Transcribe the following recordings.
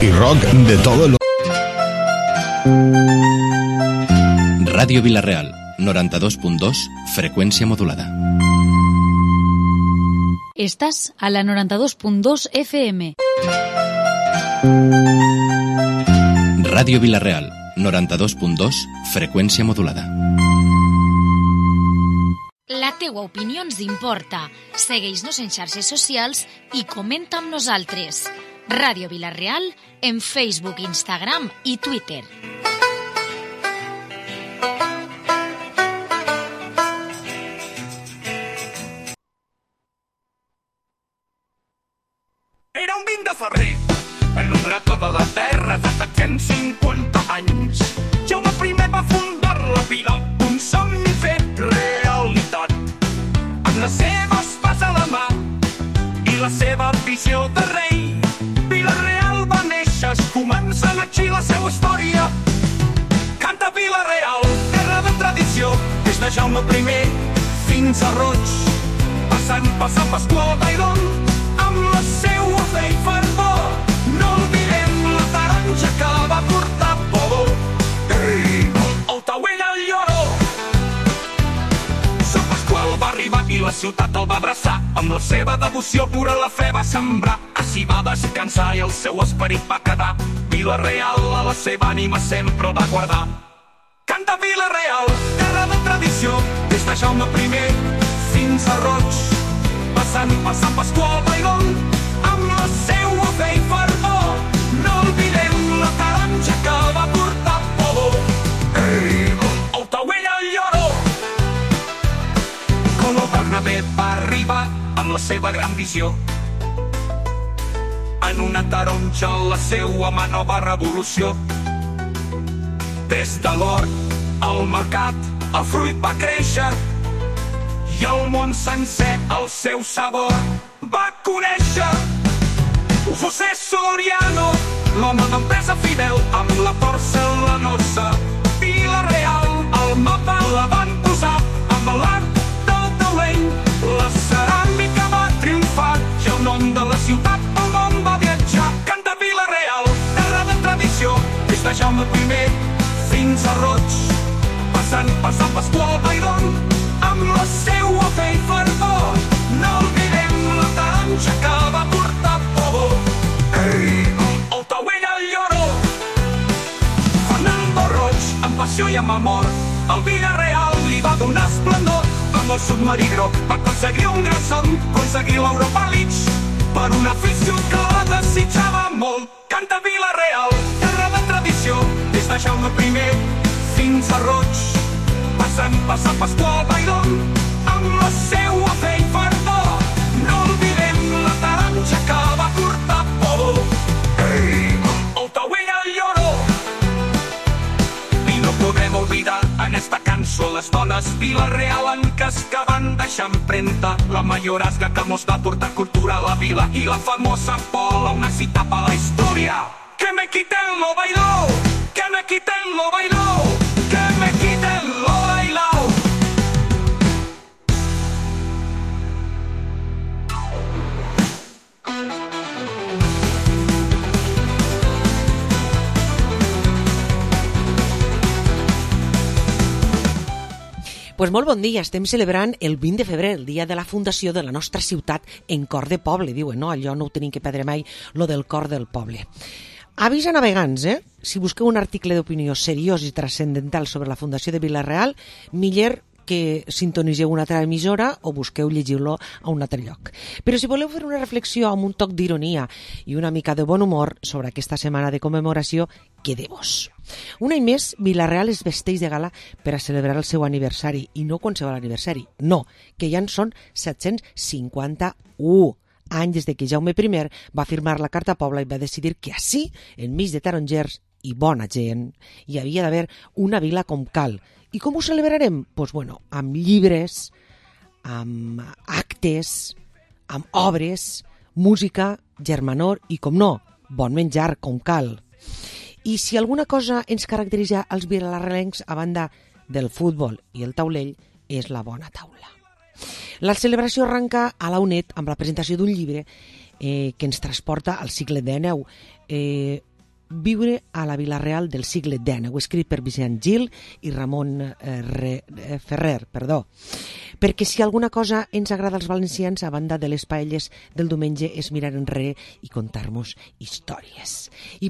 Y rock de todo lo... Ràdio Vila-real, 92.2, freqüència modulada. Estás a la 92.2 FM. Ràdio Vila-real, 92.2, freqüència modulada. La teua opinió ens importa. Segueix-nos en xarxes socials i comenta amb nosaltres. Ràdio Vila-real en Facebook, Instagram i Twitter. Era un 20 de febrer, en un racó de la terra de 750 anys. Jaume I va fundar la vila, un somni fet realitat. Amb la seva espasa a la mà i la seva visió de rei, Vila-real va néixer, comença aquí la seva història. Canta Vila-real, terra de tradició, des de Jaume I fins a Roig, passant per Sant Pasqual d'Aidon, amb la seua fe i fervor. No oblidem la taronja que va portar Polo, el Tauell al Lloró. Sant Pasqual va arribar i la ciutat el va abraçar, amb la seva devoció pura la fe va sembrar. Així va descansar i el seu esperit va quedar. Vila-real a la seva ànima sempre el va guardar. Canta Vila-real, terra de tradició, des de Jaume I fins a Roig, passant per Sant Pasqual d'Aidon, amb la seua fe i fervor. No oblidem la taronja que va portar Polo, el Tauell al Lloró. Com el Bernabé va arribar amb la seva gran visió, en una taronja la seua mà nova revolució. Des de l'hort al mercat el fruit va créixer i el món sencer el seu sabor va conèixer. José Soriano, l'home d'empresa fidel, amb la porcelanosa Vila-real al mapa la van posar, amb l'art del taulell la ceràmica va triomfar i el nom de la ciutat pel món va viatjar. Canta Vila-real, terra de tradició, des de Jaume I fins a Roig, passant per Sant Pasqual d'Aidon, amb la seua fe i fervor. No oblidem la taronja que va portar Polo, el Tauell al Lloró. Fernando Roig, amb passió i amb amor, el Vila-real li va donar esplendor. Amb el submarí groc va aconseguir un gran son, aconseguir l'Europa League, per una afició que la desitjava molt. Canta Vila-real, terra de tradició, des de Jaume I fins a Roig, passant per Sant Pasqual d'Aidon, amb la seua fe i fervor. No oblidem la taronja que va portar Polo, el Tauell al Lloró. I no podrem oblidar en esta cançó les dones vila-realenques que van deixar empremta, la mayorazga que mos va portar cultura a la vila i la famosa Pola, una cita pa la història. Que me quiten lo bailao, que me quiten lo bailao, que me quiten lo bailao. Pues molt bon dia, estem celebrant el 20 de febrer, el dia de la fundació de la nostra ciutat en cor de poble, diuen, no? Allò no ho tenim que perdre mai, lo del cor del poble. Avís a navegants, si busqueu un article d'opinió seriós i transcendental sobre la fundació de Vila-real, millor que sintoniseu una altra emissora o busqueu llegir-lo a un altre lloc. Però si voleu fer una reflexió amb un toc d'ironia i una mica de bon humor sobre aquesta setmana de commemoració, quedeu-vos. Un any més, Vila-real es vesteix de gala per a celebrar el seu aniversari, i no qualsevol aniversari, no, que ja en són 751 anys des de que Jaume I va firmar la Carta Pobla i va decidir que així, enmig de tarongers i bona gent, hi havia d'haver una vila com cal. I com ho celebrarem? Doncs bueno, amb llibres, amb actes, amb obres, música, germanor i, com no, bon menjar com cal. I si alguna cosa ens caracteritza als vilarealencs a banda del futbol i el taulell, és la bona taula. La celebració arranca a la UNED amb la presentació d'un llibre que ens transporta al segle XIX. Viure a la Vila-real del segle XIX, escrit per Vicent Gil i Ramon Ferrer, perquè si alguna cosa ens agrada als valencians, a banda de les paelles del diumenge, és mirar enrere i contar-nos històries. I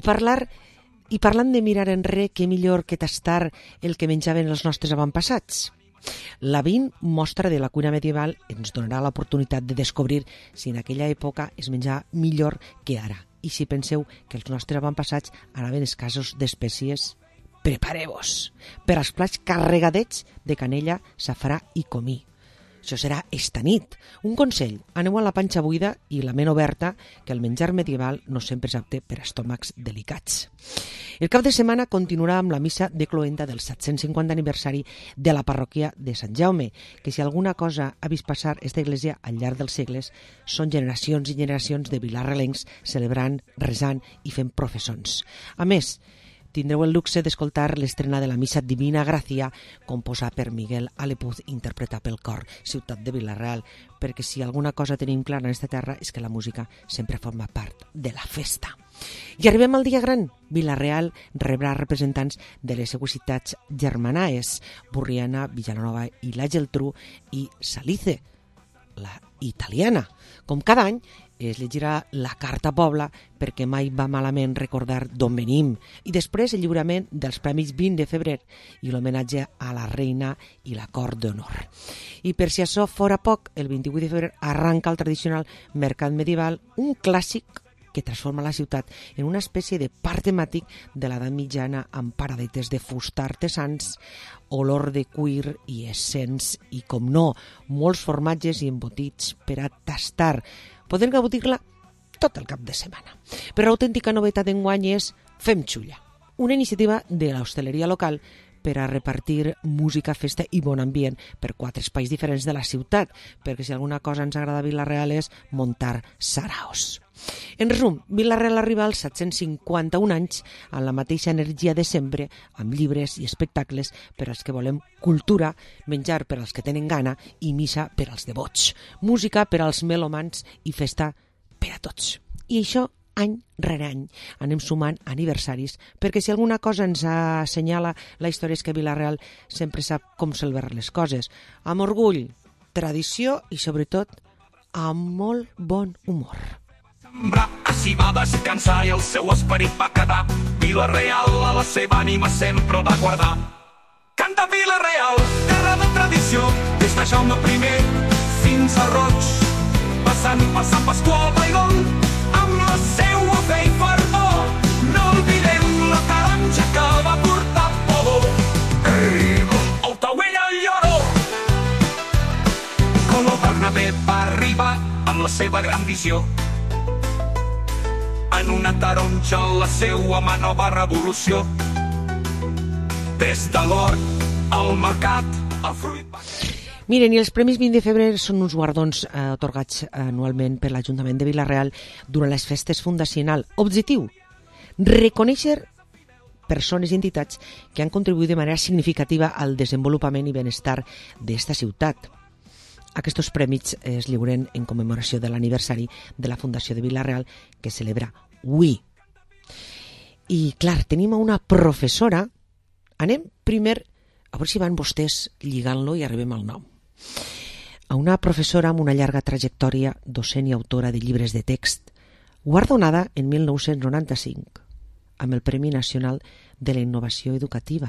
parlant de mirar enrere, què millor que tastar el que menjaven els nostres avantpassats? La vint mostra de la cuina medieval ens donarà l'oportunitat de descobrir si en aquella època es menjava millor que ara. I si penseu que els nostres avantpassats anaven escassos d'espècies, prepareu-vos per als plats carregadets de canella, safrà i comí. Això serà esta nit. Un consell, aneu a la panxa buida i la ment oberta, que el menjar medieval no sempre és apte per a estómacs delicats. El cap de setmana continuarà amb la missa de cloenda del 750 aniversari de la parròquia de Sant Jaume, que si alguna cosa ha vist passar esta església al llarg dels segles, són generacions i generacions de vilarrelencs celebrant, resant i fent professons. A més, tindreu el luxe d'escoltar l'estrena de la Missa Divina Gràcia, composada per Miguel Alepuz, interpretat pel cor Ciutat de Vila-real, perquè si alguna cosa tenim clara en aquesta terra és que la música sempre forma part de la festa. I arribem al dia gran. Vila-real rebrà representants de les seues ciutats germanaes, Borriana, Villanova i la Geltrú, i Salice, la italiana. Com cada any, es llegirà la Carta Pobla perquè mai va malament recordar d'on venim, i després el lliurament dels Premis 20 de febrer i l'homenatge a la reina i la cort d'honor. I per si això fora poc, el 28 de febrer arranca el tradicional Mercat Medieval, un clàssic que transforma la ciutat en una espècie de parc temàtic de l'edat mitjana amb paradetes de fusta artesans, olor de cuir i essents i, com no, molts formatges i embotits per a tastar. Podem gaudir-la tot el cap de setmana. Però l'autèntica novetat d'enguany és Fem Xulla, una iniciativa de l'hostaleria local per a repartir música, festa i bon ambient per 4 espais diferents de la ciutat, perquè si alguna cosa ens agrada a Vila-real és muntar saraos. En resum, Vila-real arriba als 751 anys amb la mateixa energia de sempre, amb llibres i espectacles per als que volem cultura, menjar per als que tenen gana i missa per als devots, música per als melomans i festa per a tots. I això any rere any anem sumant aniversaris, perquè si alguna cosa ens assenyala la història és que Vila-real sempre sap com celebrar les coses, amb orgull, tradició i sobretot amb molt bon humor. Així va descansar i el seu esperit va quedar. Vila-real a la seva ànima sempre va guardar. Canta Vila-real, terra de tradició, des de Jaume I fins a Roig, passant per Sant Pasqual Baigón, amb la seua fe i perdó. No oblidem la taronja que va portar Podó. El Tauell al Lloró. Com el Bernabé va arribar amb la seva gran visió. En una taronja la seua mà nova revolució. Des de l'hort al mercat, el fruit va... Miren, i els Premis 20 de febrer són uns guardons atorgats anualment per l'Ajuntament de Vila-real durant les festes fundacional. Objectiu: reconèixer persones i entitats que han contribuït de manera significativa al desenvolupament i benestar d'esta ciutat. Aquests premis es lliuren en commemoració de l'aniversari de la Fundació de Vila-real que celebra avui. I, clar, tenim una professora. Anem primer, a veure si van vostès lligant-lo i arribem al nom. A una professora amb una llarga trajectòria docent i autora de llibres de text, guardonada en 1995 amb el Premi Nacional de la Innovació Educativa.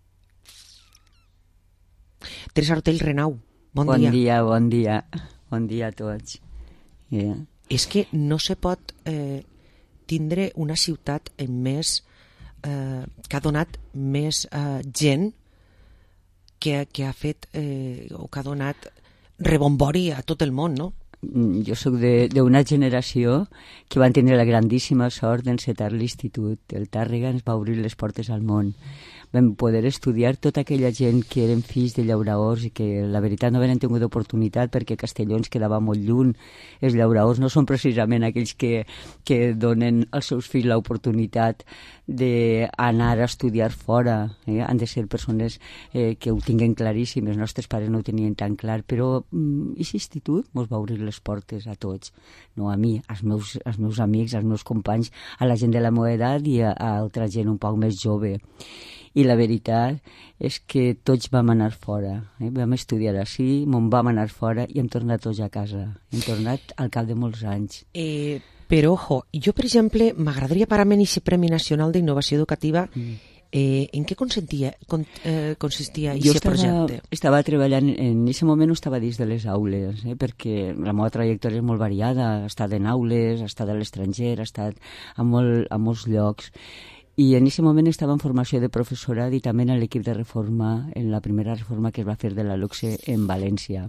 Teresa Ortell Renau, bon dia. Bon dia a tots. Yeah. És que no se pot tindre una ciutat amb més que ha donat més gent que ha fet o que ha donat rebombori a tot el món, no? Jo sóc d'una generació que van tindre la grandíssima sort d'encetar l'institut. El Tàrrega ens va obrir les portes al món. vam poder estudiar tota aquella gent que eren fills de llauraors i que la veritat no havien tingut oportunitat perquè Castelló ens quedava molt lluny. Els llauraors no són precisament aquells que donen als seus fills l'oportunitat d'anar a estudiar fora. Han de ser persones que ho tinguen claríssim. Els nostres pares no ho tenien tan clar, però aquest institut mos va obrir les portes a tots, no a mi, als meus amics, als meus companys, a la gent de la meva edat i a altra gent un poc més jove. I la veritat és que tots vam anar fora. Vam estudiar així, me'n vam anar fora i hem tornat tots a casa. Hem tornat al cap de molts anys. Però, ojo, jo, per exemple, m'agradaria parar-me en aquest Premi Nacional d'Innovació Educativa. En què consistia aquest projecte? Jo estava treballant, en aquest moment estava dins de les aules, perquè la meva trajectòria és molt variada. He estat en aules, he estat a l'estranger, he estat a molts llocs. I en aquest moment estava en formació de professorat i també en l'equip de reforma, en la primera reforma que es va fer de la LOCSE en València.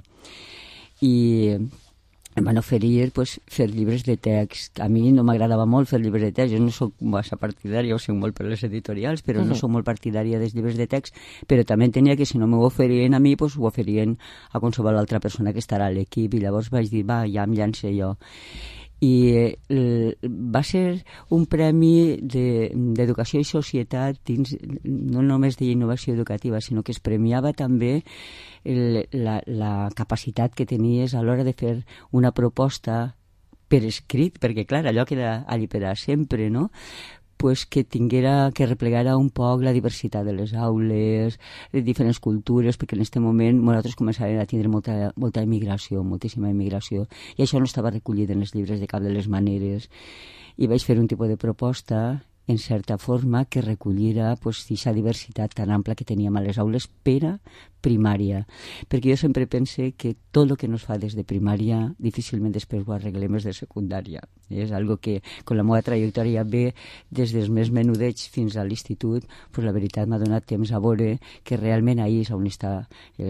I em van oferir fer llibres de text. A mi no m'agradava molt fer llibres de text. Jo no soc massa partidària, ho sé molt per les editorials, però no soc molt partidària dels llibres de text, però també tenia que si no m'ho oferien a mi, ho oferien a qualsevol altra persona que estarà a l'equip. I llavors vaig dir, ja em llance jo. I va ser un premi d'educació i societat dins, no només d'innovació educativa, sinó que es premiava també la capacitat que tenies a l'hora de fer una proposta per escrit, perquè clar, allò queda allí per a sempre, no? Que replegara un poc la diversitat de les aules, de diferents cultures, perquè en aquest moment nosaltres començàvem a tindre molta immigració, moltíssima immigració, i això no estava recollit en els llibres de cap de les maneres. I vaig fer un tipus de proposta, en certa forma, que recollira aquesta diversitat tan ampla que teníem a les aules per a primària, perquè jo sempre pense que tot el que no es fa des de primària difícilment després ho arreglem des de secundària. És algo que, com la meva trajectòria ve des dels més menudets fins a l'institut, la veritat m'ha donat temps a veure que realment ahir és on està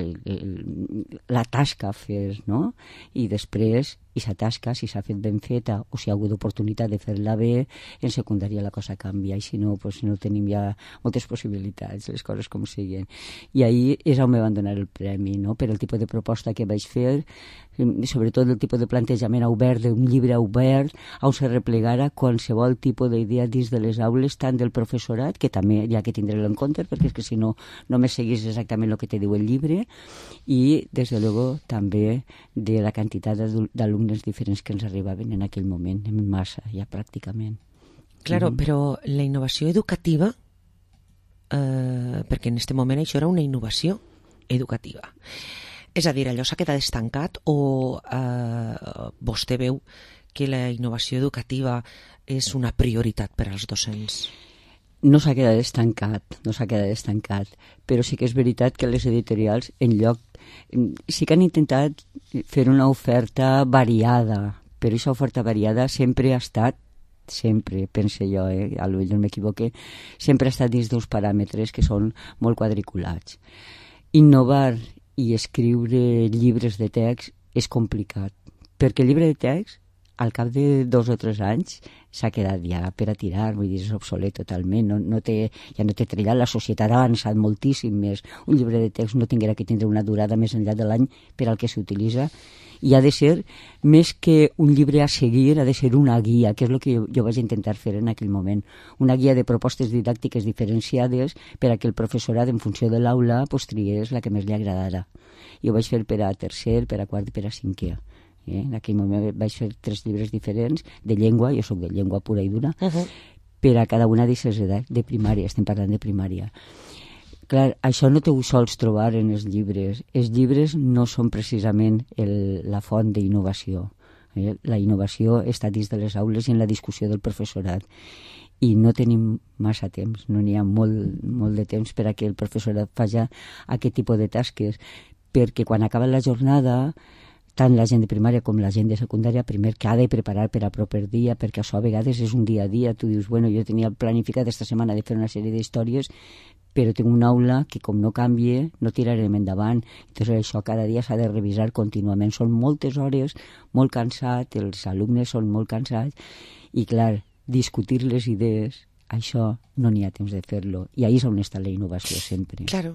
la tasca a fer, no? I després, aquesta tasca, si s'ha fet ben feta o si ha hagut oportunitat de fer-la bé, en secundària la cosa canvia, i si no, no tenim ja moltes possibilitats, les coses com siguin. I ahir és on me van donar el premi, no? Per el tipus de proposta que vaig fer, sobretot el tipus de plantejament obert, d'un llibre obert, on se replegara qualsevol tipus d'idea dins de les aules, tant del professorat, que també hi ha que tindre-lo en compte, perquè és que si no, només seguís exactament el que te diu el llibre, i, des de luego, també de la quantitat d'alumnes diferents que ens arribaven en aquell moment, en massa, ja pràcticament. Claro, però la innovació educativa, perquè en aquest moment això era una innovació educativa. És a dir, allò s'ha quedat estancat o vostè veu que la innovació educativa és una prioritat per als docents? No s'ha quedat estancat, però sí que és veritat que les editorials sí que han intentat fer una oferta variada, però aquesta oferta variada sempre ha estat, pense jo, potser m'equivoque, sempre ha estat dins d'uns paràmetres que són molt quadriculats. Innovar i escriure llibres de text és complicat, perquè el llibre de text, al cap de 2 o 3 anys, s'ha quedat ja per a tirar, vull dir, és obsolet totalment, ja no té trillat, la societat ha avançat moltíssim més. Un llibre de text no tinguera que tindre una durada més enllà de l'any per al que s'utilitza, i ha de ser, més que un llibre a seguir, ha de ser una guia, que és el que jo vaig intentar fer en aquell moment. Una guia de propostes didàctiques diferenciades per a que el professorat, en funció de l'aula, triés la que més li agradara. I ho vaig fer per a tercer, per a quart i per a cinquè. En aquell moment vaig fer 3 llibres diferents de llengua, jo soc de llengua pura i dura, per a cada una d'aquestes edats, de primària, estem parlant de primària. Clar, això no te ho sols trobar en els llibres. Els llibres no són precisament la font d'innovació. La innovació està dins de les aules i en la discussió del professorat. I no tenim massa temps, no n'hi ha molt de temps per a que el professorat faci aquest tipus de tasques, perquè quan acaba la jornada, tant la gent de primària com la gent de secundària, primer que ha de preparar per a proper dia, perquè això a vegades és un dia a dia. Tu dius, bueno, jo tenia planificat esta setmana de fer una sèrie d'històries, però tinc una aula que com no canvie no tirarem endavant. Entonces això cada dia s'ha de revisar contínuament. Són moltes hores, molt cansat, els alumnes són molt cansats, i clar, discutir les idees això no n'hi ha temps de fer-lo. I ahí és on està la innovació sempre. Claro.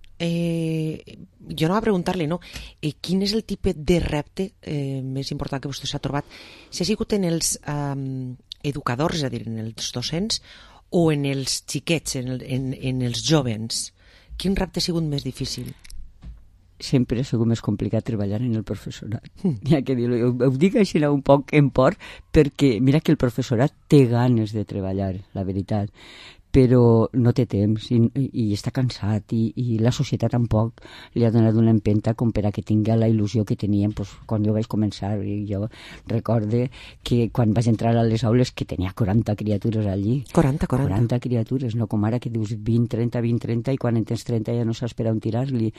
Jo anava a preguntar-li, no? Quin és el tipus de repte més important que vostè s'ha trobat? Si ha sigut en els educadors, és a dir, en els docents, o en els xiquets, en els jovens? Quin repte ha sigut més difícil? Sempre ha sigut més complicat treballar en el professorat. Hi ha que dir-ho. Ho dic així un poc en por, perquè mira que el professorat té ganes de treballar, la veritat, però no té temps i està cansat i la societat tampoc li ha donat una empenta com per a que tingui la il·lusió que teníem quan jo vaig començar. I jo recorde que quan vaig entrar a les aules que tenia 40 criatures allí. 40 criatures, no com ara que dius 20, 30 i quan en tens 30 ja no saps per on tirar-li.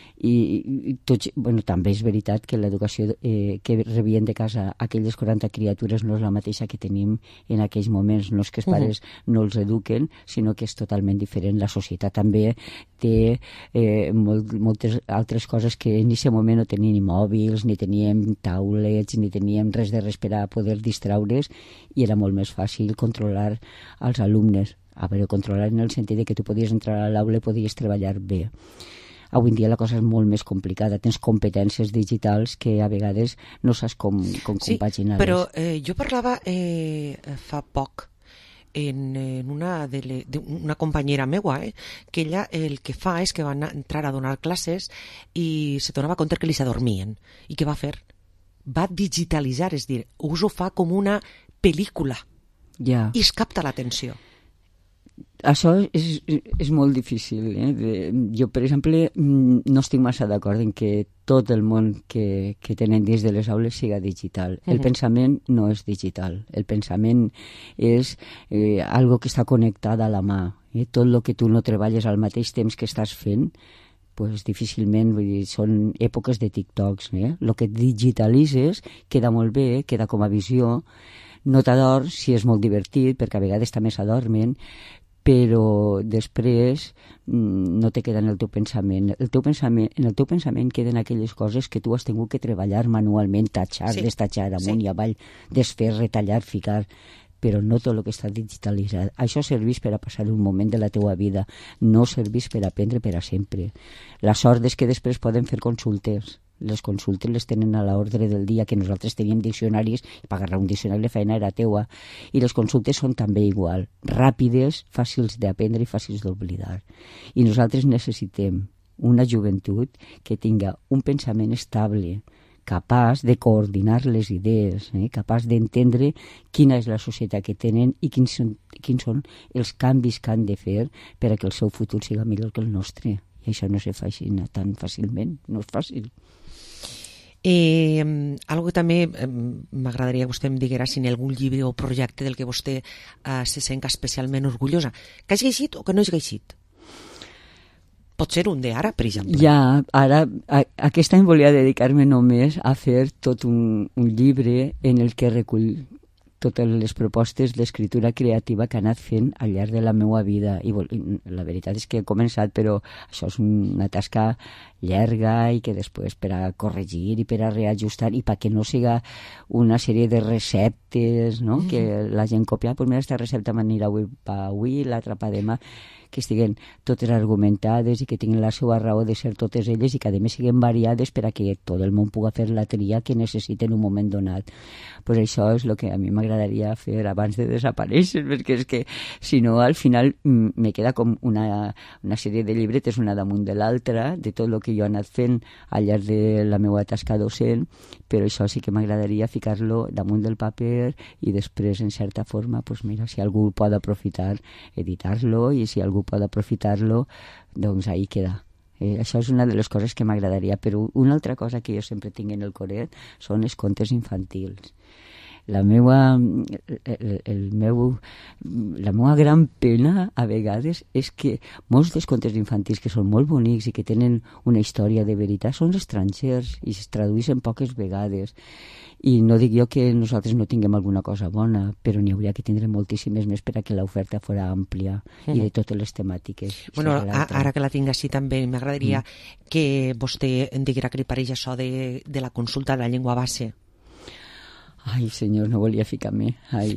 I tots, bueno, també és veritat que l'educació que rebien de casa aquelles 40 criatures no és la mateixa que tenim en aquells moments. No és que els pares no els eduquen, sinó que és totalment diferent. La societat també té moltes altres coses que en aquest moment no teníem ni mòbils, ni teníem taulets, ni teníem res per a poder distraure's, i era molt més fàcil controlar els alumnes. A veure, controlar en el sentit de que tu podies entrar a l'aula i podies treballar bé. Avui en dia la cosa és molt més complicada. Tens competències digitals que a vegades no saps com compaginar-les. Però jo parlava fa poc en una companyera meua, que ella el que fa és que va entrar a donar classes i se donava compte que li s'adormien. I què va fer? Va digitalitzar, és dir, us ho fa com una pel·lícula. Ja. I es capta l'atenció. Això és molt difícil. Jo, per exemple, no estic massa d'acord en que tot el món que tenen dins de les aules siga digital. El pensament no és digital. El pensament és algo que està connectat a la mà. Tot el que tu no treballes al mateix temps que estàs fent, pues difícilment, vull dir, són èpoques de TikToks. El que digitalitzes queda molt bé, queda com a visió. No t'adors si és molt divertit, perquè a vegades també s'adormen, però després no te queda en el teu pensament. En el teu pensament queden aquelles coses que tu has tingut que treballar manualment, tatxar, destatxar amunt i avall, desfer, retallar, ficar, però no tot el que està digitalitzat. Això serveix per a passar un moment de la teua vida, no serveix per aprendre per a sempre. La sort és que després poden fer consultes. Les consultes les tenen a l'ordre del dia, que nosaltres teníem diccionaris, i per agarrar un diccionari de feina era teua, i les consultes són també igual, ràpides, fàcils d'aprendre i fàcils d'oblidar. I nosaltres necessitem una joventut que tinga un pensament estable, capaç de coordinar les idees, capaç d'entendre quina és la societat que tenen i quins són els canvis que han de fer per a que el seu futur siga millor que el nostre. I això no se fa així tan fàcilment, no és fàcil. Algo que també m'agradaria que vostè em diguera si en algun llibre o projecte del que vostè se sent especialment orgullosa, que hagi llegit o que no hagi llegit. Pot ser un d'ara, per exemple. Ja, ara, aquest any volia dedicar-me només a fer tot un llibre en el que recull totes les propostes d'escriptura creativa que he anat fent al llarg de la meva vida. I la veritat és que he començat, però això és una tasca llarga i que després per a corregir i per a reajustar i perquè no siga una sèrie de receptes, no? Que la gent copia, doncs mira, aquesta recepta m'anirà avui, l'altra pa demà, que estiguen totes argumentades i que tinguin la seva raó de ser totes elles i que a més siguin variades per a que tot el món pugui fer la tria que necessita en un moment donat. Pues això és el que a mi m'agradaria fer abans de desaparèixer, perquè és que si no al final me queda com una sèrie de llibretes una damunt de l'altra de tot el que jo he anat fent al llarg de la meva tasca docent, però això sí que m'agradaria ficar-lo damunt del paper i després en certa forma, pues mira, si algú pot aprofitar, editar-lo, i si algú pot aprofitar-lo, doncs ahí queda. Això és una de les coses que m'agradaria, però una altra cosa que jo sempre tinc en el coret són els contes infantils. La meua gran pena a vegades és que molts dels contes infantils que són molt bonics i que tenen una història de veritat són estrangers i es tradueixen poques vegades. I no dic jo que nosaltres no tinguem alguna cosa bona, però n'hi hauria que tindre moltíssimes més per a que l'oferta fos àmplia i de totes les temàtiques. Bueno, ara que la tinc així també m'agradaria que vostè em diguera què li pareix això de la consulta de la llengua base. Ai, senyor, no volia ficar-me.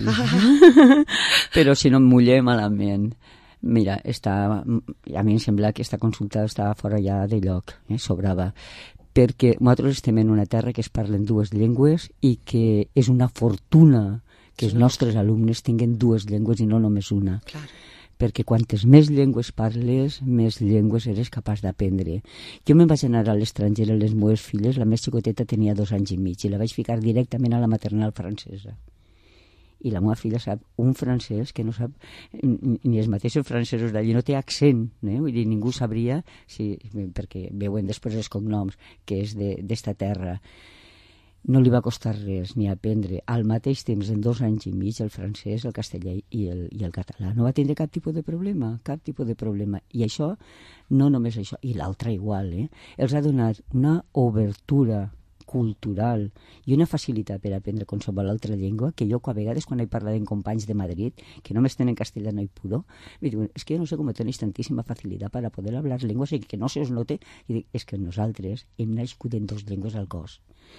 Però si no em mullé malament. Mira, a mi em sembla que aquesta consulta estava fora ja de lloc, sobrava, perquè nosaltres estem en una terra que es parlen dues llengües i que és una fortuna que els nostres alumnes tinguen dues llengües i no només una. Clar. Perquè quantes més llengües parles, més llengües eres capaç d'aprendre. Jo me'n vaig anar a l'estranger amb les meves filles, la més xicoteta tenia 2 anys i mig, i la vaig ficar directament a la maternal francesa. I la meva filla sap un francès que no sap, ni els mateixos francesos d'allí, no té accent, vull dir, ningú sabria, perquè veuen després els cognoms, que és d'esta terra. No li va costar res ni aprendre al mateix temps, en 2 anys i mig, el francès, el castellà i el català. No va tindre cap tipus de problema, cap tipus de problema. I això, no només això, i l'altre igual, els ha donat una obertura cultural i una facilitat per aprendre qualsevol altra llengua que jo a vegades quan he parlat amb companys de Madrid que només tenen castellano i puro me diuen, es que no sé com tenéis tantíssima facilitat para poder hablar lenguas y que no se os note, i dic, és que nosaltres hem nascut en 2 llengües al cos.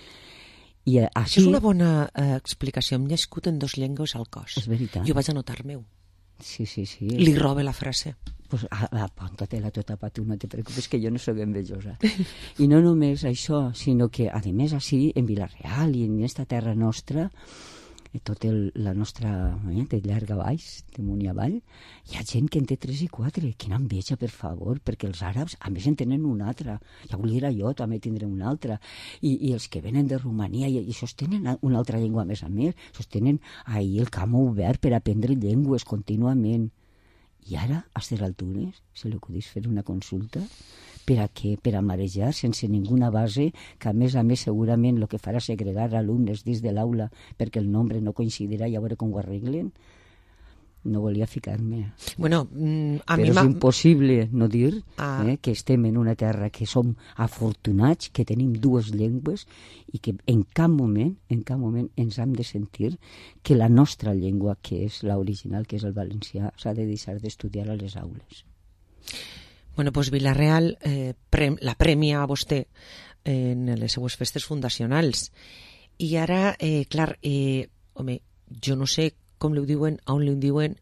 I així... És una bona explicació, hem nascut en 2 llengües al cos. És veritat. Jo vaig anotar meu. Sí. Li robe la frase. Pues apóntatela tota pa tu, no te preocupes que jo no soc envejosa. I no només això, sinó que, a més, així, en Vila-real i en esta terra nostra, tota la nostra, de llarga baix, de munt i avall, hi ha gent que en té 3 i 4. Quina enveja, per favor, perquè els àrabs, a més, en tenen una altra. Ja volia jo, també tindré una altra. I els que venen de Romania, i això tenen una altra llengua a més, tenen ahir el camp obert per aprendre llengües contínuament. I ara, a aquestes altures, se li acudís fer una consulta? Per a què? Per a marejar sense ninguna base, que a més segurament el que farà segregar alumnes dins de l'aula perquè el nombre no coincidirà i a veure com ho arreglen? No volia ficar-me. Bueno, però és impossible no dir que estem en una terra que som afortunats, que tenim 2 llengües i que en cap moment ens hem de sentir que la nostra llengua, que és l'original, que és el valencià, s'ha de deixar d'estudiar a les aules. Bueno, doncs Vila-real la premia a vostè en les seues festes fundacionals. I ara, clar, home, jo no sé com li ho diuen, on li ho diuen,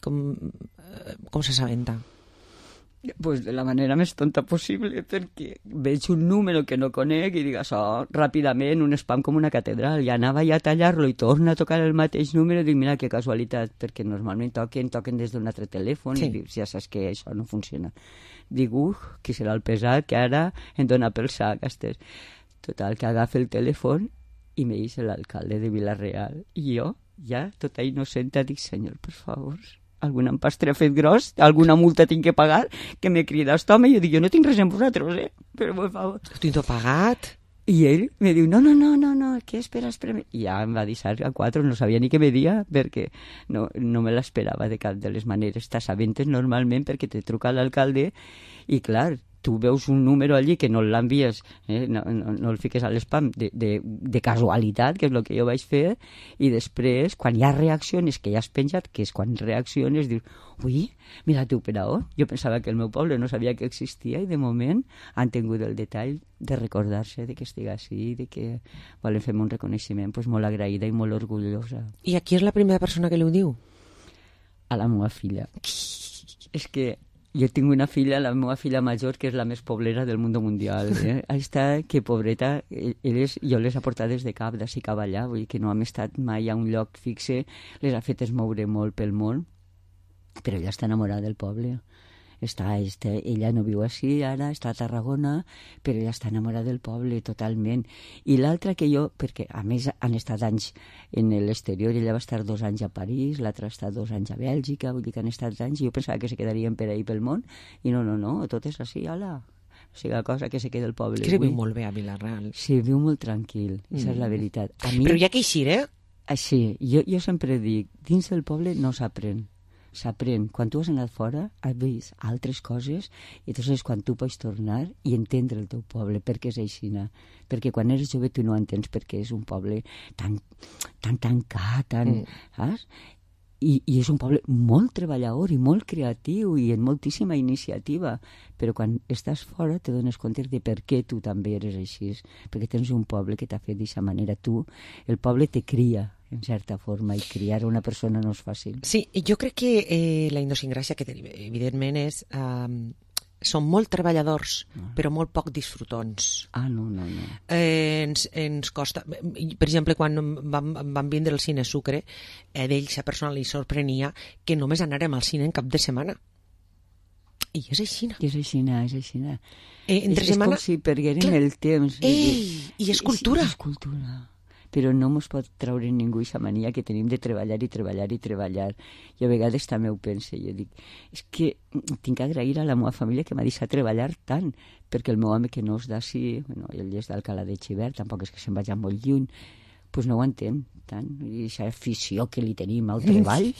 com s'assabenta? Pues de la manera més tonta possible, perquè veig un número que no conec i dic això ràpidament, un spam com una catedral, i anava ja a tallar-lo i torna a tocar el mateix número i dic, mira que casualitat, perquè normalment toquen des d'un altre telèfon i dius, ja saps que això no funciona. Dic, qui serà el pesat que ara em dona pel sac. Total, que agafa el telèfon i me dice l'alcalde de Vila-real. I jo, ja, tota innocenta, dic, senyor, per favor, algun empastre ha fet gros, alguna multa tinc que pagar, que me crida aquest home, i jo dic, jo no tinc res amb vosaltres, però per favor. Ho tinc tot pagat? I ell me diu, no, què espera? I ja em va deixar a 4, no sabia ni què me dia, perquè no me l'esperava de cap de les maneres. T'assabentes normalment perquè te truca l'alcalde i, clar, tu veus un número allí que no l'envies, no el fiques a l'espam de casualitat, que és el que jo vaig fer, i després, quan hi ha reaccions que ja has penjat, que és quan reacciones, dius, ui, mira tu, però jo pensava que el meu poble no sabia que existia i de moment han tingut el detall de recordar-se de que estigui així, de que volen fer un reconeixement, doncs molt agraïda i molt orgullosa. I aquí és la primera persona que li ho diu? A la meva filla. És que jo tinc una filla, la meva filla major, que és la més poblera del món mundial. Està, que pobreta, jo les ha portades de cap d'ací cap allà, vull dir que no hem estat mai a un lloc fixe, les ha fetes moure molt pel món, però ella està enamorada del poble. Ella no viu així ara, està a Tarragona, però ella està enamorada del poble totalment. I l'altra que jo, perquè a més han estat anys en l'exterior, ella va estar 2 anys a París, l'altra ha estat 2 anys a Bèlgica, vull dir que han estat anys, i jo pensava que se quedarien per ahí pel món, i no, tot és així, ala. O sigui, la cosa que se queda al poble. Que viu molt bé a Vila-real. Sí, viu molt tranquil, això és la veritat. Però hi ha que eixir, Així, jo sempre dic, dins del poble no s'aprèn. S'aprèn. Quan tu has anat fora, has vist altres coses, i llavors quan tu pots tornar i entendre el teu poble, perquè és aixina. Perquè quan eres jove tu no entens perquè és un poble tan tancat, saps? I és un poble molt treballador i molt creatiu i amb moltíssima iniciativa, però quan estàs fora te dones compte de per què tu també eres així, perquè tens un poble que t'ha fet d'aquesta manera. Tu, el poble te cria, en certa forma, i criar una persona no és fàcil. Sí, jo crec que la idiosincràsia que tenim, evidentment, és... són molt treballadors, però molt poc disfrutons. No. Ens costa... Per exemple, quan vam vindre al Cine Sucre, d'ells, a persona li sorprenia que només anàrem al cine en cap de setmana. I és aixina. És aixina. Entre setmana... És com si perguérem el temps. I és cultura. És cultura. Però no mos pot treure ningú aquesta mania que tenim de treballar. I a vegades també ho penso. Jo dic, és que tinc que agrair a la meva família que m'ha deixat treballar tant, perquè el meu home que no és d'ací, ell és d'Alcalá de Xivert, tampoc és que se'n vagi molt lluny, doncs no ho entén tant. I aquesta afició que li tenim al treball.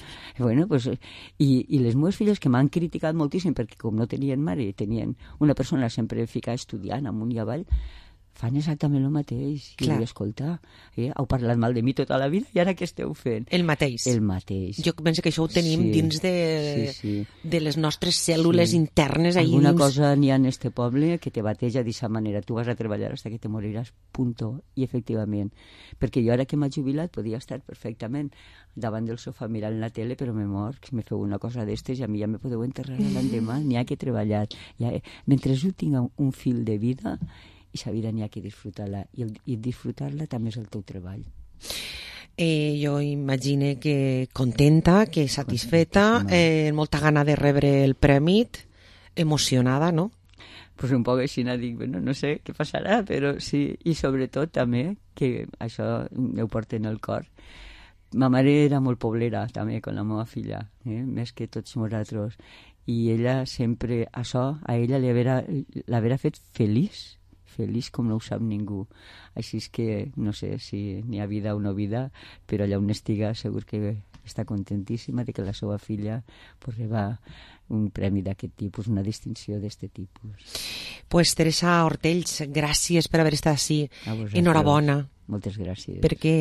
I les meves filles que m'han criticat moltíssim perquè com no tenien mare, tenien una persona sempre ficada estudiant amunt i avall, fan exactament el mateix. I dic, escolta, heu parlat mal de mi tota la vida i ara què esteu fent? El mateix. Jo penso que això ho tenim dins de les nostres cèl·lules internes. Alguna cosa n'hi ha en este poble que te bateja d'aquesta manera. Tu vas a treballar hasta que te moriràs, punto. I efectivament, perquè jo ara que m'ha jubilat podia estar perfectament davant del sofà mirant la tele, però me mor, que me feu una cosa d'estes i a mi ja me podeu enterrar l'endemà. N'hi ha que treballar. Mentre jo tinc un fil de vida, i la vida n'hi ha que disfrutar-la, i disfrutar-la també és el teu treball. Jo imagine que contenta, que satisfeta, molta gana de rebre el premi, emocionada, no? Pues un poc així, dic, no sé què passarà, però sí, i sobretot també, que això ho porto en el cor, ma mare era molt poblera també, con la meva filla, més que tots nosaltres, i ella sempre, això a ella l'haverà fet feliç com no ho sap ningú. Així és que no sé si n'hi ha vida o no vida, però allà on estiga segur que està contentíssima de que la seva filla reba un premi d'aquest tipus, una distinció d'aquest tipus. Pues Teresa Hortells, gràcies per haver estat així. Enhorabona. Moltes gràcies. Perquè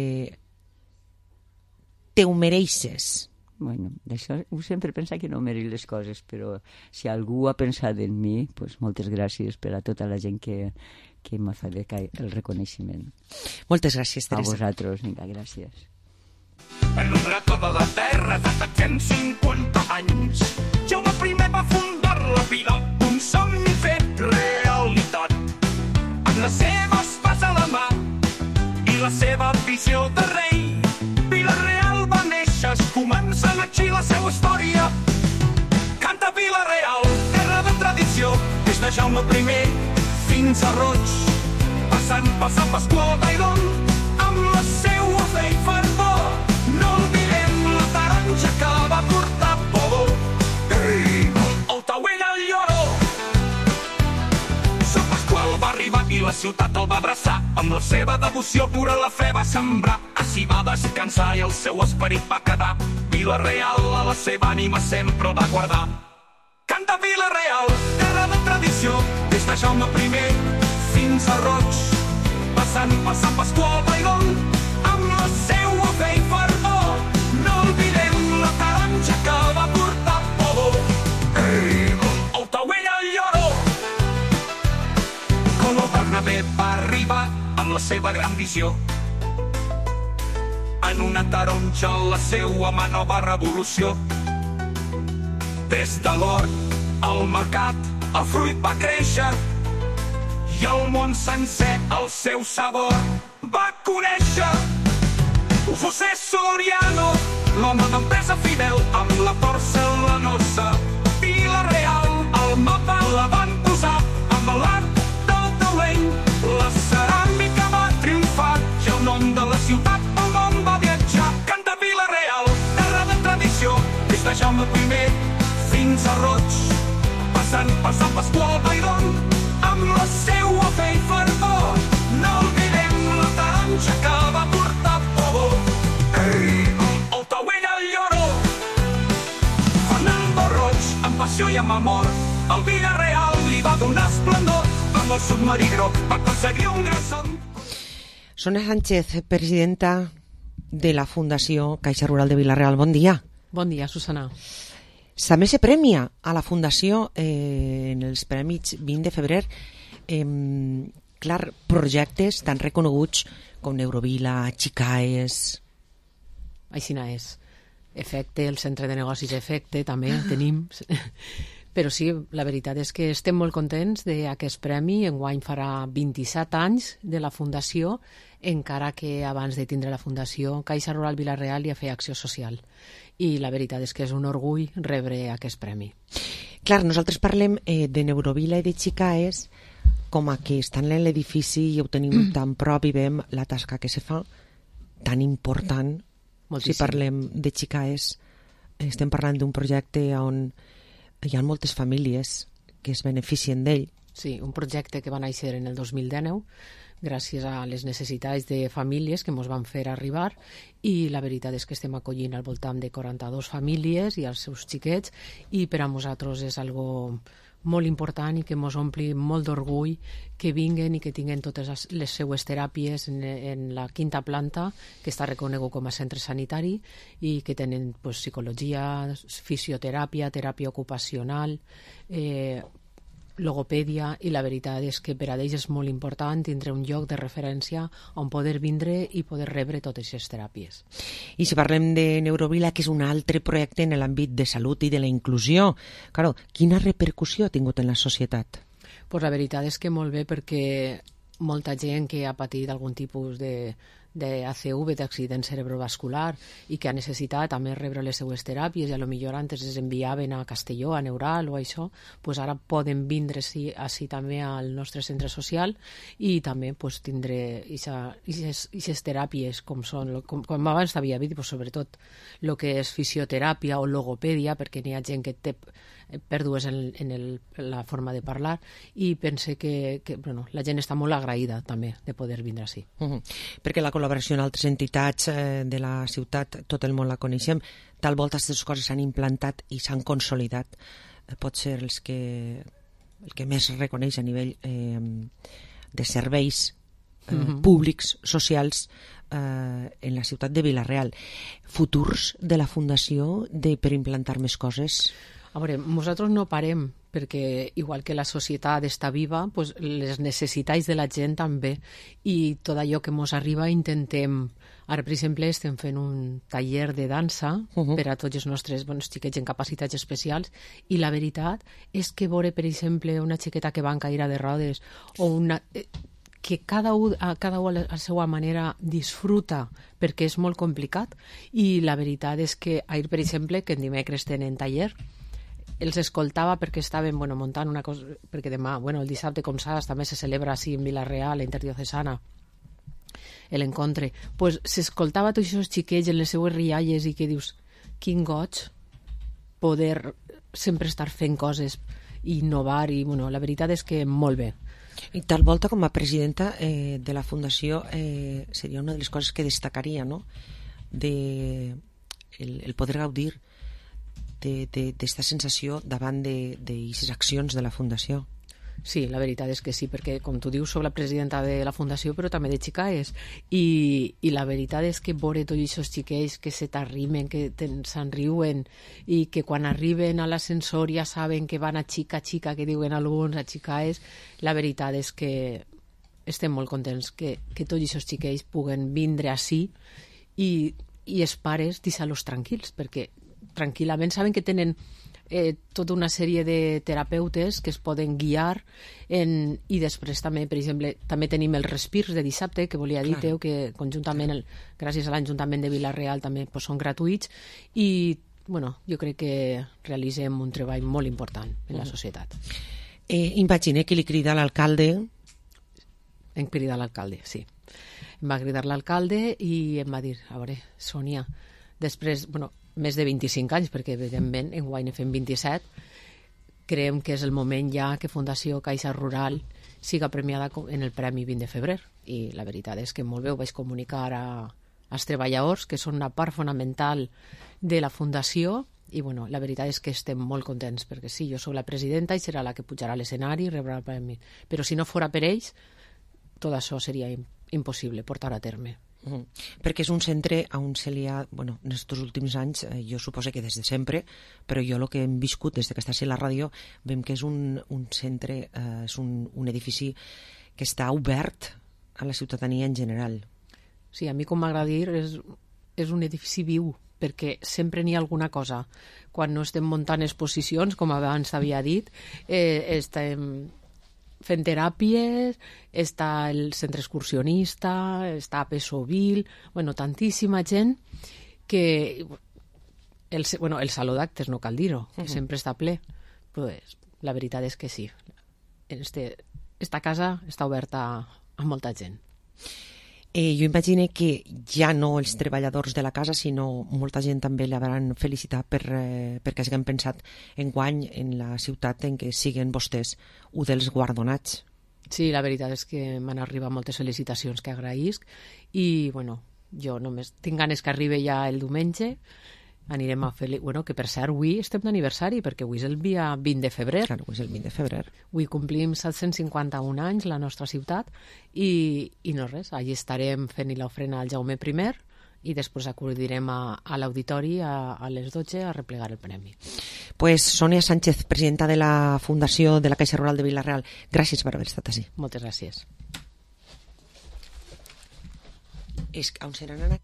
te ho mereixes. Bueno, d'això ho sempre pensa que no mereix les coses, però si algú ha pensat en mi, pues moltes gràcies per a tota la gent que m'ha fet el reconeixement. Moltes gràcies, Teresa. A vosaltres, vinga, gràcies. En un racó de la terra de 750 anys, Jaume I va fundar la vila, un somni fet realitat. Amb les seves pas a la mà i la seva visió de rei, Vila-real va néixer, es comença a així la seva història. Canta Vila-real, terra de tradició, des de Jaume I fins a Roig, passant per Sant Pasqual d'Aidon, amb la seua fe i fervor. No oblidem la taronja que va portar Podó, el Tauell al Lloró. Sant Pasqual va arribar i la ciutat el va abraçar, amb la seva devoció pura la fe va sembrar. Així va descansar i el seu esperit va quedar. Vila-real a la seva ànima sempre el va guardar. Canta Vila-real, terra de tradició, des de Jaume I fins a Roig, passant per Sant Pasqual d'Aidon, amb la seua fe i fervor. No oblidem la taronja que va portar Podó, el Tauell al Lloró. Color Bernabé va arribar amb la seva gran visió. En una taronja la seua mà nova revolució. Des de l'hort al mercat el fruit va créixer i el món sencer el seu sabor va conèixer. José Soriano, l'home d'empresa fidel, amb la força la nosa. Vila-real al mapa la van posar, amb l'art del taulell la ceràmica va triomfar i el nom de la ciutat pel món va viatjar. Canta Vila-real, terra de tradició, des de Jaume I fins a Roig, passant per Sant Pasqual d'Aidon, amb la seua fe i fervor. No oblidem la taronja que va portar Podó, el Tauell al Lloró. Fernando Roig, amb passió i amb amor, el Vila-real li va donar esplendor, amb el submarí groc va aconseguir un gran son. Sona Sánchez, presidenta de la Fundació Caixa Rural de Vila-real. Bon dia. Bon dia, Susana. També se premia a la Fundació en els Premis 20 de febrer projectes tan reconeguts com Neurovila, Xicaes... Així és. Efecte, el centre de negocis Efecte, també tenim. Però sí, la veritat és que estem molt contents d'aquest premi. Enguany farà 27 anys de la Fundació, encara que abans de tindre la Fundació, Caixa Rural Vila-real ja feia acció social. I la veritat és que és un orgull rebre aquest premi. Clar, nosaltres parlem de Neurovila i de Xicaes com a que estan en l'edifici i ho tenim tan prop i veiem la tasca que se fa tan important. Moltíssim. Si parlem de Xicaes, estem parlant d'un projecte on hi ha moltes famílies que es beneficien d'ell. Sí, un projecte que va néixer en el 2019 gràcies a les necessitats de famílies que ens van fer arribar, i la veritat és que estem acollint al voltant de 42 famílies i els seus xiquets, i per a nosaltres és algo molt important i que ens ompli molt d'orgull que vinguen i que tinguin totes les seues teràpies en la quinta planta, que està reconegut com a centre sanitari, i que tenen psicologia, fisioteràpia, teràpia ocupacional, logopèdia, i la veritat és que per a ells és molt important tindre un lloc de referència on poder vindre i poder rebre totes aquestes teràpies. I si parlem de Neurovila, que és un altre projecte en l'àmbit de salut i de la inclusió, claro, quina repercussió ha tingut en la societat? Pues la veritat és que molt bé, perquè molta gent que ha patit algun tipus d'ACV, d'accident cerebrovascular, i que ha necessitat també rebre les seues teràpies, i a lo millor antes es enviaven a Castelló, a Neural o això, pues ara poden vindre així també al nostre centre social i també pues, tindre aquestes teràpies com són, com abans havia dit, pues, sobretot el que és fisioteràpia o logopèdia, perquè n'hi ha gent que té pèrdues en la forma de parlar, i pense que bueno, la gent està molt agraïda també de poder vindre així. Perquè la col·laboració en altres entitats de la ciutat, tot el món la coneixem, tal volta aquestes coses s'han implantat i s'han consolidat, pot ser el que més reconeix a nivell de serveis públics, socials, en la ciutat de Vila-real. Futurs de la Fundació per implantar més coses? A veure, nosaltres no parem, perquè igual que la societat està viva, pues les necessitats de la gent també, i tot allò que ens arriba intentem. Ara, per exemple, estem fent un taller de dansa per a tots els nostres xiquets en capacitats especials, i la veritat és que veure, per exemple, una xiqueta que va en cadira de rodes o una... que cada un a la seva manera disfruta, perquè és molt complicat, i la veritat és que ahir, per exemple, que en dimecres tenen taller, els escoltava perquè estaven muntant una cosa, perquè demà, el dissabte, com saps, també se celebra així en Vila-real, la interdiocesana, l'encontre, pues s'escoltava tots aquests xiquets en les seues rialles, i que dius, quin goig poder sempre estar fent coses i innovar, i la veritat és que molt bé. I tal volta, com a presidenta de la Fundació, seria una de les coses que destacaria, no? El poder gaudir d'esta sensació davant d'aquestes accions de la Fundació. Sí, la veritat és que sí, perquè, com tu dius, soc la presidenta de la Fundació, però també de Xicaes, i la veritat és que veure tots aquests xiquets que se t'arrimen, que se'n riuen, i que quan arriben a l'ascensor ja saben que van a xica, que diuen alguns, a Xicaes, la veritat és que estem molt contents que tots aquests xiquets puguen vindre així, i els pares deixar-los tranquils, perquè tranquil·lament saben que tenen tota una sèrie de terapeutes que es poden guiar i després també, per exemple, també tenim els respirs de dissabte, que volia dir que conjuntament, gràcies a l'Ajuntament de Vila-real, també són gratuïts, i jo crec que realitzem un treball molt important en la societat. Imagine que li crida a l'alcalde. Em crida l'alcalde, sí. Em va cridar l'alcalde i em va dir, a veure, Sònia, després, més de 25 anys, perquè evidentment enguany ne fem 27, creiem que és el moment ja que Fundació Caixa Rural siga premiada en el Premi 20 de febrer, i la veritat és que molt bé ho vaig comunicar als treballadors, que són una part fonamental de la Fundació, i la veritat és que estem molt contents, perquè sí, jo soc la presidenta i serà la que pujarà a l'escenari i rebrà el premi, però si no fora per ells, tot això seria impossible portar a terme. Perquè és un centre on se li ha... Bueno, en aquests últims anys, jo suposo que des de sempre, però jo el que hem viscut des que està a la ràdio, veiem que és un centre, és un edifici que està obert a la ciutadania en general. Sí, a mi, com m'agrada dir, és un edifici viu, perquè sempre n'hi ha alguna cosa. Quan no estem muntant exposicions, com abans t'havia dit, estem fent teràpies, està el centre excursionista, està Pesovil, bueno, tantíssima gent que... el saló d'actes, no cal dir-ho, que sempre està ple. Pues, la veritat és que sí. Esta casa està oberta a molta gent. Jo imagino que ja no els treballadors de la casa, sinó molta gent també l'hauran felicitat perquè hagin pensat enguany en la ciutat en què siguen vostès un dels guardonats. Sí, la veritat és que m'han arribat moltes felicitacions que agraïsc i, bueno, jo només tinc ganes que arribi ja el diumenge. Anirem a fer... Bueno, que per cert, avui estem d'aniversari, perquè avui és el dia 20 de febrer. Clar, avui és el 20 de febrer. Avui complim 751 anys la nostra ciutat i no res, allí estarem fent l'ofrena al Jaume I i després acudirem a l'auditori a les 12 a replegar el premi. Pues Sònia Sánchez, presidenta de la Fundació de la Caixa Rural de Vila-real, gràcies per haver estat així. Moltes gràcies. On seran ara?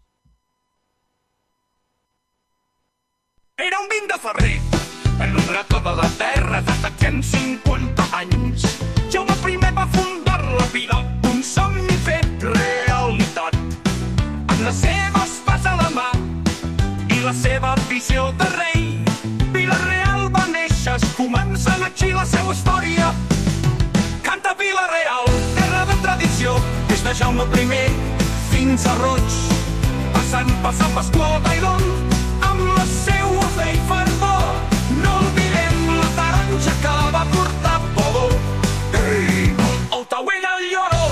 Era un 20 de febrer, en honor a tota la terra de 750 anys. Jaume I va fundar la vila, un somni fet realitat. Amb la seva espasa a la mà i la seva visió de rei, Vila-real va néixer, comença així la seva història. Canta Vila-real, terra de tradició, des de Jaume I fins a Roig, passant per Sant Pasqual d'Ailón, amb la seua fe i fardor. No oblidem la taronja que va portar Podó. Ei, el Tauell al Lloró.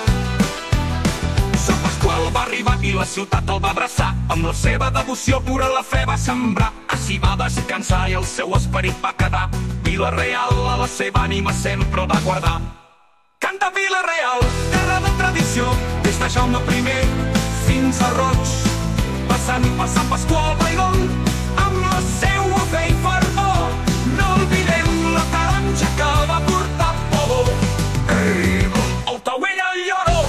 Sant Pasqual va arribar i la ciutat el va abraçar. Amb la seva devoció pura la fe va sembrar. Així va descansar i el seu esperit va quedar. Vila-real a la seva ànima sempre va guardar. Canta Vila-real, terra de tradició, des de Jaume I fins a Roig, passant per Sant Pasqual d'Ailón, amb la seua fe i fardor. No oblidem la taronja que va portar Podó. Ei, el Tauell al Lloró.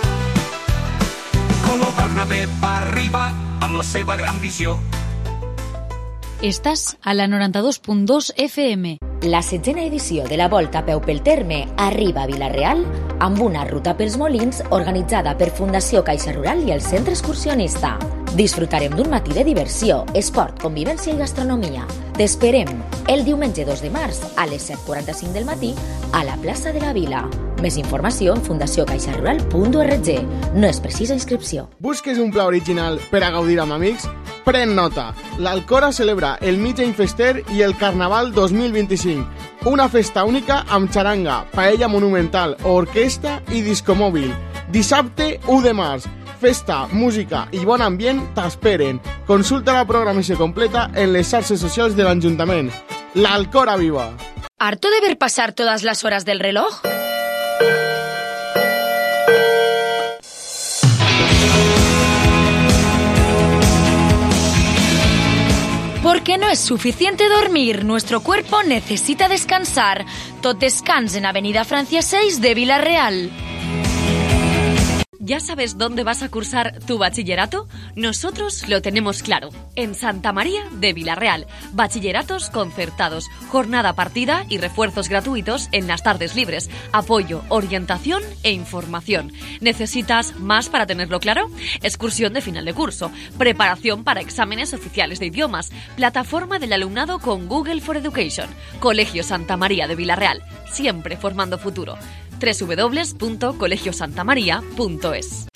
Com el Bernabé va arribar amb la seva gran visió. Estàs a la 92.2 FM. La 7ª edició de la Volta a peu pel terme arriba a Vila-real amb una ruta pels molins organitzada per Fundació Caixa Rural i el Centre Excursionista. Disfrutarem d'un matí de diversió, esport, convivència i gastronomia. T'esperem el diumenge 2 de març a les 7:45 del matí a la plaça de la Vila. Més informació en fundaciocaixarural.org. No és precisa inscripció. Busques un pla original per a gaudir amb amics? Pren nota! L'Alcora celebra el Mitjany Fester i el Carnaval 2025. Una festa única amb xaranga, paella monumental, orquestra i discomòbil. Dissabte 1 de març. Festa, música i bon ambient t'esperen. Consulta la programació completa en les xarxes socials de l'Ajuntament. L'Alcora viva! ¿Harto de ver pasar todas las horas del reloj? Porque no es suficiente dormir, nuestro cuerpo necesita descansar. Tot descans en Avenida Francia 6 de Vila-real. ¿Ya sabes dónde vas a cursar tu bachillerato? Nosotros lo tenemos claro. En Santa María de Vila-real. Bachilleratos concertados, jornada partida y refuerzos gratuitos en las tardes libres. Apoyo, orientación e información. ¿Necesitas más para tenerlo claro? Excursión de final de curso. Preparación para exámenes oficiales de idiomas. Plataforma del alumnado con Google for Education. Colegio Santa María de Vila-real. Siempre formando futuro. www.colegiosantamaria.es.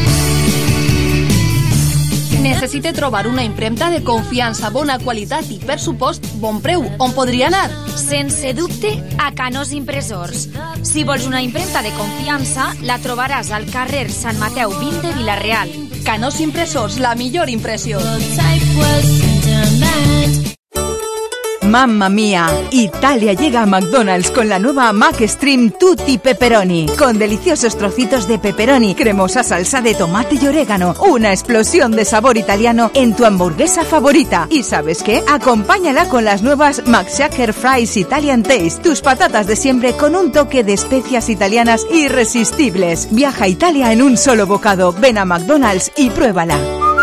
Necessite trobar una impremta de confiança, bona qualitat i, per supost, bon preu. On podria anar? Sense dubte, a Canós Impressors. Si vols una impremta de confiança, la trobaràs al carrer Sant Mateu 20 de Vila-real. Canós Impressors, la millor impressió. ¡Mamma mía! Italia llega a McDonald's con la nueva McStream Tutti Pepperoni, con deliciosos trocitos de pepperoni, cremosa salsa de tomate y orégano, una explosión de sabor italiano en tu hamburguesa favorita. ¿Y sabes qué? Acompáñala con las nuevas McShaker Fries Italian Taste, tus patatas de siempre con un toque de especias italianas irresistibles. Viaja a Italia en un solo bocado. Ven a McDonald's y pruébala.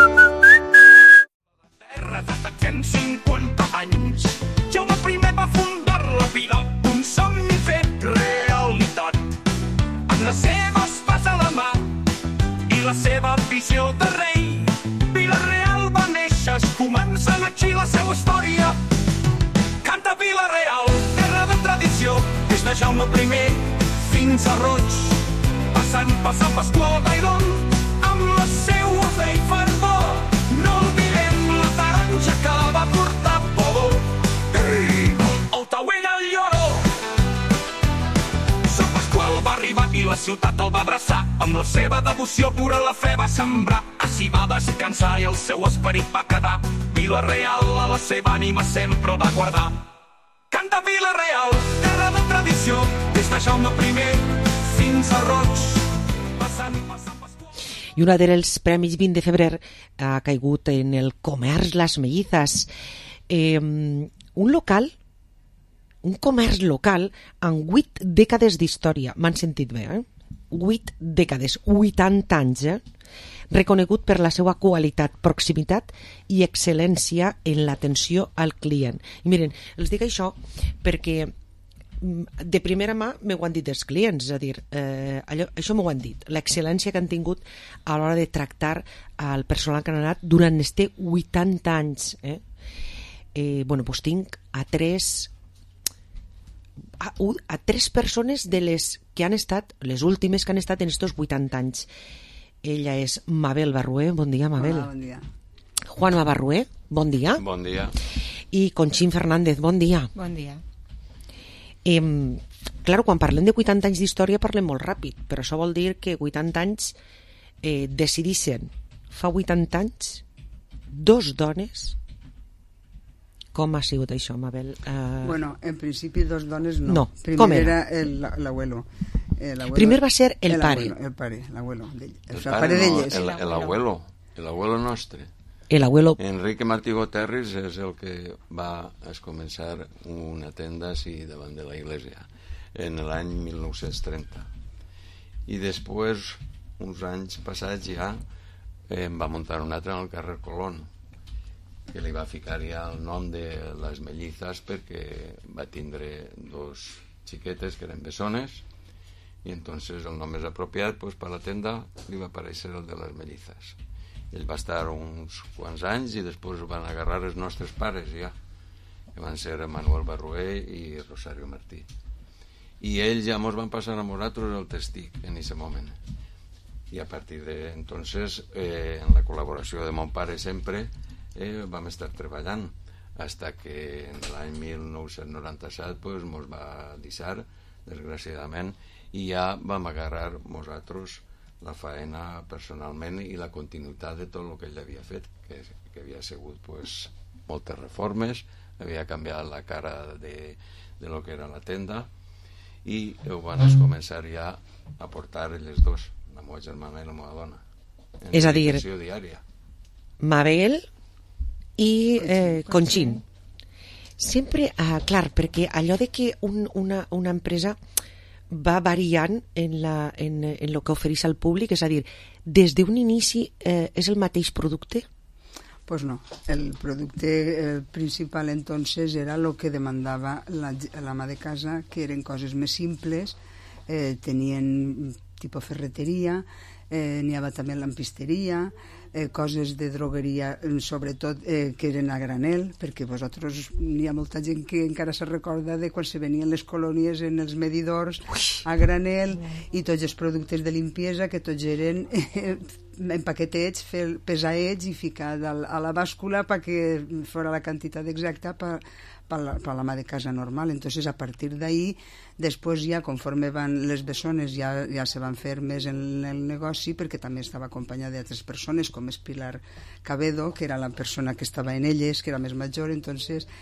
Terra de 750 anys, Jaume I va fundar la vila, un somni fet realitat. Amb les seves pas a la mà i la seva visió de rei, Vila-real va néixer, comença aquí la seva història. Canta Vila-real, terra de tradició, des de Jaume I fins a Roig, passant Pasqual d'Airon, amb la seua fe i fervor. No oblidem la taronja que va portar Podó, el Tauell al Lloró. Sant Pasqual va arribar i la ciutat el va abraçar, amb la seva devoció pura la fe va sembrar. Així va descansar i el seu esperit va quedar. Vila-real a la seva ànima sempre el va guardar. Canta Vila-real, terra de tradició, des de Jaume I fins a Roig, passant Pasqual. I una dels premis 20 de febrer ha caigut en el comerç Las Mellizas. Un comerç local amb 8 dècades d'història. M'han sentit bé, 8 dècades, 80 anys, reconegut per la seva qualitat, proximitat i excel·lència en l'atenció al client. I miren, els dic això perquè de primera mà m'ho han dit els clients, és a dir, això m'ho han dit, l'excel·lència que han tingut a l'hora de tractar al personal que han anat durant este 80 anys. Doncs tinc a tres persones de les que han estat, les últimes que han estat en estos 80 anys. Ella és Mabel Barrué. Bon dia, Mabel. Hola, bon dia. Juanma Barrué, bon dia. Bon dia. I Conxín Fernández, bon dia. Bon dia. Clar, quan parlem de 80 anys d'història parlem molt ràpid, però això vol dir que 80 anys decidissin fa 80 anys 2 dones. Com ha sigut això, Mabel? Bueno, en principi 2 dones no. No, primer com era? L'abuelo. Primer va ser el pare. El pare, l'abuelo. El pare d'elles. L'abuelo nostre. L'abuelo. Enrique Martí Guterres és el que va començar una tenda així davant de la iglesia en l'any 1930. I després, uns anys passats ja, va muntar un altre en el carrer Colón, que li va ficar ja el nom de Les Mellizas perquè va tindre 2 xiquetes que eren bessones, i entonces el nom més apropiat per la tenda li va aparèixer el de Les Mellizas. Ell va estar uns quants anys i després van agarrar els nostres pares ja, que van ser Manuel Barrué i Rosario Martí. I ells ja mos van passar a nosaltres el testic en aquest moment. I a partir de entonces, en la col·laboració de mon pare sempre, vam estar treballant hasta que en l'any 1997 mos va deixar, desgraciadament, i ja vam agarrar nosaltres la faena personalment i la continuïtat de tot el que ell havia fet, que havia sigut moltes reformes, havia canviat la cara de lo que era la tenda, i ho van començar ja a portar les dos, la meva germana i la meva dona, en és a dir, diària. Mabel i Conxín. Sempre, clar, perquè allò de que una empresa va variant en el que ofereix al públic, és a dir, des d'un inici és el mateix producte? Pues no, el producte principal entonces era lo que demandava l'ama de casa, que eren coses més simples, tenien tipus ferreteria, n'hi havia també lampisteria, coses de drogueria, sobretot que eren a granel, perquè vosaltres n'hi ha molta gent que encara se recorda de quan se venien les colònies en els medidors a granel, i tots els productes de limpiesa que tots eren empaquetets, pesats i ficar a la bàscula perquè fos la quantitat exacta per l'ama de casa normal. Entonces, a partir d'ahí, després ja, conforme van les bessones, ja se van fer més en el negoci, perquè també estava acompanyada d'altres persones, com és Pilar Cabedo, que era la persona que estava en elles, que era més major. Entonces,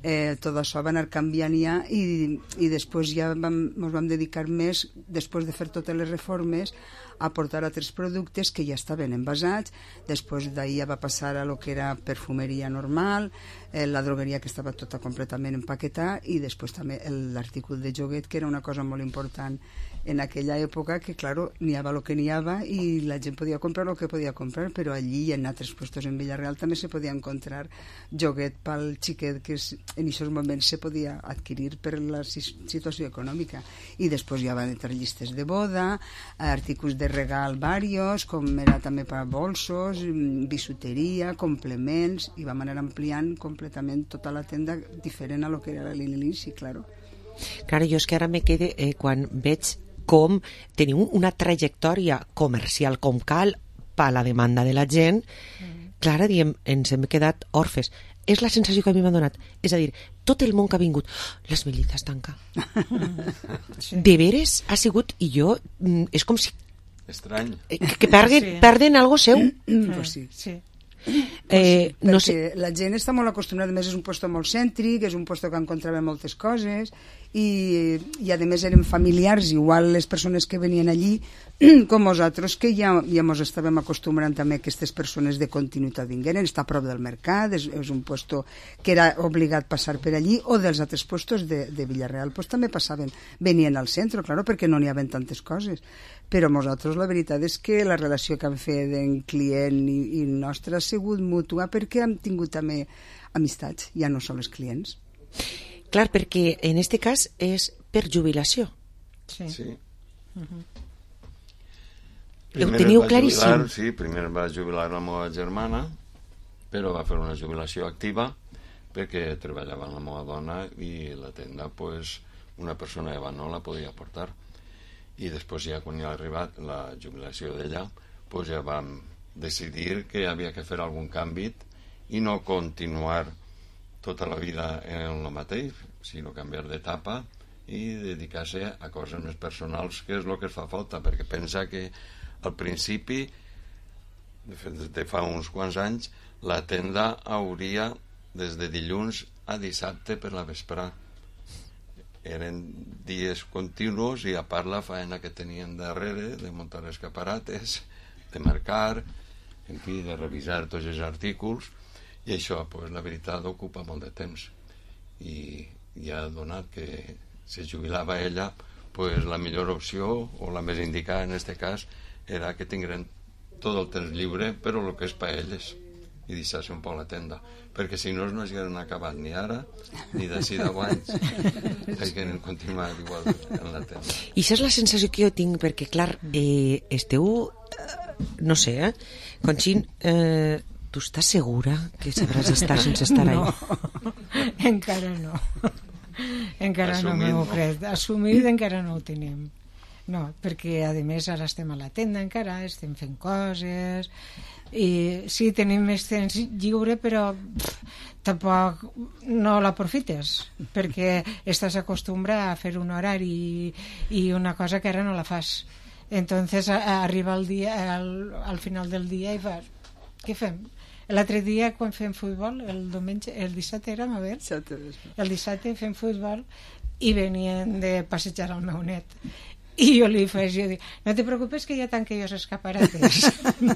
tot això va anar canviant ja i després ja ens vam dedicar més, després de fer totes les reformes, a portar altres productes que ja estaven envasats. Després d'ahir ja va passar a lo que era perfumeria normal, la drogueria que estava tota completament empaquetada, i després també l'article de joguet, que era una cosa molt important en aquella època, que claro, n'hi havia el que n'hi havia i la gent podia comprar el que podia comprar, però allí i en altres puestos en Villarreal també se podia encontrar joguet pel xiquet que en aquests moments se podia adquirir per la situació econòmica. I després ja van entrar llistes de boda, articles de regal varios, com era també per bolsos, bisuteria, complements, i vam anar ampliant completament tota la tenda diferent a lo que era l'inici, claro. Clar, jo és que ara me quede quan veig com teniu una trajectòria comercial com cal per la demanda de la gent, clar, diem, ens hem quedat orfes. És la sensació que a mi m'ha donat. És a dir, tot el món que ha vingut, les Mellitas tanca. De veres ha sigut, i jo, és com si... Estrany. Que perden algo seu. Pues sí. No sé. La gent està molt acostumada, a més és un lloc molt cèntric, és un lloc que encontrava moltes coses i a més eren familiars, igual les persones que venien allí com nosaltres, que ja ens estàvem acostumbrant també a aquestes persones de continuïtat vingueren, està a prop del mercat, és un lloc que era obligat passar per allí, o dels altres llocs de Villarreal pues també passaven, venien al centre, claro, perquè no n'hi havia tantes coses. Però nosaltres la veritat és que la relació que hem fet en client i nostra ha sigut mútua, perquè hem tingut també amistats, ja no són els clients. Clar, perquè en este cas és per jubilació. Sí. Ho teniu claríssim. Sí, primer va jubilar la meva germana, però va fer una jubilació activa perquè treballava amb la meva dona i la tenda, pues, una persona de no la podia portar. I després ja quan ja ha arribat la jubilació d'ella, pues ja vam decidir que havia que fer algun canvi i no continuar tota la vida en el mateix, sinó canviar d'etapa i dedicar-se a coses més personals, que és el que es fa falta, perquè pensa que al principi, de fa uns quants anys, la tenda hauria des de dilluns a dissabte per la vesprà. Eren dies continus i a part la faena que tenien darrere de muntar escaparates, de marcar, en fi, de revisar tots els artículs, i això, pues, la veritat, ocupa molt de temps. I ha donat que se jubilava ella, pues, la millor opció, o la més indicada en aquest cas, era que tingueren tot el temps lliure, però el que és per elles, i deixar-se un poc la tenda, perquè si no no s'hi han acabat ni ara ni d'ací 10 anys perquè continuar igual en la tenda. I això és la sensació que jo tinc, perquè clar, esteu no sé, Conxín, tu estàs segura que sabràs estar sense estar ahí? No, encara no, encara no m'ho crec, assumit encara no ho tenim. No, perquè a més ara estem a la tenda encara, estem fent coses i sí, tenim més temps lliure, però tampoc no l'aprofites perquè estàs acostumbrat a fer un horari i una cosa que ara no la fas. Entonces arriba el dia, al final del dia, i vas, què fem? L'altre dia quan fem futbol, el dissabte érem, a veure, el dissabte fem futbol i venien de passejar el meu net i jo li faig, jo dic, no te preocupes que ja tanque jo els escaparates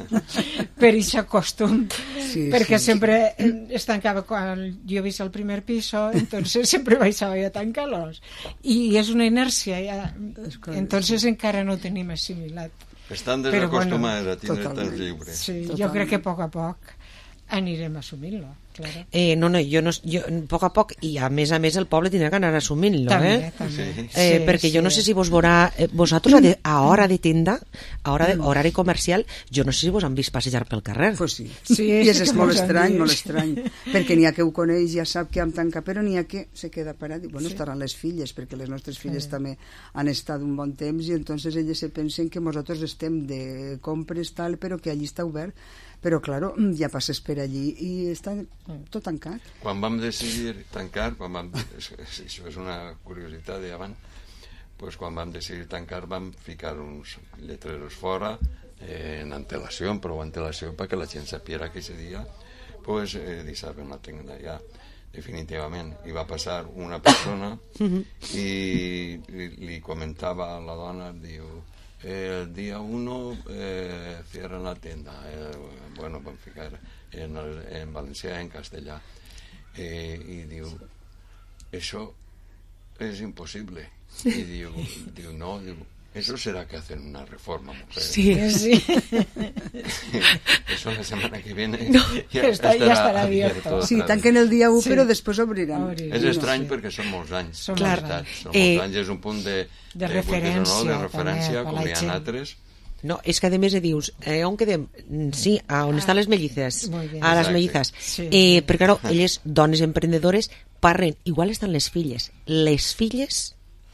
per això costum, perquè sempre es tancava quan jo vist el primer piso, entonces sempre baixava a tancar-los i és una inèrcia ja. Entonces encara no ho tenim assimilat. Estan desacostumats a tenir temps lliure. Sí, jo crec que a poc anirem assumint-lo, claro. No, jo a poc i a més el poble tindrà que anar assumint-lo, també. Perquè jo no sé si vos veurà vosaltres a hora de tenda, a hora d'horari comercial, jo no sé si vos han vist passejar pel carrer. Pues sí, i és molt estrany, perquè n'hi ha que ho coneix, ja sap que hem tancat, però n'hi ha que se queda parat i bueno, estaran les filles, perquè les nostres filles també han estat un bon temps i entonces elles se pensen que nosaltres estem de compres tal, però que allí està obert. Però, claro, ja passes per allí i està tot tancat. Quan vam decidir tancar, això és una curiositat de abans, pues quan vam decidir tancar vam ficar uns lletreros fora en antelació, en prou antelació, perquè la gent sapiera que ese dia pues deixaven la tenda ja. definitivament. I va passar una persona i li comentava a la dona, diu, el dia 1 cierran la tienda. Bueno, van ficar en valencià, en castellà. I diu, això és impossible. I diu, no, diu, eso será que hacen una reforma, mujer. Sí. Eso la semana que viene ya estará abierto. Sí, tanquen el dia 1, però després obriran. És estrany perquè són molts anys. Són molts anys, és un punt de referència, com hi ha altres. No, és que a més dius, on quedem? Sí, on estan les mellizes, a les mellizes. Perquè, claro, elles, dones emprendedores, parlen, igual estan les filles. Les filles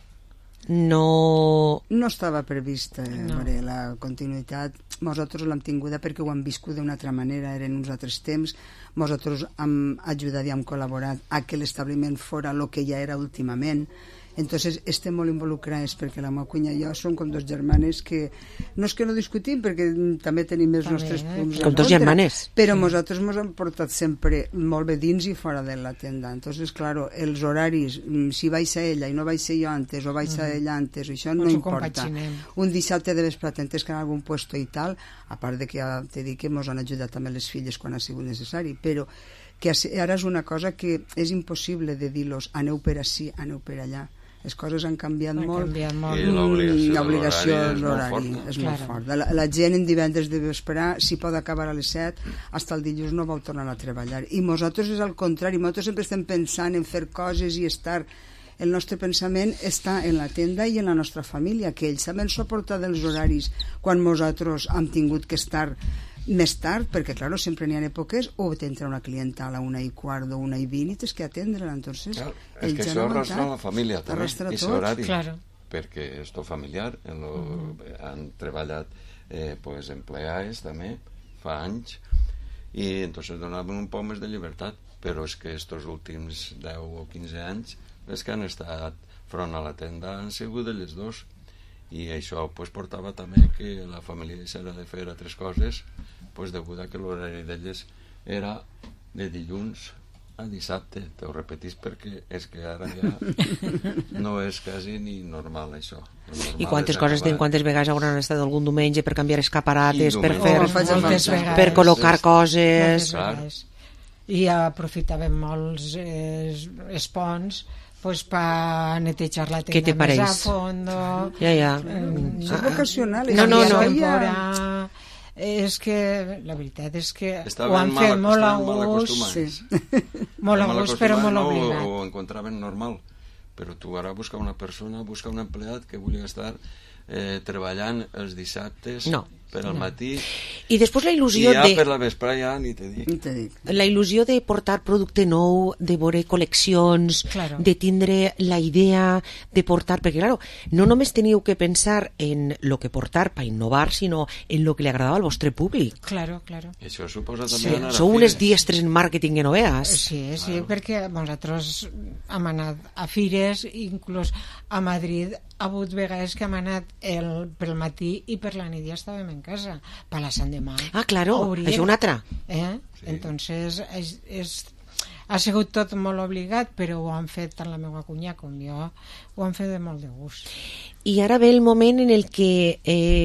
no estava prevista la continuïtat. Nosaltres l'hem tinguda perquè ho hem viscut d'una altra manera, eren uns altres temps. Nosaltres hem ajudat i hem col·laborat a que l'establiment fora el que ja era últimament. Entonces estem molt involucrats perquè la meva cunya i jo som com dos germanes que no és que no discutim perquè també tenim els nostres punts com dos germanes, però nosaltres ens hem portat sempre molt bé dins i fora de la tenda. Entonces, claro, els horaris, si vaig ser ella i no vaig ser jo antes o vaig ser ella antes, això no importa. Un dissabte de vespre tentes que en algun puesto i tal, a part de que ja t'he dit que ens han ajudat també les filles quan ha sigut necessari, però que ara és una cosa que és impossible de dir-los aneu per ací, aneu per allà. Les coses han canviat molt. I l'obligació de l'horari és molt forta. La gent en divendres deu esperar, si pot acabar a les 7, fins al dilluns no vau tornar a treballar. I nosaltres és al contrari, nosaltres sempre estem pensant en fer coses i estar... El nostre pensament està en la tenda i en la nostra família, que ells saben suportar dels horaris quan nosaltres hem tingut que estar més tard, perquè, claro, sempre n'hi ha èpoques o t'entra una clienta a la 1:15 o 1:20 i tens que atendre-la, entonces... Claro, és que això arrastra la família també, aquest horari, perquè és tot familiar, han treballat empleats també, fa anys, i entonces donaven un poc més de llibertat, però és que estos últims 10 o 15 anys les que han estat front a la tenda han sigut elles dos, i això portava també que la família deixara de fer altres coses degut a que l'horari d'elles era de dilluns a dissabte. T'ho repetís perquè és que ara ja no és quasi ni normal això. I quantes vegades hauran estat algun diumenge per canviar escaparates, per col·locar coses... I aprofitàvem molts els ponts per netejar la tenda més a fondo. És vocacional. No. És que la veritat és que ho han fet molt a gust, molt a gust, però molt obligat. Ho encontraven normal, però tu ara busca una persona, busca un empleat que vulgui estar treballant els dissabtes per al matí i després la il·lusió i ja per la vespre ja ni te dic. La il·lusió de portar producte nou, de veure col·leccions, de tindre la idea de portar, perquè claro, no només teniu que pensar en lo que portar per innovar, sinó en lo que li agradava al vostre públic. Claro. Això suposa també anar a Sou unes diestres en màrqueting que no veas. Sí, perquè nosaltres hem anat a fires, inclús a Madrid ha hagut vegades que hem anat pel matí i per la nit ja estàvem en casa, per la Sant Demà. Ah, claro, això una altra. Entonces ha sigut tot molt obligat, però ho han fet tant la meva cunya com jo, ho han fet de molt de gust. I ara ve el moment en el que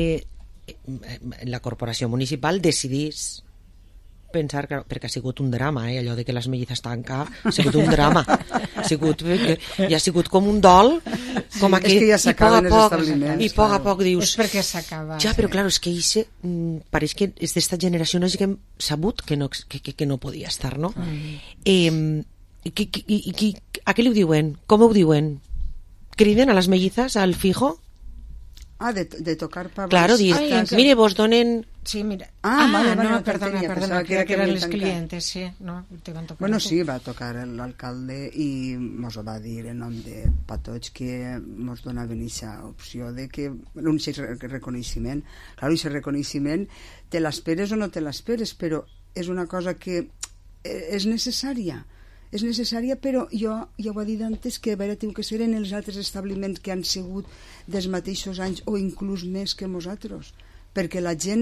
la corporació municipal decidís pensar, perquè ha sigut un drama, allò de que les mellizes tanca, ha sigut un drama, ha sigut com un dol, com aquell, és que ja s'acaben els establiments, i a poc a poc dius, és perquè s'acaba, ja, però clar, és que pareix que és d'esta generació no hàgim sabut que no podia estar, no? A què li ho diuen? Com ho diuen? Criden a les mellizes al fijo? De tocar pavos. Claro, mire, vos donen... Sí, mira. Vale, perdona, que eren les clientes, sí. No, bueno, sí, va tocar l'alcalde i mos ho va dir en nom de tots que mos donaven aquesta opció de que un reconeixement. Claro, aquest reconeixement te l'esperes o no te l'esperes, però és una cosa que és necessària. És necessària, però jo ja ho he dit antes que a veure, tinc que ser en els altres establiments que han sigut dels mateixos anys o inclús més que nosaltres, perquè la gent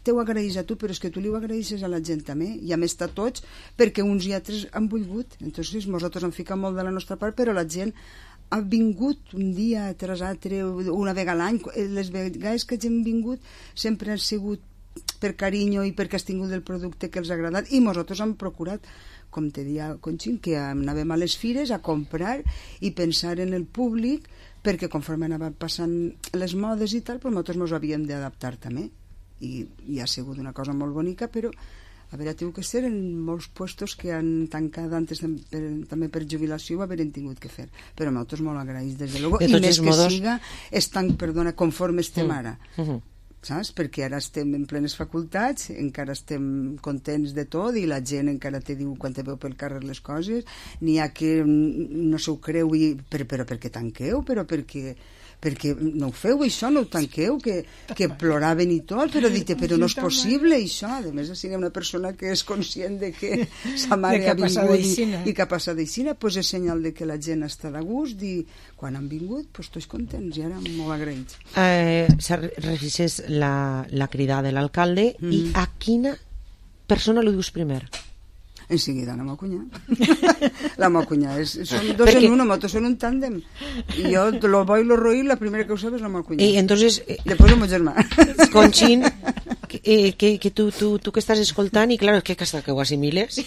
te ho agraïs a tu, però és que tu li ho agraïsses a la gent també, i a més a tots, perquè uns i altres han volgut. Entonces nosaltres hem ficat molt de la nostra part, però la gent ha vingut un dia tras altre, una vegada a l'any. Les vegades que hem vingut sempre han sigut per carinyo i perquè has tingut el producte que els ha agradat, i nosaltres hem procurat, com te deia Conxin, que anàvem a les fires a comprar i pensar en el públic, perquè conforme anaven passant les modes i tal, doncs nosaltres ens havíem d'adaptar també, i ha sigut una cosa molt bonica, però a veure, tinc que ser en molts puestos que han tancat antes també per jubilació ho haurem tingut que fer, però nosaltres molt agraïts des de luego, i més que siga conforme estem ara, saps? Perquè ara estem en plenes facultats, encara estem contents de tot, i la gent encara te diu quan te veu pel carrer les coses, n'hi ha que no s'ho creu, però per què tanqueu? Però perquè no ho feu això, no ho tanqueu, que ploraven i tot, però dite, però no és possible això. A més, si hi ha una persona que és conscient de que sa mare ha vingut i que ha passat d'aixina, doncs és senyal de que la gent està de gust, i quan han vingut, doncs tots contents, i ara molt agraïts. Regisses la crida de l'alcalde, i a quina persona li dius primer? En seguida, la meva cunyà. La meva cunyà. Són dos en uno, nosaltres són un tàndem. I jo, lo bo i lo roí, la primera que ho sabes és la meva cunyà. I entonces... Després el meu germà. Conxin, que tu que estàs escoltant, i clar, que hasta que ho assimiles,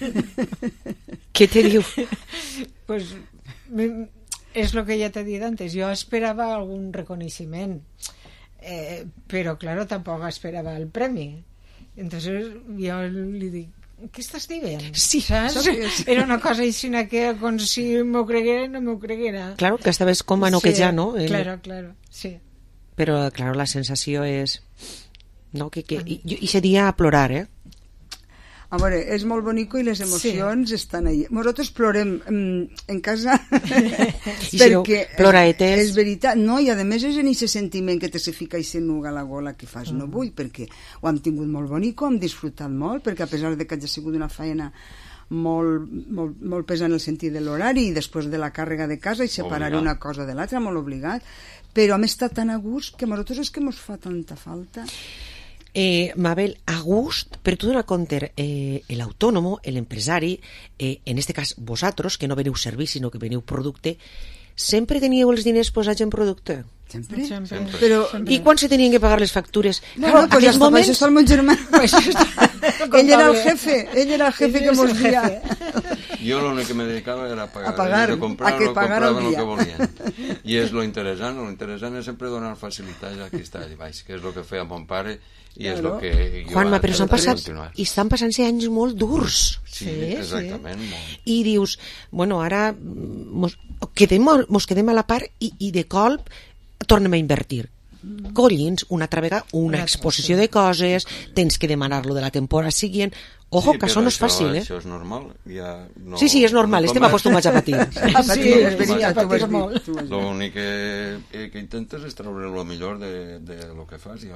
què te diu? Pues és lo que ja t'he dit antes. Jo esperava algun reconeixement, però, claro, tampoc esperava el premi. Entonces, jo li dic, què estàs dient? Sí, saps? Era una cosa així que com si m'ho creguera, no m'ho creguera. Claro, que estaves com a noquejar, sí, ¿no? Claro, sí. Però, claro, la sensació és... No, i seria a plorar, eh? A veure, és molt bonico i les emocions estan ahí. Nosaltres plorem en casa perquè és veritat, no? I a més és en aquest sentiment que te se fica i se nuga la gola que fas, no vull, perquè ho hem tingut molt bonico, hem disfrutat molt, perquè a pesar de que hagi sigut una feina molt pesant en el sentit de l'horari i després de la càrrega de casa i separar una cosa de l'altra, molt obligat, però hem estat tan a gust que a nosaltres és que ens fa tanta falta. Mabel, a gust, però tu dona compte, l'autònomo, l'empresari, en este cas vosaltres, que no veniu servir sinó que veniu producte, sempre teníeu els diners posats en producte? Sempre. Però, i quan se tenien que pagar les factures? Bueno, pues ja moments... això està el meu germà. Ell era el jefe que mos dia. Yo lo único que me dedicaba era a pagar, a compraven lo que volien. I és lo interessant és sempre donar facilitats a qui està allà baix, que és el que feia mon pare i és el que jo... Juanma, però estan passant-se anys molt durs. Sí, exactament. Molt. I dius, bueno, ara mos quedem a la part i de colp tornem a invertir. Collins, una altra vegada, una exposició de coses, tens que demanar-lo de la temporada següent. Ojo, que això no és fàcil, eh? Això és normal. Sí, és normal, estem acostumats a patir. Sí, és veritat, tu ho has dit. L'únic que intentes és treure el millor de lo que fas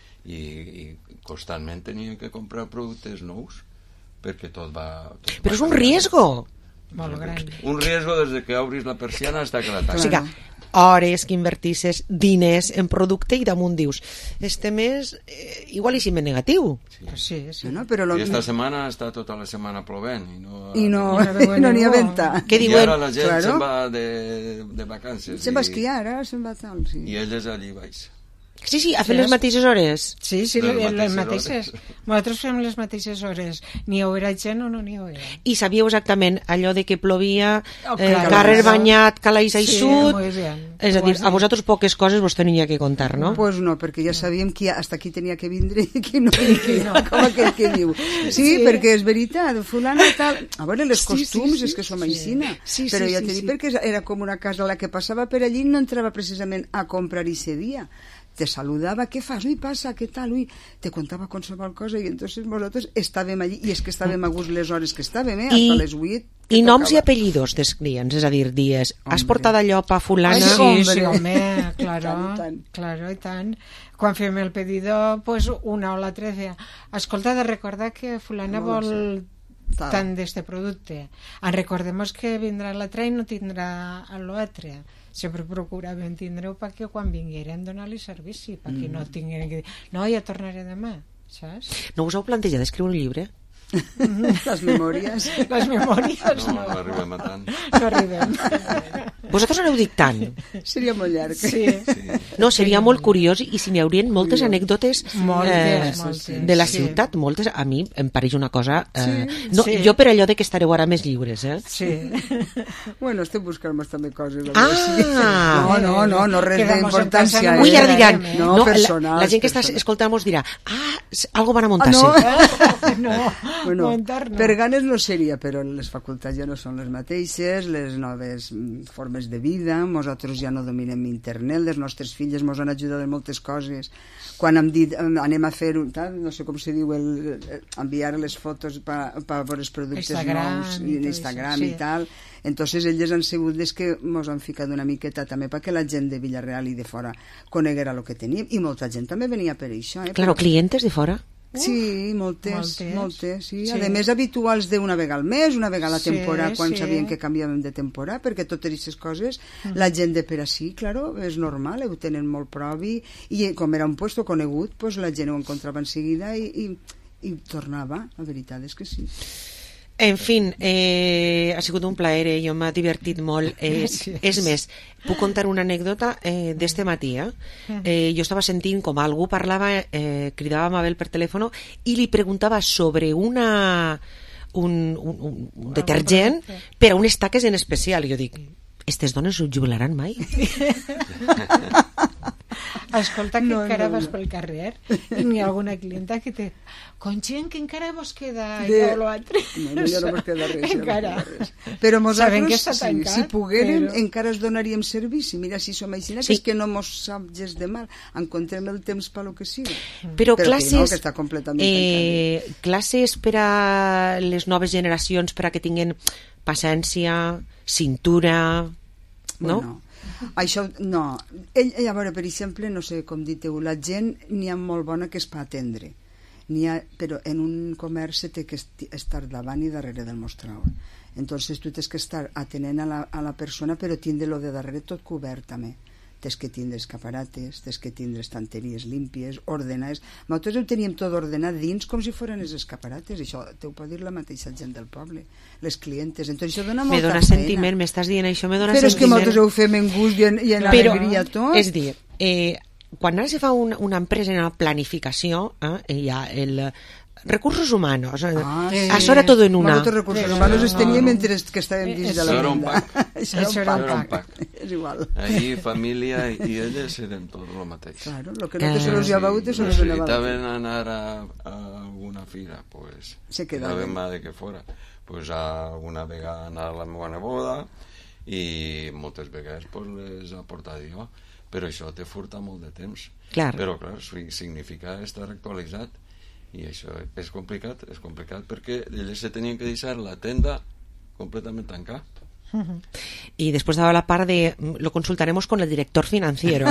i constantment tenia que comprar productes nous perquè tot va... Però és un riesgo. Molt gran. Un riesgo des que obris la persiana fins que la tanques. O sigui, hores que invertisses diners en producte i damunt dius, este mes igual hi me negatiu. Sí. No, però I esta setmana està tota la setmana plovent i no n'hi ha venta. Què diuen? I ara la gent se'n va de vacances. Se'n va esquiar, ara se'n va tal. I elles allí baix. Sí, a fer les mateixes hores. Sí, les mateixes. Nosaltres fem les mateixes hores. N'hi haurà gent o no n'hi haurà. I sabíeu exactament allò de que plovia, carrer banyat, calais eixut... És a dir, a vosaltres poques coses vos tenia que contar, no? Pues no, perquè ja sabíem que hasta aquí tenia que vindre i que no, com aquell que diu. Sí, perquè és veritat, fulana tal... A veure, les costums és que som aixina. Però ja t'he dit perquè era com una casa la que passava per allí no entrava precisament a comprar i dia. Te saludava, què fas? Ui, passa, què tal? Ui, te contava qualsevol cosa i entonces nosaltres estàvem allí i és que estàvem a gust les hores que estàvem, hasta les 8. I noms i apellidos dels clients, és a dir, dies, has portat allò pa fulana? Sí, home, claro, i tant. Quan fem el pedido, pues una o l'altra feia, escolta, de recordar que fulana vol tant d'este producte. En recordemos que vindrà l'altre i no tindrà l'altre. Sempre procuràvem tindre-ho perquè quan vingueren donar-li servici, perquè no tinguin que dir, no, ja tornaré demà. saps? No us heu plantejat d'escriure un llibre? Les memòries. Les memòries no arribem a tant. No arribem. Vosaltres aneu dictant? Seria molt llarg. Sí. No, seria molt curiós i si n'hi haurien moltes anècdotes moltes, de la ciutat, moltes, a mi em pareix una cosa... No, jo per allò de que estareu ara més lliures, Sí. Bueno, estem buscant també coses. No, res d'importància. Ui, ara diran, no, personals. la gent que està escoltant mos dirà, algo van a muntar-se. Bueno, per ganes no seria, però les facultats ja no són les mateixes, les noves formes de vida, nosaltres ja no dominem internet, les nostres filles ens han ajudat en moltes coses. Quan hem dit anem a fer, no sé com se diu, enviar les fotos per veure els productes nous en Instagram i tal, entonces elles han sigut les que ens han ficat una miqueta també perquè la gent de Villarreal i de fora coneguera el que teníem, i molta gent també venia per això. Claro, clientes de fora? Sí, moltes, sí. A més, habituals d'una vegada al mes, una vegada a la temporada, quan sabien que canviàvem de temporada, perquè totes aquestes coses, la gent de per ací, claro, és normal, ho tenen molt propi, i com era un puesto conegut, pues la gent ho encontrava en seguida i tornava, la veritat és que sí. En fin, ha sigut un plaer, jo m'ha divertit molt. És més, puc contar una anècdota d'este matí. Jo estava sentint com algú parlava, cridava a Mabel per telèfon i li preguntava sobre un detergent per a unes taques en especial. I jo dic, aquestes dones ho jubilaran mai? Escolta, que encara vas pel carrer i n'hi ha alguna clienta que té Conxen, que encara vos queda allò o l'altre. No, ja no mos queda res. Encara. Però nosaltres, si poguérem, encara es donaríem servici. Mira, si som així, que és que no mos sap gens de mal. Encontrem el temps per lo que sigui. Però classes, que està completament classes per a les noves generacions, per a que tinguin paciència, cintura, no? Bueno, això no. A veure, per exemple, no sé com diteu, la gent n'hi ha molt bona que es pot atendre, però en un comerç té que estar davant i darrere del mostrador. Entonces tu tens que estar atenent a la persona, però tindre lo de darrere tot cobert també. Tens que tindre escaparates, tens que tindre estanteries límpies, ordenades. Nosaltres ho teníem tot ordenat dins com si foren els escaparates. Això t'ho pot dir la mateixa gent del poble, les clientes. Entonces això dona molta feina. Me dona sentiment, m'estàs dient això, me dona però sentiment. Però és que nosaltres ho fem en gust i en alegria tot. És dir, quan ara se fa una empresa en la planificació, hi ha el recursos humanos, això era tot en una. Nosotros recursos humanos els teníem mentre que estàvem dins de la venda. Això era un pack. És igual. Ahí família i elles eren tot el mateix. Claro, lo que no te solucionava te solucionava. Necesitaven anar a alguna fira, pues quedaven de que fora. Pues alguna vegada anar a la meva neboda i moltes vegades pues les ha portat jo. Però això te furta molt de temps. Però clar, significa estar actualitzat. I això és complicat perquè elles se tenien que deixar la tenda completament tancada. Y después daba la par de lo consultaremos con el director financiero.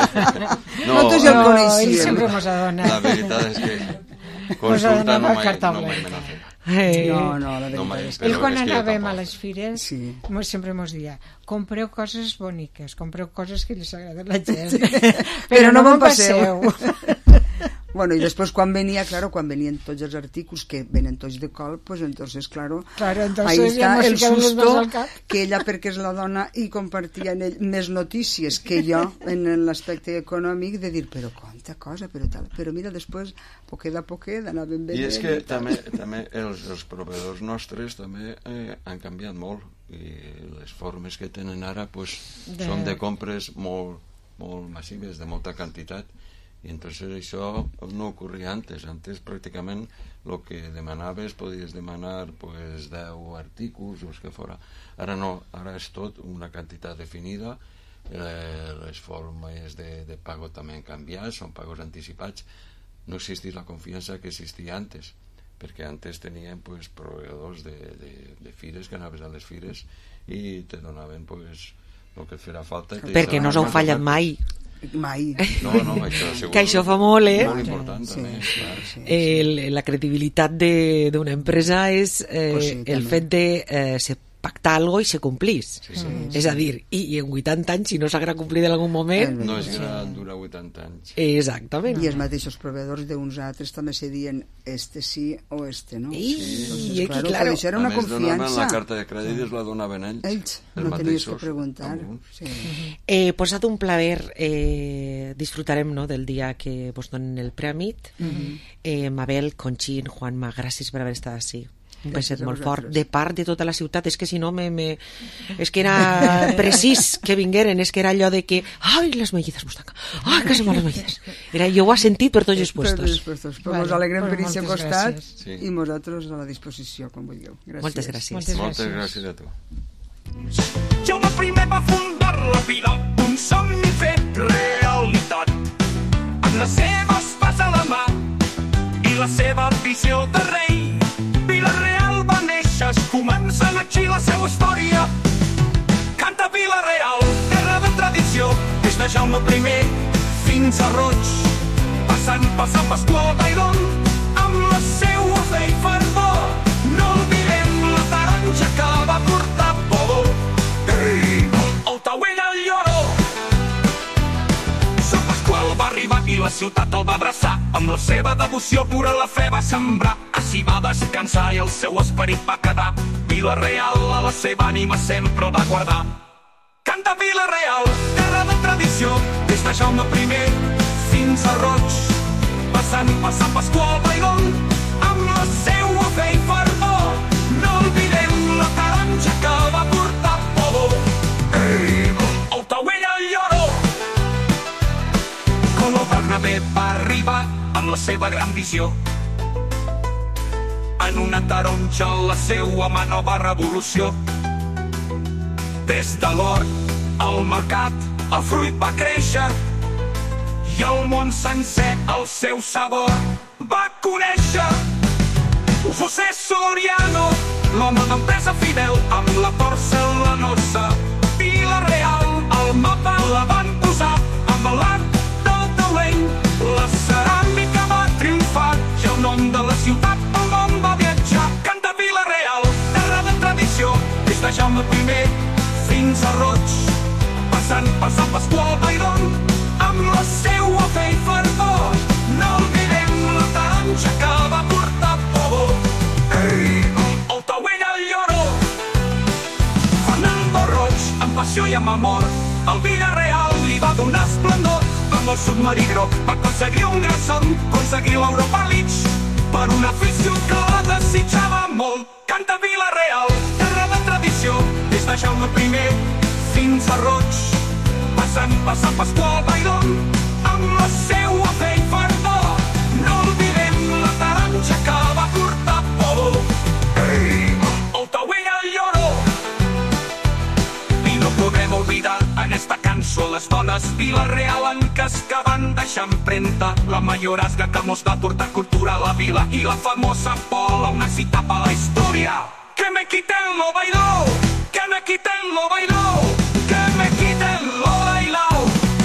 Él siempre hemos dado nada. La veritat és que consulta no mai me n'ha fet. No, la veritat és que... Ell quan anàvem a les fires sempre ens deia, compreu coses boniques, compreu coses que li agraden a la gent, però no me'n passeu. Bueno, i després quan venien tots els artículos que venen tots de col, pues entonces, claro ahí està el susto que ella, perquè és la dona i compartia en ell més notícies que jo en l'aspecte econòmic, de dir, però quanta cosa, però mira, després, poquet a poquet, anaven venent. I és que també els proveïdors nostres també han canviat molt, i les formes que tenen ara pues, són de compres molt massives, de molta quantitat. I entonces això no ocorria antes pràcticament el que demanaves podies demanar pues 10 artículos o els que fora. Ara no, ara és tot una quantitat definida, les formes de pago també han canviat, són pagos anticipats, no existeix la confiança que existia antes, perquè antes teníem pues proveïdors de fires, que anaves a les fires i te donaven pues el que et farà falta. Perquè no us heu fallat mai. Mai. No, que això fa molt, molt important també. La credibilitat d'una empresa és el fet de ser pactar algo i se complís. És a dir, i en 80 anys, si no s'haurà complit en algun moment... No és gran, dura 80 anys. Exactament. I els mateixos proveedors d'uns altres també se diuen este sí o este no. I claro, claro. això era una confiança. A més, donaven la carta de crèdit, es la donaven ells. No tenies que preguntar. Sí. Pues ha d'un plaer, disfrutarem, no, del dia que vos donen el premi. Mabel, Conxín, Juanma, gràcies per haver estat així. Un beset molt fort, de part de tota la ciutat. És que si no, és que era precís que vingueren, és que era allò de que ai, les mellizas Mustanca, ai, que se van les mellizas. Jo ho he sentit per tots els puestos. Però us alegrem per aquest costat i vosaltres a la disposició, com vulgueu. Moltes gràcies. Moltes gràcies a tu. Jaume I va fundar la vila, un somni fet realitat. Amb les seves pas a la mà i la seva visió de rei, Vila-real va néixer, començant aquí la seva història. Canta Vila-real, terra de tradició, des de Jaume I fins a Roig, passant per Sant Pasqual d'Airon, amb la seua fe i fervor. No oblidem la taronja que va portar Bobo, el Tauell al Lloró. Sant Pasqual va arribar i la ciutat el va abraçar, amb la seva devoció pura la fe va sembrar. Així va descansar i el seu esperit va quedar. Vila-real a la seva ànima sempre va guardar. Canta Vila-real, terra de tradició, des de Jaume I fins a Roig, passant per Sant Pasqual d'Airon, amb la seua fe i fervor. No oblidem la taronja que va portar Bobo, el Tauell al Lloró. Coló Bernabé va arribar amb la seva gran visió. En una taronja la seua mà nova revolució. Des de l'hort al mercat el fruit va créixer i el món sencer el seu sabor va conèixer. José Soriano, l'home d'empresa fidel, amb la porcelanosa Vila-real al mapa la van posar amb l'art del taulell. La ceràmica va triomfar i el nom de la ciutat el món va viatjar. Canta Vila-real, terra de tradició, des de Jaume I fins a Roig, passant per Sant Pasqual d'Airon, amb la seua fe i fervor. No oblidem la taronja que va portar Bobo, el Tauell al Lloró. Fernando Roig, amb passió i amb amor, al Vila-real li va donar esplendor. Amb el submarí groc va aconseguir un gran son, aconseguir l'Europa League, per una afició que la desitjava molt. Canta Vila-real, terra de tradició, des de Jaume I fins a Roig, passant per Sant Pasqual d'Airon, amb la seua fe i fervor. No oblidem la taronja que va portar Bobo, el Tauell al Lloró. I no podrem oblidar en esta cançó les dones Vila-realenques que van deixar empremta. La mayorazga que mos va portar cultura a la vila i la famosa Pola, una cita pa la història. Que me quiten lo bailao, que me quiten lo bailao, que me quiten lo bailao.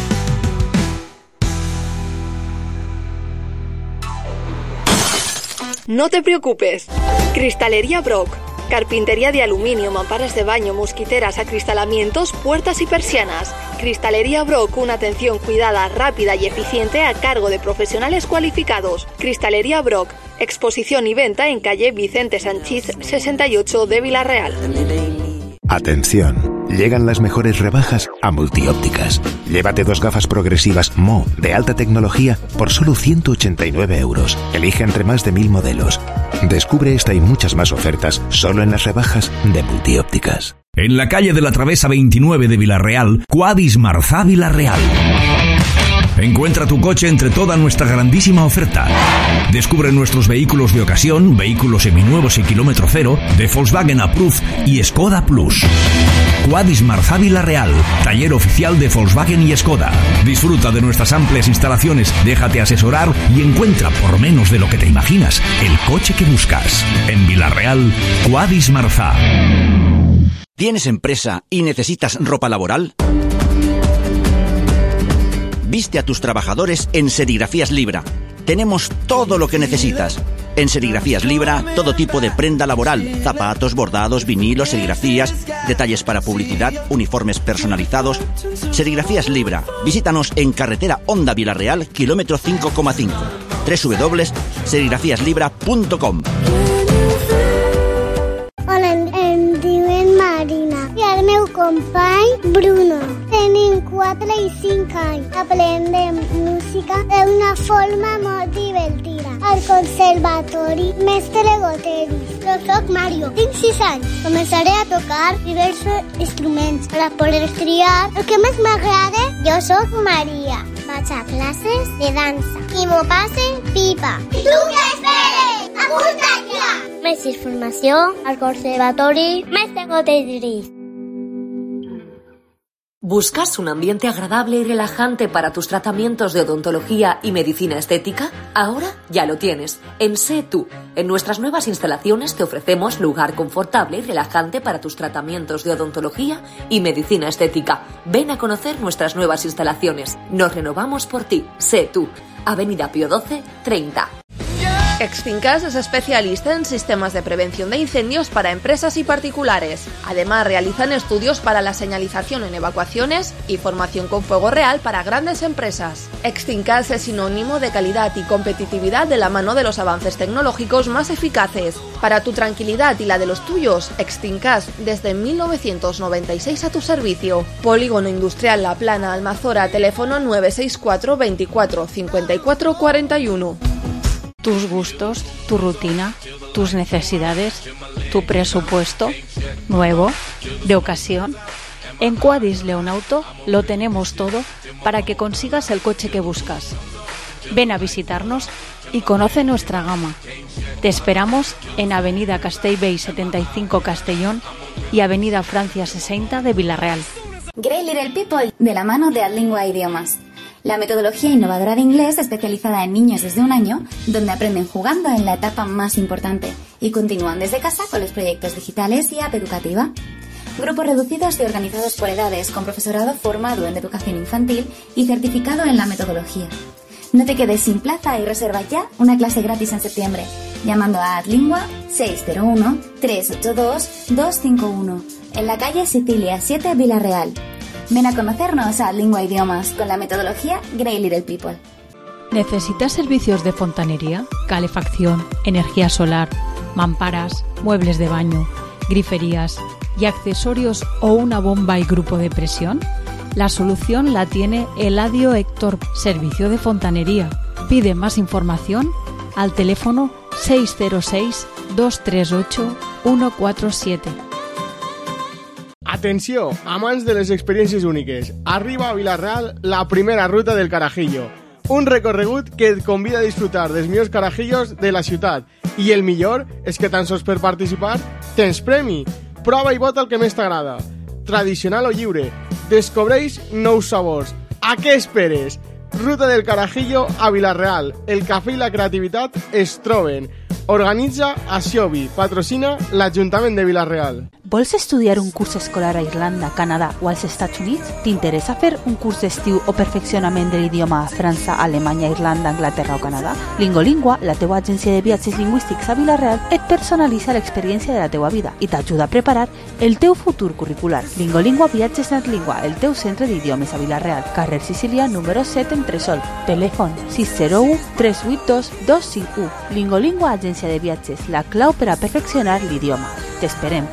No te preocupes. Cristalería Brock. Carpintería de aluminio, mamparas de baño, mosquiteras, acristalamientos, puertas y persianas. Cristalería Brock, una atención cuidada, rápida y eficiente a cargo de profesionales cualificados. Cristalería Brock, exposición y venta en calle Vicente Sanchís 68 de Vila-real. Atención, llegan las mejores rebajas a Multiópticas. Llévate 2 gafas progresivas Mo de alta tecnología por solo 189 euros. Elige entre más de 1000 modelos. Descubre esta y muchas más ofertas solo en las rebajas de Multiópticas. En la calle de la Travesa 29 de Vila-real, Quadis Marzá Vila-real. Encuentra tu coche entre toda nuestra grandísima oferta. Descubre nuestros vehículos de ocasión, vehículos seminuevos y kilómetro cero, de Volkswagen Approved y Skoda Plus. Quadis Marzá Vila-real, taller oficial de Volkswagen y Skoda. Disfruta de nuestras amplias instalaciones, déjate asesorar y encuentra por menos de lo que te imaginas el coche que buscas. En Vila-real, Quadis Marzá. ¿Tienes empresa y necesitas ropa laboral? Viste a tus trabajadores en Serigrafías Libra. Tenemos todo lo que necesitas. En Serigrafías Libra, todo tipo de prenda laboral, zapatos, bordados, vinilos, serigrafías, detalles para publicidad, uniformes personalizados. Serigrafías Libra. Visítanos en carretera Honda Vilareal, kilómetro 5,5. www.serigrafiaslibra.com. Hola, em diuen Marina i el meu company Bruno. Tenim 4 i 5 anys. Aprendem música d'una forma molt divertida. Al conservatori Mestre Goteris. Jo soc Mario, tinc 6 anys. Començaré a tocar diversos instruments per a poder triar el que més m'agrada. Jo soc Maria. Vaig a classes de dansa i m'ho passe pipa. I tu què esperes? Apunta't ja! Més informació al conservatori Mestre Goteris. ¿Buscas un ambiente agradable y relajante para tus tratamientos de odontología y medicina estética? Ahora ya lo tienes, en Sé Tú. En nuestras nuevas instalaciones te ofrecemos lugar confortable y relajante para tus tratamientos de odontología y medicina estética. Ven a conocer nuestras nuevas instalaciones. Nos renovamos por ti. Sé Tú. Avenida Pío XII, 30. Extincas es especialista en sistemas de prevención de incendios para empresas y particulares. Además, realizan estudios para la señalización en evacuaciones y formación con fuego real para grandes empresas. Extincas es sinónimo de calidad y competitividad de la mano de los avances tecnológicos más eficaces. Para tu tranquilidad y la de los tuyos, Extincas desde 1996 a tu servicio. Polígono Industrial La Plana, Almazora, teléfono 964 24 54 41. Tus gustos, tu rutina, tus necesidades, tu presupuesto, nuevo, de ocasión. En Quadis Leonauto lo tenemos todo para que consigas el coche que buscas. Ven a visitarnos y conoce nuestra gama. Te esperamos en Avenida Castellbell 75 Castellón y Avenida Francia 60 de Vila-real. Great Little People, de la mano de Adlingua Idiomas. La metodología innovadora de inglés especializada en niños desde 1 año, donde aprenden jugando en la etapa más importante y continúan desde casa con los proyectos digitales y app educativa. Grupos reducidos y organizados por edades, con profesorado formado en educación infantil y certificado en la metodología. No te quedes sin plaza y reserva ya una clase gratis en septiembre, llamando a Adlingua 601-382-251, en la calle Sicilia 7, Vila-real. Ven a conocernos a Adlingua Idiomas con la metodología Great Little People. ¿Necesitas servicios de fontanería, calefacción, energía solar, mamparas, muebles de baño, griferías y accesorios o una bomba y grupo de presión? La solución la tiene Eladio Héctor, servicio de fontanería. Pide más información al teléfono 606 238 147. Atenció, amants de les experiències úniques. Arriba a Vila-real la primera ruta del Carajillo. Un recorregut que et convida a disfrutar dels millors carajillos de la ciutat. I el millor és que tan sols per participar tens premi. Prova i vota el que més t'agrada. Tradicional o lliure. Descobreix nous sabors. A què esperes? Ruta del Carajillo a Vila-real. El cafè i la creativitat es troben. Organitza Asiobi. Patrocina l'Ajuntament de Vila-real. Vols estudiar un curs escolar a Irlanda, Canadà o als Estats Units? T'interessa fer un curs d'estiu o perfeccionament de l'idioma a França, Alemanya, Irlanda, Anglaterra o Canadà? Lingolingua, la teua agència de viatges lingüístics a Vila-real, et personalitza l'experiència de la teua vida i t'ajuda a preparar el teu futur curricular. Lingolingua Viatges Netlingua, el teu centre d'idiomes a Vila-real, carrer Sicília, número 7, Entresol. Telèfon 601 382 251. Lingolingua, agència de viatges, la clau per a perfeccionar l'idioma. T'esperem.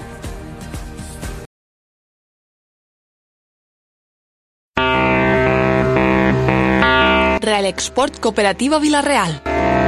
Real Export Cooperativa Vila-real.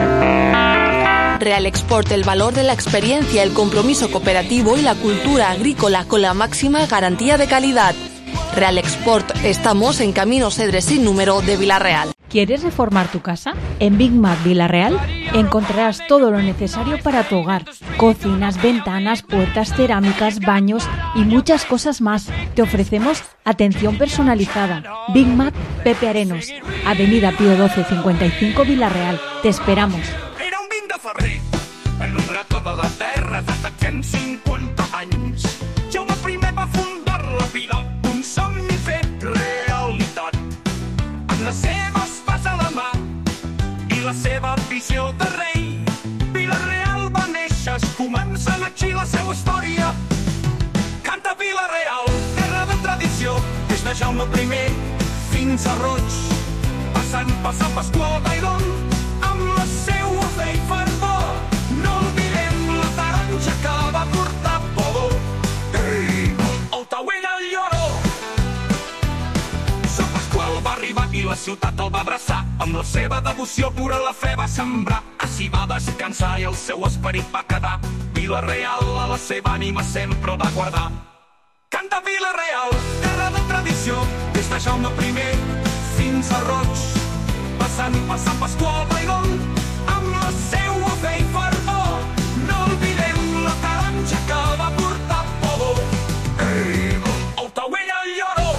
Real Export, el valor de la experiencia, el compromiso cooperativo y la cultura agrícola con la máxima garantía de calidad. Real Export, estamos en Camino Cedres sin número de Vila-real. ¿Quieres reformar tu casa? En Big Mac Vila-real encontrarás todo lo necesario para tu hogar. Cocinas, ventanas, puertas, cerámicas, baños y muchas cosas más. Te ofrecemos atención personalizada. Big Mac Pepe Arenos, Avenida Pío XII 55 Vila-real. Te esperamos. Era un 20 de febrer, en un rato de la terra de d'aquests 50 anys. Jaume I va fundar la vila, un somni fet realitat. Amb les seves pas a la mà i la seva visió de rei, Vila-real de Jaume I fins a Roig, passant per Sant Pasqual d'Airon, amb la seua fe i fervor. No oblidem la taronja que va portar Podó, el Tauell al Lloró. Sant Pasqual va arribar i la ciutat el va abraçar, amb la seva devoció pura la fe va sembrar. Així va descansar i el seu esperit va quedar. Vila-real a la seva ànima sempre va guardar. Canta Vila-real, terra de tradició, des de Jaume I fins a Roig, passant per Sant Pasqual d'Airon, amb la seua fe i fervor. No oblidem la taronja que va portar Podó, el Tauell al Lloró.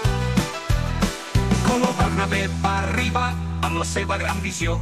Com el Bernabé va arribar amb la seva gran visió,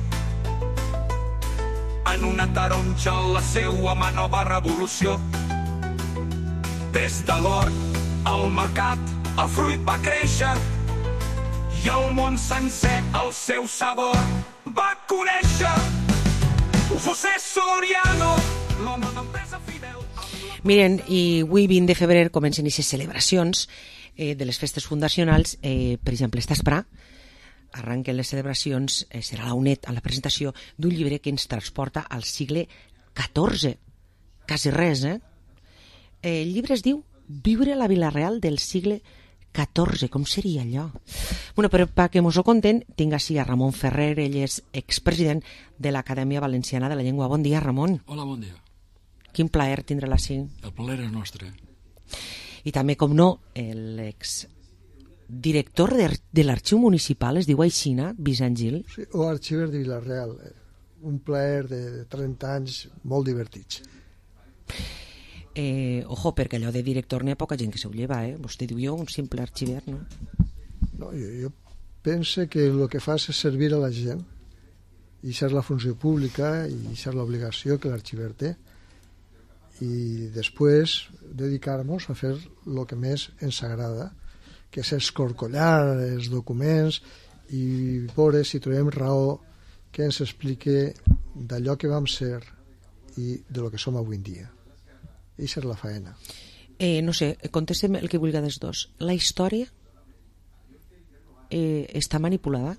en una taronja la seua mà nova revolució. Des de l'hort al mercat el fruit va créixer i el món sencer el seu sabor va conèixer. José Soriano, l'home d'empresa fidel. Miren, i avui 20 de febrer comencen aquestes celebracions de les festes fundacionals. Per exemple, esta esprà arranquen les celebracions, serà la UNED a la presentació d'un llibre que ens transporta al segle XIV. Quasi res, El llibre es diu Viure a la Vila-real del segle XIV. Com seria allò? Bueno, però perquè mos ho conten, tinc així a Ramon Ferrer, ell és expresident de l'Acadèmia Valenciana de la Llengua. Bon dia, Ramon. Hola, bon dia. Quin plaer tindre-la així. El plaer és nostre. I també, com no, l'exdirector de l'Arxiu Municipal, es diu Aixina, Vicent Gil. Sí, o arxiver de Vila-real. Un plaer de 30 anys molt divertits. Ojo, perquè allò de director n'hi ha poca gent que se ho lleva, Vostè diu jo, un simple arxiver, no? No, jo penso que el que fas és servir a la gent, i ser la funció pública i ser l'obligació que l'arxiver té, i després dedicar-nos a fer el que més ens agrada, que és escorcollar els documents i veure si trobem raó que ens explique d'allò que vam ser i de lo que som avui en dia. I ser la faena. No sé, contestem el que vulgui dels dos. La història està manipulada?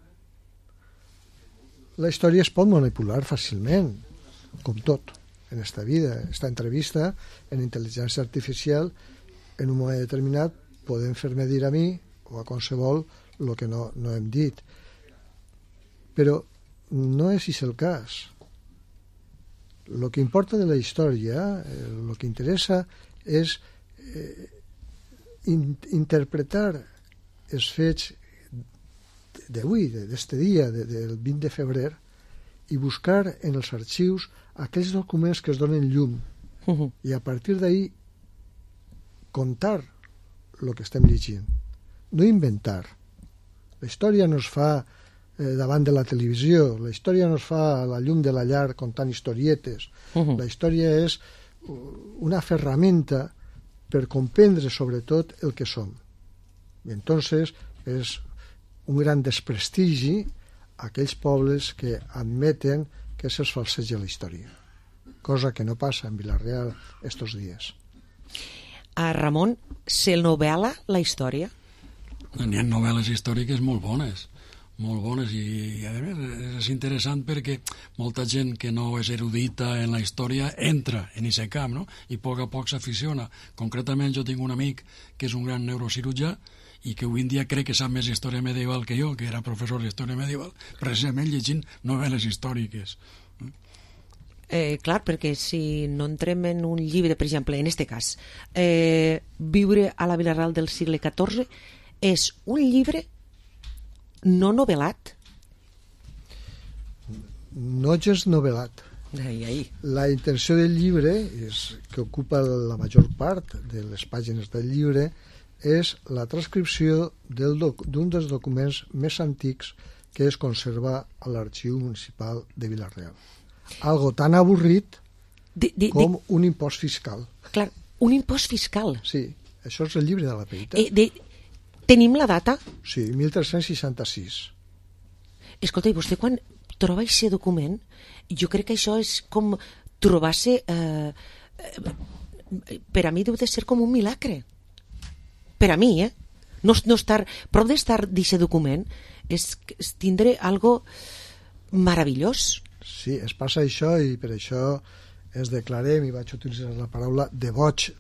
La història es pot manipular fàcilment, com tot en esta vida. Esta entrevista en intel·ligència artificial, en un moment determinat, podem fer-me dir a mi o a qualsevol el que no hem dit. Però no és el cas. Lo que importa de la història, lo que interessa és interpretar els fets d'avui, d'este dia, del 20 de febrer, i buscar en els arxius aquells documents que es donen llum i a partir d'ahí contar el que estem llegint, no inventar. La història no es fa davant de la televisió, la història no es fa a la llum de la llar contant historietes. La història és una ferramenta per comprendre sobretot el que som. I entonces és un gran desprestigi aquells pobles que admeten que se'ls falseja la història, cosa que no passa en Vila-real estos dies. A Ramon, se novel·la la història? N'hi ha novel·les històriques molt bones i a més és interessant perquè molta gent que no és erudita en la història entra en aquest camp, no? I a poc s'aficiona. Concretament jo tinc un amic que és un gran neurocirurgià i que avui en dia crec que sap més història medieval que jo, que era professor d'història medieval, precisament llegint novel·les històriques. Clar, perquè si no entrem en un llibre, per exemple, en este cas, Viure a la Vila-real del segle XIV és un llibre no novel·lat? No és novel·lat. Ai. La intenció del llibre, que ocupa la major part de les pàgines del llibre, és la transcripció d'un dels documents més antics que es conserva a l'Arxiu Municipal de Vila-real. Algo tan avorrit com un impost fiscal. Clar, un impost fiscal? Sí, això és el llibre de la Peita. Tenim la data? Sí, 1366. Escolta, i vostè quan troba aquest document, jo crec que això és com trobar-se... per a mi deu de ser com un milagre. Per a mi, No estar, prou d'estar d'aquest document és tindre algo meravellós. Sí, es passa això i per això ens declarem, i vaig utilitzar la paraula de boig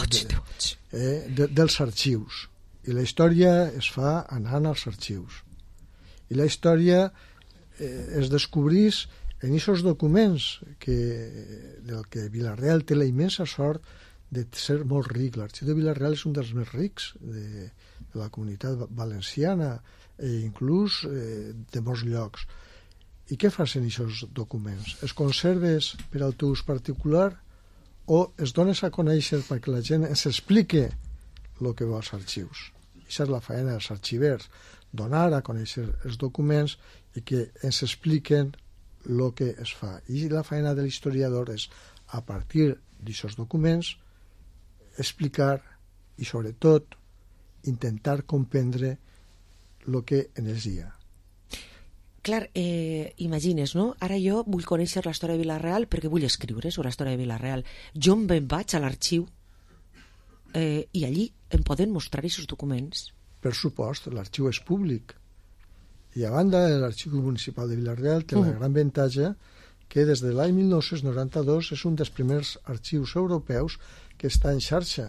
dels arxius. I la història es fa anant als arxius. I la història es descobrís en aquests documents del que Vila-real té la immensa sort de ser molt ric. L'arxiu de Vila-real és un dels més rics de la comunitat valenciana i inclús de molts llocs. I què fas en aquests documents? Es conserves per al teu ús particular o es dones a conèixer perquè la gent ens explique el que va als arxius? Això és la feina dels arxivers, donar a conèixer els documents i que ens expliquen el que es fa. I la feina de l'historiador és, a partir d'aquests documents, explicar i, sobretot, intentar comprendre el que en ells hi ha. Clar, imagines, no? Ara jo vull conèixer la història de Vila-real perquè vull escriure sobre la història de Vila-real. Jo me'n vaig a l'arxiu i allí em poden mostrar aquests documents. Per supost, l'arxiu és públic. I a banda, l'Arxiu Municipal de Vila-real té la gran avantatge que des de l'any 1992 és un dels primers arxius europeus que està en xarxa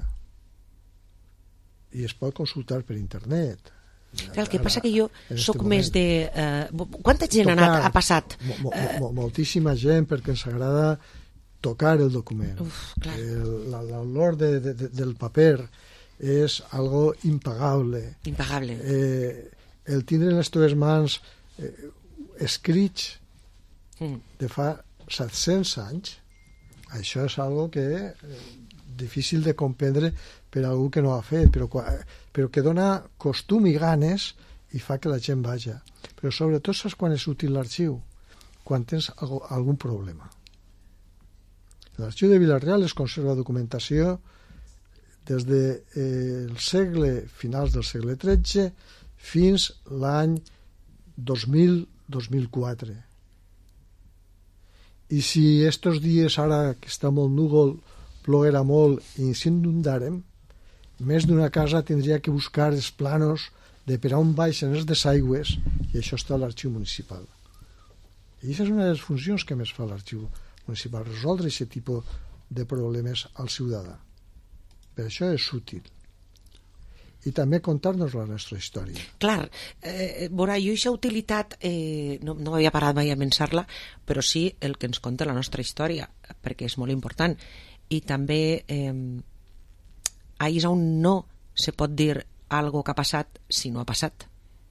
i es pot consultar per internet. El que passa que jo soc més de... Quanta gent ha passat? Moltíssima gent, perquè ens agrada tocar el document. L'olor del paper és algo impagable. Impagable. El tindre en les teves mans escrits de fa 700 anys, això és algo que difícil de comprendre per a algú que no ha fet, però que dona costum i ganes i fa que la gent vaja. Però sobretot saps quan és útil l'arxiu? Quan tens algun problema. L'arxiu de Vila-real es conserva documentació des del finals del segle XIII fins l'any 2000-2004. I si estos dies, ara que està molt núvol, ploguera molt i ens inundarem, més d'una casa tindria que buscar els planos de per on baixen els desaigües, i això està a l'arxiu municipal. I aquesta és una de les funcions que més fa l'arxiu municipal, resoldre aquest tipus de problemes al ciutadà. Per això és útil. I també contar-nos la nostra història. Clar, veurà, jo aquesta utilitat no m'havia parat mai a pensar-la, però sí el que ens conta la nostra història, perquè és molt important. I també ahí és on no se pot dir algo que ha passat si no ha passat.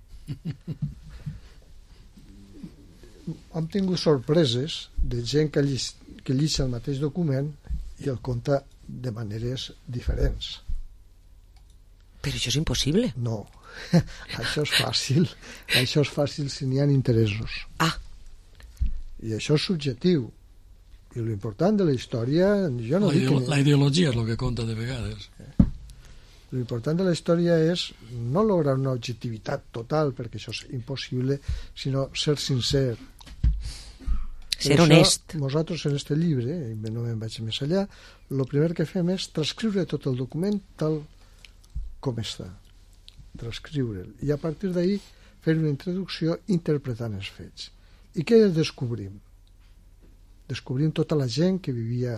Hem tingut sorpreses de gent que llegeix el mateix document i el conta de maneres diferents. Però això és impossible. No, això és fàcil. Això és fàcil si n'hi ha interessos. I això és subjectiu. I l'important de la història... La ideologia és el que compta de vegades. L'important de la història és no lograr una objectivitat total, perquè això és impossible, sinó ser sincer. Ser honest. Nosaltres en este llibre, i no me'n vaig més allà, el primer que fem és transcriure tot el document tal com està. Transcriure'l. I a partir d'ahí fer una introducció interpretant els fets. I què descobrim? Descobrim tota la gent que vivia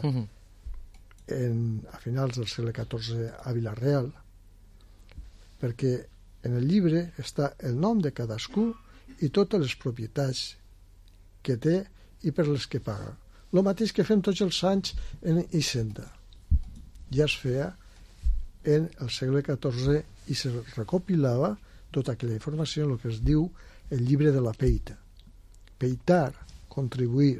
a finals del segle XIV a Vila-real, perquè en el llibre està el nom de cadascú i totes les propietats que té i per les que paga. El mateix que fem tots els anys en Hisenda. Ja es feia en el segle XIV i se recopilava tota aquella informació en el que es diu el llibre de la peita. Peitar, contribuir.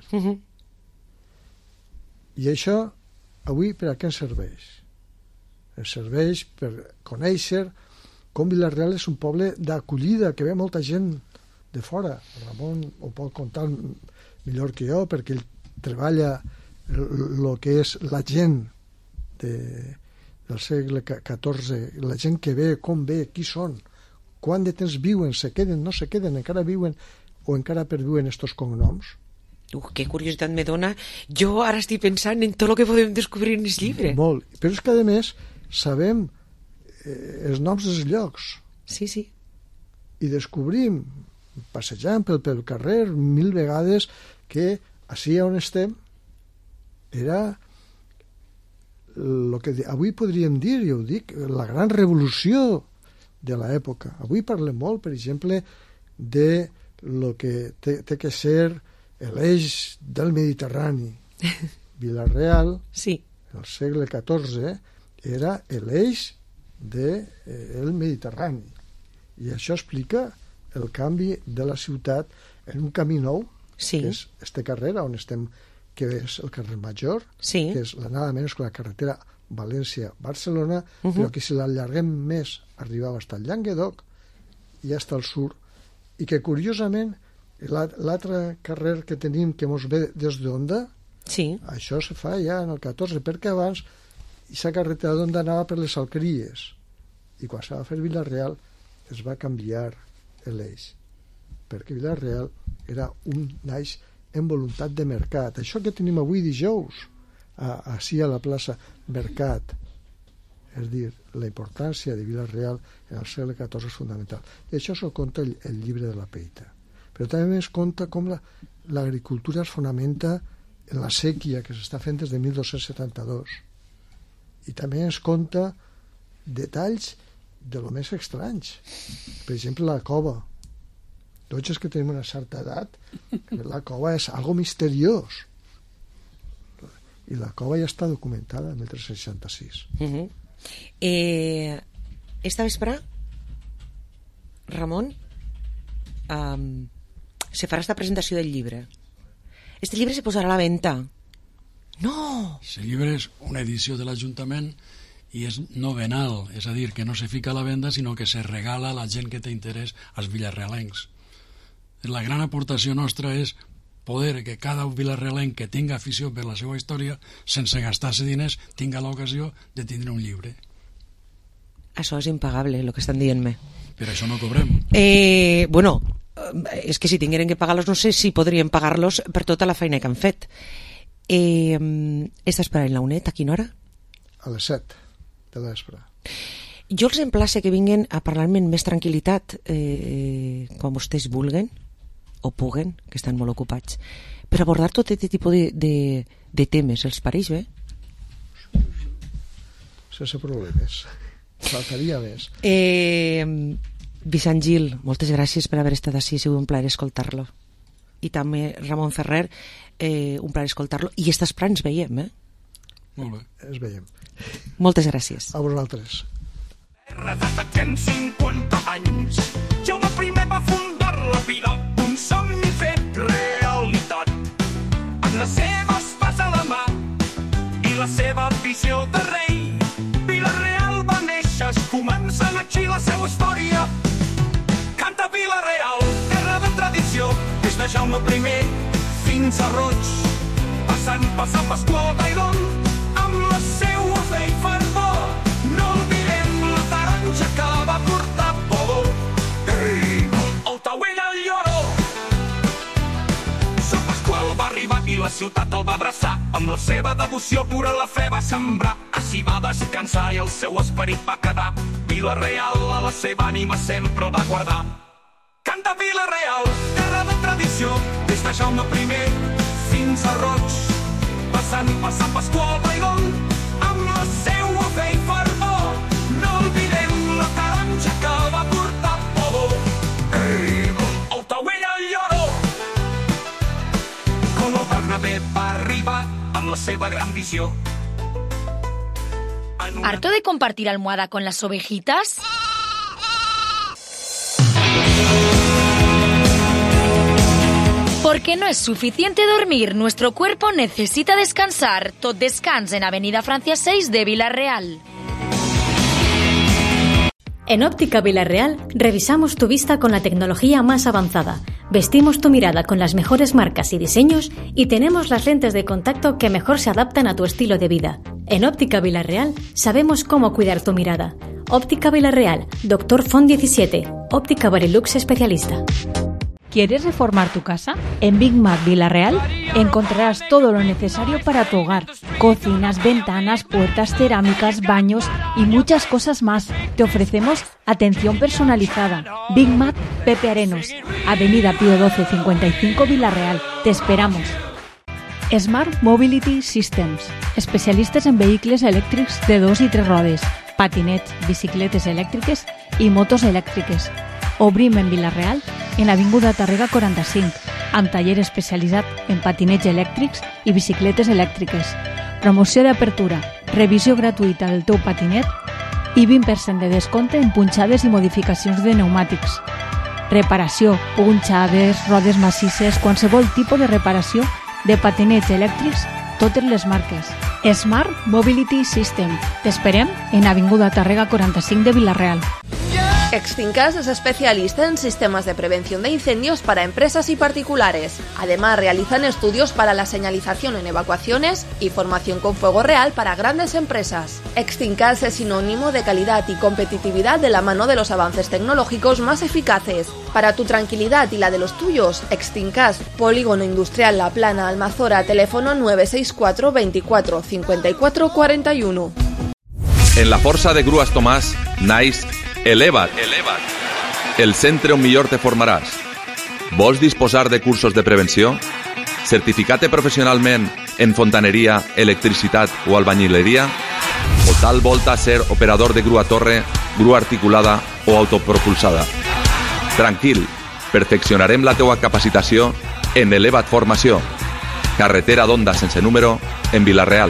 I això avui per a què ens serveix? Ens serveix per conèixer com Vila-real és un poble d'acollida, que ve molta gent de fora. Ramon ho pot contar millor que jo, perquè ell treballa el que és la gent del segle XIV, la gent que ve, com ve, qui són, quant de temps viuen, se queden, no se queden, encara viuen o encara perviuen estos cognoms. Que curiositat me dona. Jo ara estic pensant en tot el que podem descobrir en el llibre. Molt, però és que a més sabem els noms dels llocs. Sí, sí. I descobrim, passejant pel carrer 1000 vegades, que així on estem era el que avui podríem dir, ja ho dic, la gran revolució de l'època. Avui parlem molt, per exemple, de lo que té que ser l'eix del Mediterrani. Vila-real, sí, el segle XIV, era l'eix del Mediterrani. I això explica el canvi de la ciutat en un camí nou, sí, que és este carrer on estem, que és el carrer Major, sí, que és nada menys que la carretera València-Barcelona, però que si l'allarguem més arribava fins al Llenguadoc i fins al sur, i que curiosament l'altre carrer que tenim que mos ve des d'Onda, sí, això se fa ja en el 14, perquè abans aquesta carretera d'Onda anava per les Alqueries i quan s'ha de fer Vila-real es va canviar l'eix, perquè Vila-real era un naix en voluntat de mercat. Això que tenim avui dijous així a la plaça Mercat, és dir, la importància de Vila-real en el segle XIV és fundamental. I això s'ho conta el llibre de la Peita. Però també es conta com l'agricultura es fonamenta en la sèquia que s'està fent des de 1272. I també es conta detalls de lo més estranys. Per exemple, la cova. Tots els que tenim una certa edat, la cova és algo misteriós. I la cova ja està documentada en 1366. Esta vespre, Ramon, se farà esta presentació del llibre. Este llibre se posarà a la venta. No! Este llibre és una edició de l'Ajuntament i és novenal, és a dir, que no se fica a la venda, sinó que se regala a la gent que té interès als vilarealencs. La gran aportació nostra és poder que cada vilarealenc que tinga afició per la seva història, sense gastar-se diners, tinga l'ocasió de tindre un llibre. Això és impagable, el que estan dient-me. Per això no cobrem. Bueno, és que si tingueren que pagar-los, no sé si podrien pagar-los per tota la feina que han fet. Estàs esperant la UNED a quina hora? A les 7 de la vespre. Jo els emplace que vinguen a parlar-me amb més tranquil·litat quan vostès vulguen o puguen, que estan molt ocupats, per abordar tot aquest tipus de temes. Els pareix bé? Sense problemes. Faltaria més. Vicent Gil, moltes gràcies per haver estat així, ha sigut un plaer escoltar-lo. I també Ramon Ferrer, un plaer escoltar-lo. I estas prans veiem, eh? Molt bé. Es veiem. Moltes gràcies. A vosaltres. En 50 anys, Jaume I va fundar la Vila, un somni fet realitat. Amb les seves pas a la mà i la seva visió de rei, Vila-real va néixer, comença aquí la seva història. Canta Vila-real, terra de tradició, des de Jaume I fins a Roig, passant per Sant Pasqual d'Airon, amb la seua fe i fervor. No oblidem la taronja que va portar Podó. Ei, el Tauell al Lloró. Sant Pasqual va arribar i la ciutat el va abraçar. Amb la seva devoció pura la fe va sembrar. Així va descansar i el seu esperit va quedar. Vila-real a la seva ànima sempre va guardar. Canta Vila-real, terra de tradició, des de Jaume I fins a Roig, passant per Sant Pasqual d'Airon, amb la seua fe i fervor. No oblidem la taronja que va portar Podó. Ei, el Tauell al Lloró. Com el Bernabé va arribar amb la seva gran visió. ¿Harto de compartir almohada con las ovejitas? Porque no es suficiente dormir, nuestro cuerpo necesita descansar. Tot Descans en Avenida Francia 6 de Vila-real. En Óptica Vila-real revisamos tu vista con la tecnología más avanzada, vestimos tu mirada con las mejores marcas y diseños y tenemos las lentes de contacto que mejor se adaptan a tu estilo de vida. En Óptica Vila-real sabemos cómo cuidar tu mirada. Óptica Vila-real, Dr. Font 17, Óptica Barilux especialista. ¿Quieres reformar tu casa? En Big Mac Villarreal encontrarás todo lo necesario para tu hogar. Cocinas, ventanas, puertas, cerámicas, baños y muchas cosas más. Te ofrecemos atención personalizada. Big Mac Pepe Arenos, Avenida Pío 12 55 Villarreal. Te esperamos. Smart Mobility Systems, especialistes en vehicles elèctrics de 2 i 3 rodes, patinets, bicicletes elèctriques i motos elèctriques. Obrim en Vila-real, en Avinguda Tàrrega 45, amb taller especialitzat en patinets elèctrics i bicicletes elèctriques. Promoció d'apertura, revisió gratuïta del teu patinet i 20% de descompte en punxades i modificacions de pneumàtics. Reparació, punxades, rodes massisses, qualsevol tipus de reparació de patinets elèctrics, totes les marques. Smart Mobility System. T'esperem en Avinguda Tàrrega 45 de Vila-real. Extincas es especialista en sistemas de prevención de incendios para empresas y particulares. Además, realizan estudios para la señalización en evacuaciones y formación con fuego real para grandes empresas. Extincas es sinónimo de calidad y competitividad de la mano de los avances tecnológicos más eficaces. Para tu tranquilidad y la de los tuyos, Extincas, Polígono Industrial La Plana, Almazora, teléfono 964 24 54 41. En la Força de Grues Tomàs, naix Eleva't, el centre on millor te formaràs. Vols disposar de cursos de prevenció? Certificar-te professionalment en fontaneria, electricitat o albañileria? O tal volta ser operador de grua torre, grua articulada o autopropulsada? Tranquil, perfeccionarem la teua capacitació en Eleva't Formació. Carretera d'Onda sense número, en Vila-real.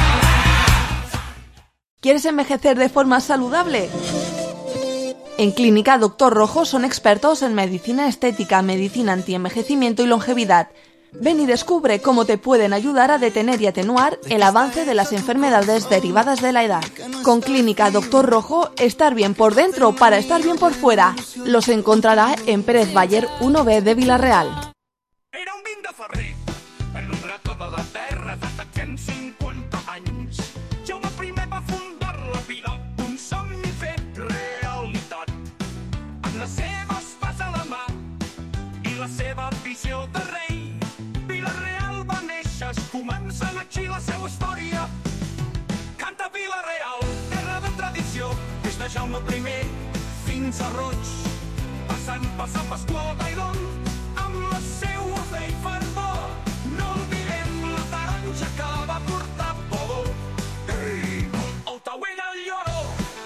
¿Quieres envejecer de forma saludable? En Clínica Doctor Rojo son expertos en medicina estética, medicina antienvejecimiento y longevidad. Ven y descubre cómo te pueden ayudar a detener y atenuar el avance de las enfermedades derivadas de la edad. Con Clínica Doctor Rojo, estar bien por dentro para estar bien por fuera. Los encontrará en Pérez Bayer 1B de Vila-real. Era un 20 de febrer, prendre tota la terra de 750 anys. Jaume I va fundar la vida d'un somni fet realitat. Amb les seves pas a la mà i la seva visió de rei, Vila-real va néixer, comença aquí la seva història. Canta Vila-real, terra de tradició, des de Jaume I fins a Roig, passant per Sant Pasqual d'Aidon, amb la seua fe i fervor. No oblidem la taronja que va portar Podó. Ei, el Tauell al Lloró.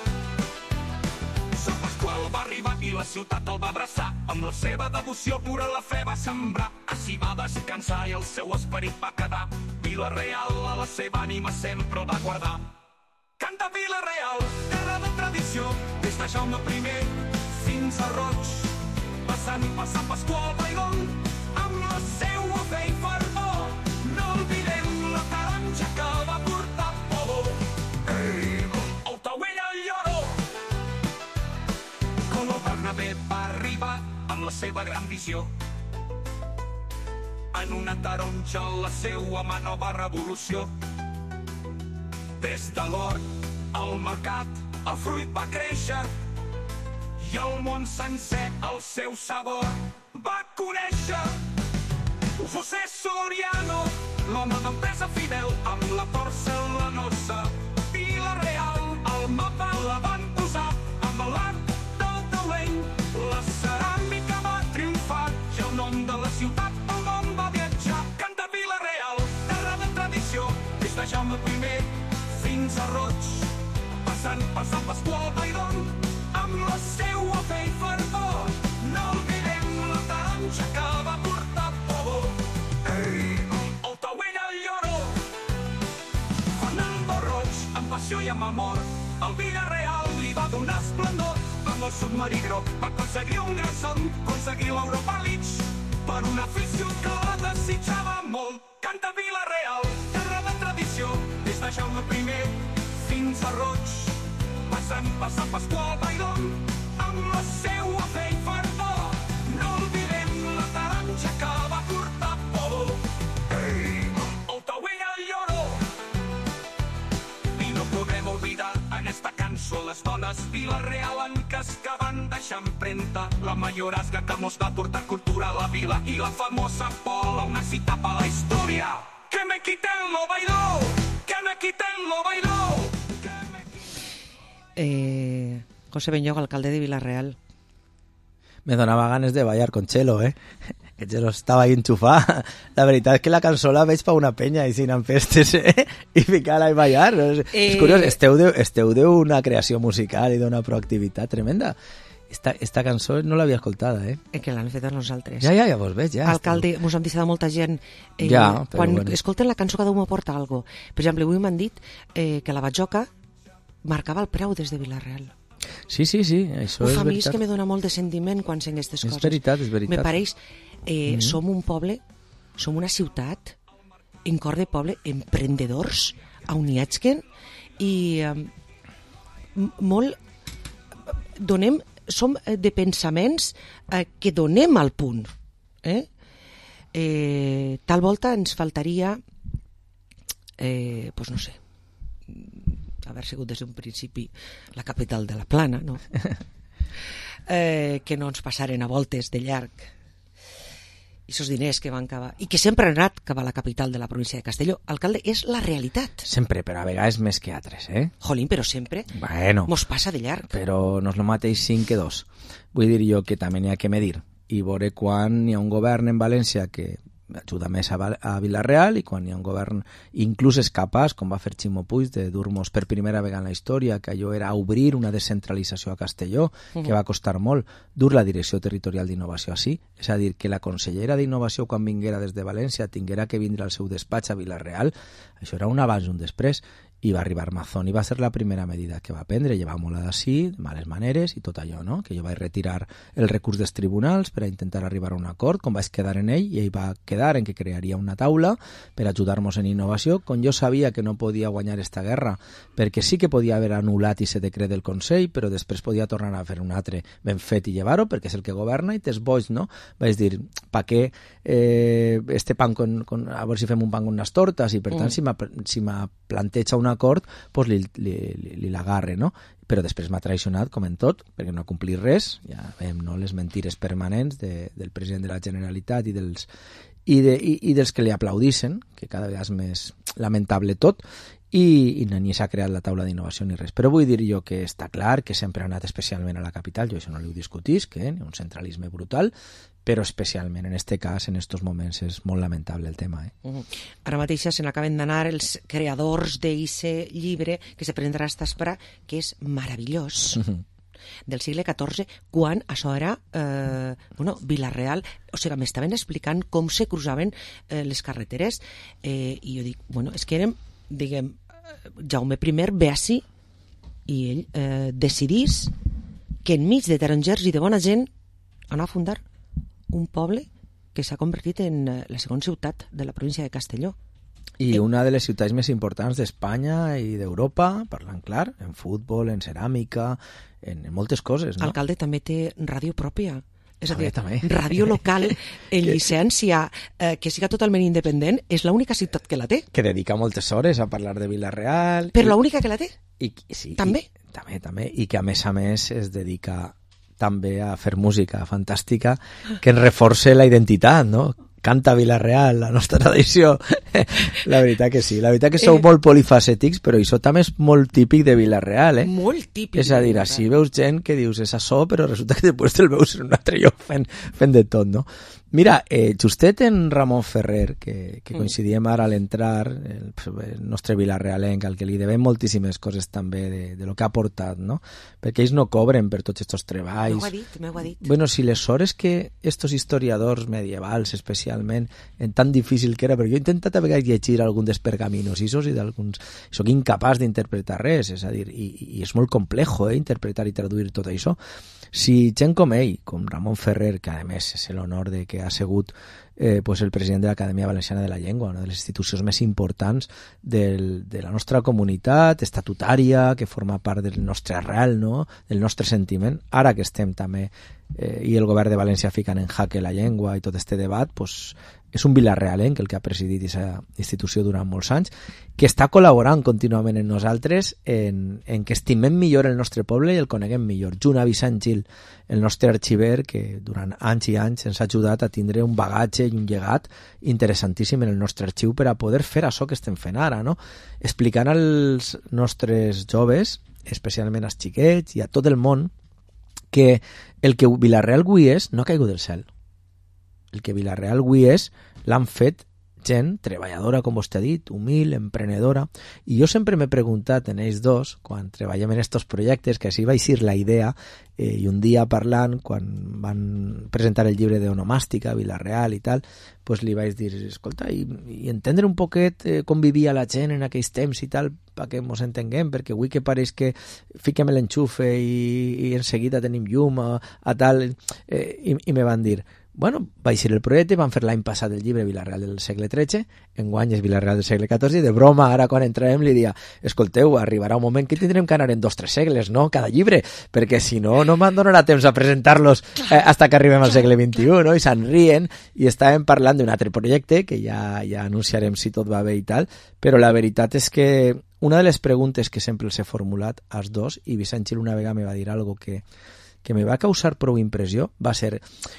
Sant Pasqual va arribar i la ciutat el va abraçar. Amb la seva devoció pura la fe va sembrar. Així va descansar i el seu esperit va quedar. Vila-real a la seva ànima sempre el va guardar. Canta Vila-real, terra de tradició, des de Jaume I fins a Roig, passant per Sant Pasqual d'Aidon, amb la seua fe i fervor. No oblidem la taronja que va portar Podó. Ei, el Tauell al Lloró. Com el Bernabé va arribar amb la seva gran visió. En una taronja la seua mà nova revolució. Des de l'hort al mercat el fruit va créixer i el món sencer el seu sabor va conèixer. José Soriano, l'home d'empresa fidel, amb la força i la noça. Vila-real, al mapa la van posar, amb l'art del talent. La ceràmica va triomfar i el nom de la ciutat pel món va viatjar. Canta Vila-real, terra de tradició, des de Jaume I fins a Roig, passant per Sant Pasqual d'Aidon, amb la seua fe i fervor. No oblidem la taronja que va portar Podó. Ei, el Tauell al Lloró. Fernando Roig, amb passió i amb amor, el Vila-real li va donar esplendor. Amb el submarí groc va aconseguir un gran son, aconseguir l'Europa League, per una afició que la desitjava molt. Canta Vila-real, terra de tradició, des de Jaume I fins a Roig, passant per Sant Pasqual d'Aidon, amb la seua fe i fervor. No oblidem la taronja que va portar Podó. Ei, el Tauell al Lloró. I no podrem oblidar en esta cançó les dones Vila-realenques que van deixar empremta Santa, la mayorazga que mos va portar cultura a la vila i la famosa Pola, una cita pa la història. Que me quiten lo bailó, que me quiten lo bailó. José Benlloc, alcalde de Vila-real. Me donava ganes de ballar con Chelo, que Chelo estava ahí enxufat. La veritat és que la cançó la veig pa una penya i sin festes, i ficar-la i ballar. És curiós, esteu d'una creació musical i d'una proactivitat tremenda. Esta cançó no l'havia escoltada, Que l'han fet a nosaltres. Ja vos veig, ja. Alcalde, mos han dit a molta gent quan escolten la cançó cada un m'aporta alguna cosa. Per exemple, avui m'han dit que la Batjoca marcava el preu des de Vila-real. Sí, això és veritat. A mi és que me dona molt de sentiment quan sent aquestes coses. És veritat. Me pareix, som un poble, som una ciutat, en cor de poble, emprendedors, auniatsquen, i molt som de pensaments que donem al punt. Tal volta ens faltaria, no sé, haver sigut des d'un principi la capital de la Plana, no? Que no ens passaren a voltes de llarg i esos diners que van acabar i que sempre han anat cap a la capital de la província de Castelló. Alcalde, és la realitat. Sempre, però a vegades més que altres, Jolín, però sempre mos passa de llarg. Però no és el mateix 5 que 2. Vull dir jo que també n'hi ha que medir i veure quan hi ha un govern en València que ajuda més a Vila-real i quan hi ha un govern inclús és capaç, com va fer Ximo Puig, de dur-nos per primera vegada en la història, que allò era obrir una descentralització a Castelló, que va costar molt, dur la Direcció Territorial d'Innovació així, és a dir, que la consellera d'Innovació quan vinguera des de València tinguera que vindre al seu despatx a Vila-real, això era un abans i un després, i va arribar Mazón i va ser la primera medida que va prendre, llevar molt d'ací, males maneres i tot allò, no? Que jo vaig retirar el recurs dels tribunals per a intentar arribar a un acord, com vaig quedar en ell, i ell va quedar en que crearia una taula per ajudar-nos en innovació, com jo sabia que no podia guanyar esta guerra, perquè sí que podia haver anul·lat aquest decret del Consell, però després podia tornar a fer un altre ben fet i llevar-ho, perquè és el que governa i t'és boig, no? Vaig dir, pa què este pan a veure si fem un pan con unes tortes, i per tant, si me planteja un acord, pues li l'agarre, no? Però després m'ha traicionat, com en tot, perquè no ha complit res, ja veiem, no?, les mentires permanents del president de la Generalitat i dels que li aplaudissin, que cada vegada és més lamentable tot, i ni s'ha creat la taula d'innovació ni res. Però vull dir jo que està clar que sempre ha anat especialment a la capital, jo això no li ho discutisc, un centralisme brutal, però especialment en este cas, en estos moments, és molt lamentable el tema. Ara mateix se n'acaben d'anar els creadors d'aquest llibre que se prendrà esta espera, que és meravellós, del segle XIV, quan això era Vila-real, o sigui, m'estaven explicant com se cruzaven les carreteres, i jo dic, és que érem, diguem, Jaume I ve ací i ell decidís que enmig de tarongers i de bona gent anar a fundar un poble que s'ha convertit en la segona ciutat de la província de Castelló. I una de les ciutats més importants d'Espanya i d'Europa, parlant clar, en futbol, en ceràmica, en moltes coses, no? Alcalde també té ràdio pròpia. És a dir, també. Ràdio local en llicència, que siga totalment independent, és l'única ciutat que la té. Que dedica moltes hores a parlar de Vila-real. Però l'única que la té. Sí, també. També. I que a més es dedica també a fer música fantàstica que ens reforce la identitat, no? Canta Vila-real, la nostra tradició. La veritat que sí. La veritat que sou molt polifacètics, però això també és molt típic de Vila-real, Molt típic. És a dir, així veus gent que dius és açò, però resulta que després te'l veus en un altre lloc fent de tot, no? Mira, justet en Ramon Ferrer, que coincidíem ara a l'entrar, el nostre vilarealenc, al que li devem moltíssimes coses també de lo que ha portat, no? Perquè ells no cobren per tots aquests treballs. M'ho ha dit. Bueno, si les hores que estos historiadors medievals, especialment, en tan difícil que era, perquè jo he intentat a vegades llegir algun dels pergaminos i d'alguns... Soc incapaç d'interpretar res, és a dir, i és molt complejo, interpretar i traduir tot això. Si gent com ell, com Ramon Ferrer, que a més és l'honor de que ha sigut el president de l'Acadèmia Valenciana de la Llengua, una de les institucions més importants de la nostra comunitat estatutària, que forma part del nostre arrel, no? Del nostre sentiment, ara que estem també i el govern de València ficant en jaque la llengua i tot este debat, és un vilarrealenc el que ha presidit aquesta institució durant molts anys, que està col·laborant contínuament en nosaltres en que estimem millor el nostre poble i el coneguem millor. Junt a Vicent Gil, el nostre arxiver, que durant anys i anys ens ha ajudat a tindre un bagatge i un llegat interessantíssim en el nostre arxiu per a poder fer això que estem fent ara, no? Explicant als nostres joves, especialment als xiquets i a tot el món, que el que Vila-real avui és no ha caigut del cel. El que Vila-real avui és, l'han fet gent treballadora, com vostè ha dit, humil, emprenedora, i jo sempre m'he preguntat en ells dos, quan treballem en estos projectes, que així va eixir la idea, i un dia parlant, quan van presentar el llibre d'onomàstica a Vila-real i tal, pues li vaig dir, escolta, i entendre un poquet com vivia la gent en aquells temps i tal, perquè mos entenguem, perquè avui que pareix que fiquem l'enxufe i en seguida tenim llum a tal, i me van dir, bueno, va eixir el projecte, van fer l'any passat el llibre Vila-real del segle XIII, enguany és Vila-real del segle XIV, i de broma, ara quan entrarem li dia, escolteu, arribarà un moment que tindrem que anar en 2 o 3 segles, no?, cada llibre, perquè si no, no me'n donarà temps a presentar-los hasta que arribem al segle XXI, no?, i se'n rien, i estàvem parlant d'un altre projecte, que ja anunciarem si tot va bé i tal, però la veritat és que una de les preguntes que sempre els he formulat als dos, i Vicent Gil una vegada me va dir algo que me va causar prou impressió, va ser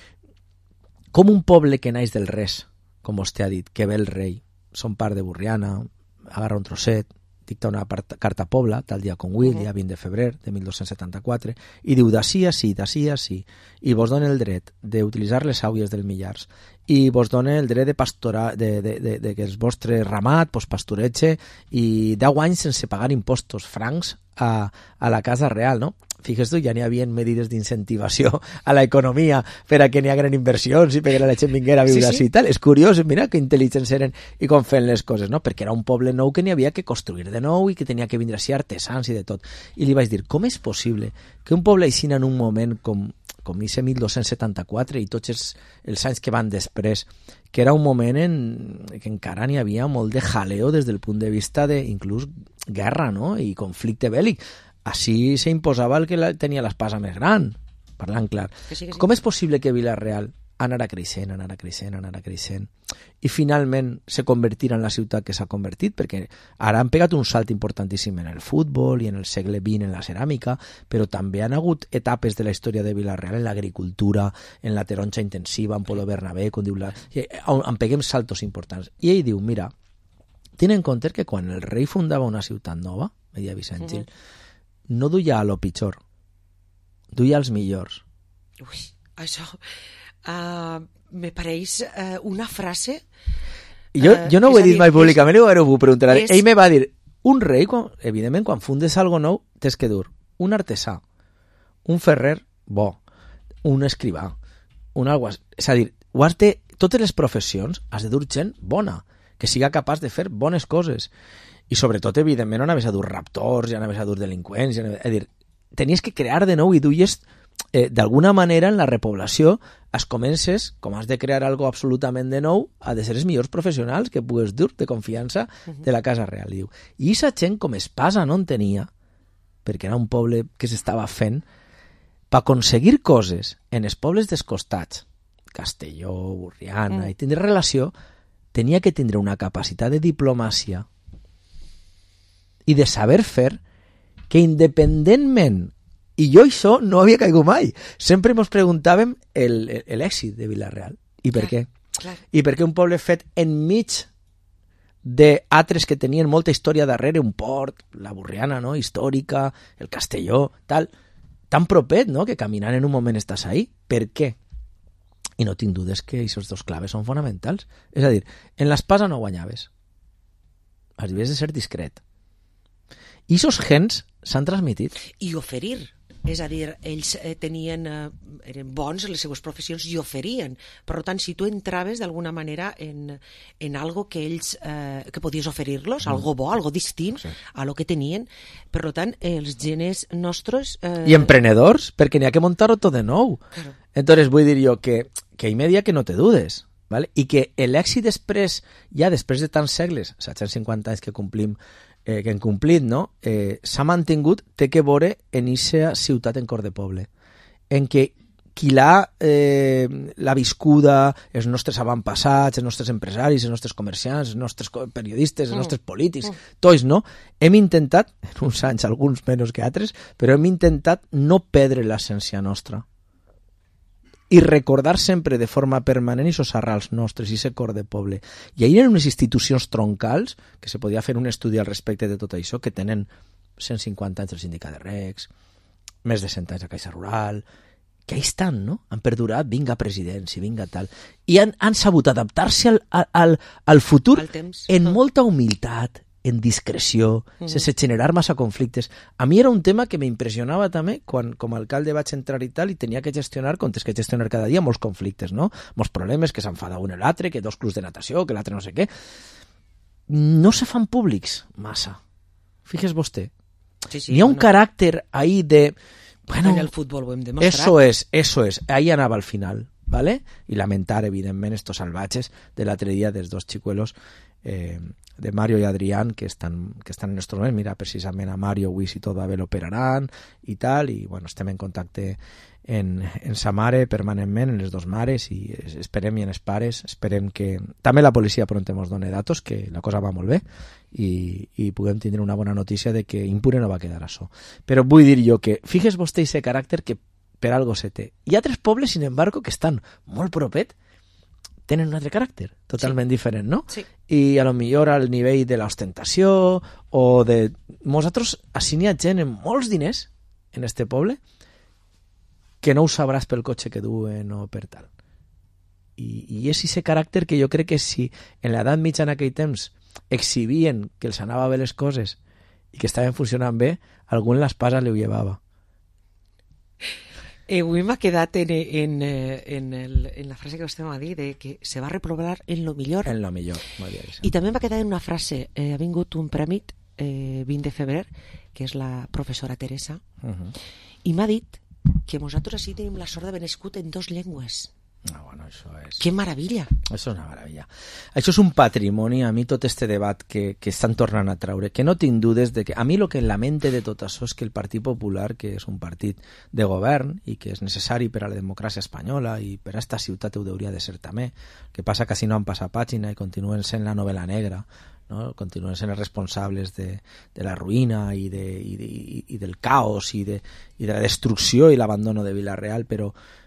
com un poble que naix del res, com vostè ha dit, que ve el rei, son part de Burriana, agarra un trosset, dicta una carta a Pobla, tal dia com avui, el dia 20 de febrer de 1274, i diu d'ací a sí, i vos dona el dret d'utilitzar les àuies del Millars, i vos dona el dret de pastorar, de que el vostre ramat pues, pastoretge, i 10 anys sense pagar impostos francs a la Casa Real, no? Fixes tu, ja n'hi havia medides d'incentivació a l'economia per a que n'hi hagueren inversions i perquè la gent vinguera a viure així i tal. És curiós, mira que intel·ligents eren i com feien les coses, no? Perquè era un poble nou que n'hi havia que construir de nou i que tenia que vindre així artesans i de tot. I li vaig dir, com és possible que un poble així en un moment com ese 1274 i tots els anys que van després, que era un moment en que encara n'hi havia molt de jaleo des del punt de vista d'inclús guerra, no?, i conflicte bèl·lic. Així s'imposava el que tenia l'espasa més gran, parlant clar. Sí. Com és possible que Vila-real anara creixent, i finalment se convertirà en la ciutat que s'ha convertit, perquè ara han pegat un salt importantíssim en el futbol i en el segle XX en la ceràmica, però també han hagut etapes de la història de Vila-real en l'agricultura, en la taronja intensiva, en Polo Bernabé, com diu on peguem saltos importants. I ell diu, mira, ten en compte que quan el rei fundava una ciutat nova, deia Vicent Gil, no duia a lo pitjor, duia als millors. Ui, això me pareix una frase... Jo no ho he dit mai públicament, ho preguntaré. Ell me va dir, un rei, evidentment, quan fundes algo nou, tens que dur un artesà, un ferrer bo, un escrivà, un alguàs... És a dir, totes les professions has de dur gent bona, que siga capaç de fer bones coses. I sobretot, evidentment, no anaves a dur raptors, ja anaves a dur delinqüents, és a dir, tenies que crear de nou i duies, d'alguna manera, en la repoblació, es comences, com has de crear algo absolutament de nou, ha de ser els millors professionals que pugues dur de confiança de la Casa Real. I aquesta gent, com espasa, no en tenia, perquè era un poble que s'estava fent, per aconseguir coses en els pobles dels costats, Castelló, Burriana, i tindre relació, tenia que tindre una capacitat de diplomàcia i de saber fer que independentment, i jo això no havia caigut mai, sempre ens preguntàvem l'èxit de Vila-real. I per què? I perquè un poble fet enmig d'altres que tenien molta història darrere, un port, la Burriana, no?, històrica, el Castelló, tal, tan propet, no?, que caminant en un moment estàs ahí. Per què? I no tinc dudes que aquests dos claves són fonamentals. És a dir, en l'espasa no guanyaves. Havies de ser discret. I aquests gens s'han transmitit. I oferir. És a dir, ells eren bons en les seues professions i oferien. Per tant, si tu entraves d'alguna manera en algo que ells que podies oferir-los, algo bo, algo distint a lo que tenien, per tant, els genes nostres... I emprenedors, perquè n'hi ha que muntar-ho tot de nou. Claro. Entonces, vull dir jo que ell me dia que no te dudes, ¿vale? I que l'èxit després, ja després de tants segles, 750 anys que complim, que hem complit, no? S'ha mantingut, té que veure en aquesta ciutat en cor de poble, en què quilar la viscuda, els nostres avantpassats, els nostres empresaris, els nostres comerciants, els nostres periodistes, els nostres polítics, tots, no? Hem intentat, en uns anys, alguns menys que altres, però hem intentat no perdre l'essència nostra i recordar sempre de forma permanent aquests arrels nostres i aquest cor de poble. I ahir eren unes institucions troncals, que se podia fer un estudi al respecte de tot això, que tenen 150 anys el sindicat de Recs, més de 100 anys a Caixa Rural, que ahí estan, no? Han perdurat, vinga presidència, vinga tal. I han sabut adaptar-se al futur en molta humilitat, en discreció, sense generar massa conflictes. A mi era un tema que m'impressionava també quan com a alcalde vaig entrar i tal i tenia que gestionar, com tens que gestionar cada dia, molts conflictes, no? Molts problemes, que s'enfada un i l'altre, que dos clubs de natació, que l'altre no sé què. No se fan públics massa. Fíjese vostè. Sí, hi ha un caràcter ahí de... Bueno, en el futbol ho hem demostrat. Eso es. Ahí anava al final, ¿vale? I lamentar, evidentment, estos salvatges de l'altre dia dels dos xicuelos de Mario y Adrián que están en estos moments. Mira, precisament a Mario avui si tot va bé l'operaran i tal, i bueno, estem en contacte en sa mare permanentment, en les dos mares, i esperem, i en els pares esperem que també la policia pront ens doni datos, que la cosa va molt bé i puguem tindre una bona notícia de que impune no va quedar això. Però vull dir jo que fixes vostè aquest caràcter que per algo se té. Hi ha altres pobles, sin embargo, que estan molt propet, tenen un altre caràcter, totalment diferent, no? Sí. I a lo millor al nivell de l'ostentació o de... Nosaltres, així n'hi ha gent amb molts diners en este poble que no ho sabràs pel cotxe que duen o per tal. I és aquest caràcter que jo crec que si en l'edat mitja en aquell temps exhibien que els anava bé les coses i que estaven funcionant bé, algú en l'espasa li ho llevava. Avui m'ha quedat en la frase que vostè m'ha dit de que se va reprovar en lo millor. En lo millor. I també m'ha quedat en una frase. Ha vingut un prèmit 20 de febrer, que és la professora Teresa, i m'ha dit que nosaltres així tenim la sort d'haver nascut en 2 llengües. Bueno, això és... Que maravilla. Això és una meravella. Això és un patrimoni, a mi tot este debat que estan tornant a traure, que no tinc dudes de que... A mi el que en la mente de tot això és que el Partit Popular, que és un partit de govern i que és necessari per a la democràcia espanyola i per a esta ciutat ho hauria de ser també, que passa que si no han passat pàgina i continuen sent la novel·la negra, no? Continuen sent els responsables de la ruïna i del caos i de la destrucció i l'abandono de Vila-real, però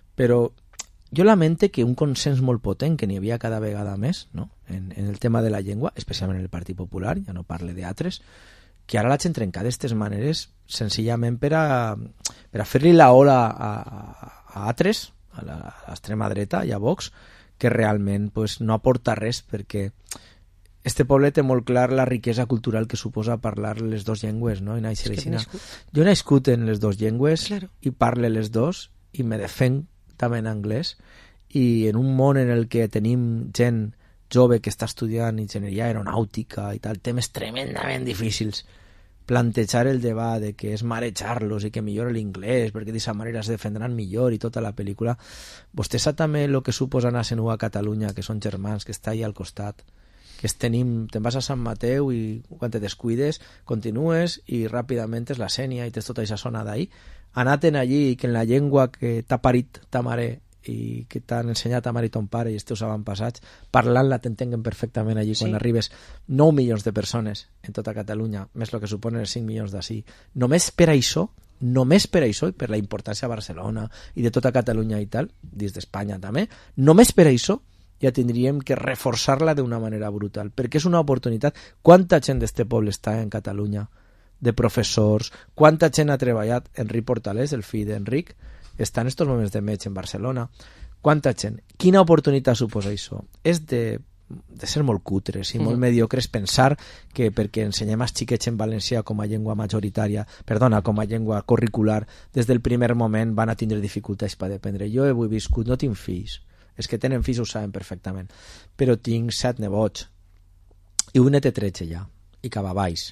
jo lamente que un consens molt potent, que n'hi havia cada vegada més, no? en el tema de la llengua, especialment en el Partit Popular, ja no parle d'altres, que ara l'hagin trencat d'aquestes maneres senzillament per a fer-li la ola a altres, a l'extrema dreta i a Vox, que realment pues, no aporta res, perquè este poble té molt clar la riquesa cultural que suposa parlar les dues llengües, no? Jo he nascut en les dues llengües, claro, i parle les dues i me defenc també en anglès, i en un món en el que tenim gent jove que està estudiant enginyeria aeronàutica i tal, temes tremendament difícils, plantejar el debat de que és marejar-los i que millora l'inglès perquè d'aquesta manera es defendran millor i tota la pel·lícula. Vostè sap també el que suposa anar-se'n a Catalunya, que són germans, que està allà al costat, que te'n vas a Sant Mateu i quan te descuides continues i ràpidament és la Sènia i tens tota aquesta zona d'ahí. Anar-te'n allí i que en la llengua que t'ha parit ta mare i que t'han ensenyat a mare i ton pare i els teus avantpassats, parlant-la t'entenguen perfectament allí quan arribes 9 milions de persones en tota Catalunya, més el que suponen els 5 milions d'ací. Només per això, i per la importància de Barcelona i de tota Catalunya i tal, dins d'Espanya també, només per això ja tindríem que reforçar-la d'una manera brutal, perquè és una oportunitat. Quanta gent d'este poble està en Catalunya, de professors, quanta gent ha treballat? Enric Portalés, el fill d'Enric, està en estos moments de metge en Barcelona. Quanta gent? Quina oportunitat suposa això? És de ser molt cutres i molt mediocres pensar que perquè ensenyem als xiquets en valencià com a llengua majoritària, com a llengua curricular, des del primer moment van a tindre dificultats per aprendre. Jo he viscut, no tinc fills, els que tenen fills ho saben perfectament, però tinc 7 nebots i un té 13 ja, i cap a baix.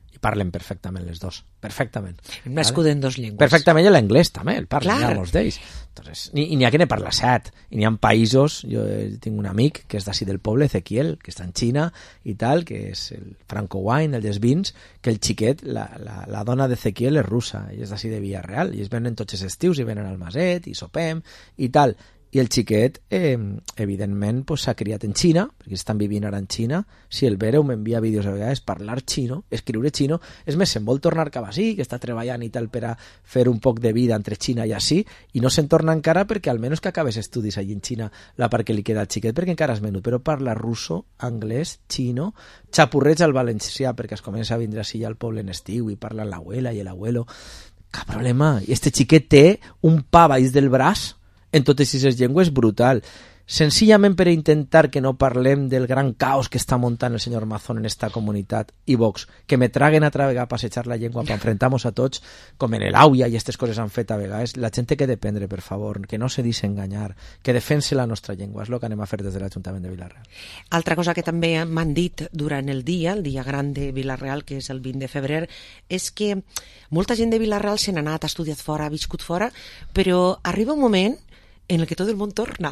I parlen perfectament les dos, perfectament. Nascut en dos llengües. Perfectament, i l'anglès també, el parlen, Clar. molts d'ells. Entonces, i n'hi ha que ne parla 7, i n'hi ha països, jo tinc un amic que és d'ací del poble, Ezequiel, que està en Xina i tal, que és el Franco Wine, el dels vins, que el xiquet, la dona d'Ezequiel és russa, i és d'ací de Villarreal, i es venen tots els estius, i venen al Maset, i sopem, i tal. I el xiquet, evidentment, s'ha criat en Xina, perquè estan vivint ara en Xina. Si el Vereu m'envia vídeos a vegades, parlar xino, escriure xino. És més, se'n vol tornar cap així, que està treballant i tal per a fer un poc de vida entre Xina i així, i no se'n torna encara perquè almenys que acabes estudis allí en Xina, la part que li queda al xiquet, perquè encara és menut, però parla russo, anglès, xino, xapurreig al valencià, perquè es comença a vindre així al poble en estiu i parla l'abuela i l'abuelo. Cap problema. I este xiquet té un pa baix del braç en totes aquestes llengües brutal. Senzillament per intentar que no parlem del gran caos que està muntant el senyor Mazón en esta comunitat i Vox, que me traguen a vegades a passejar la llengua per enfrentar-nos a tots, com en el Auia i aquestes coses han fet a vegades. La gent té que dependre, per favor, que no se deixi enganyar, que defense la nostra llengua. És el que anem a fer des de l'Ajuntament de Vila-real. Altra cosa que també m'han dit durant el dia gran de Vila-real, que és el 20 de febrer, és que molta gent de Vila-real se n'ha anat, ha estudiat fora, ha viscut fora, però arriba un moment en el que tot el món torna.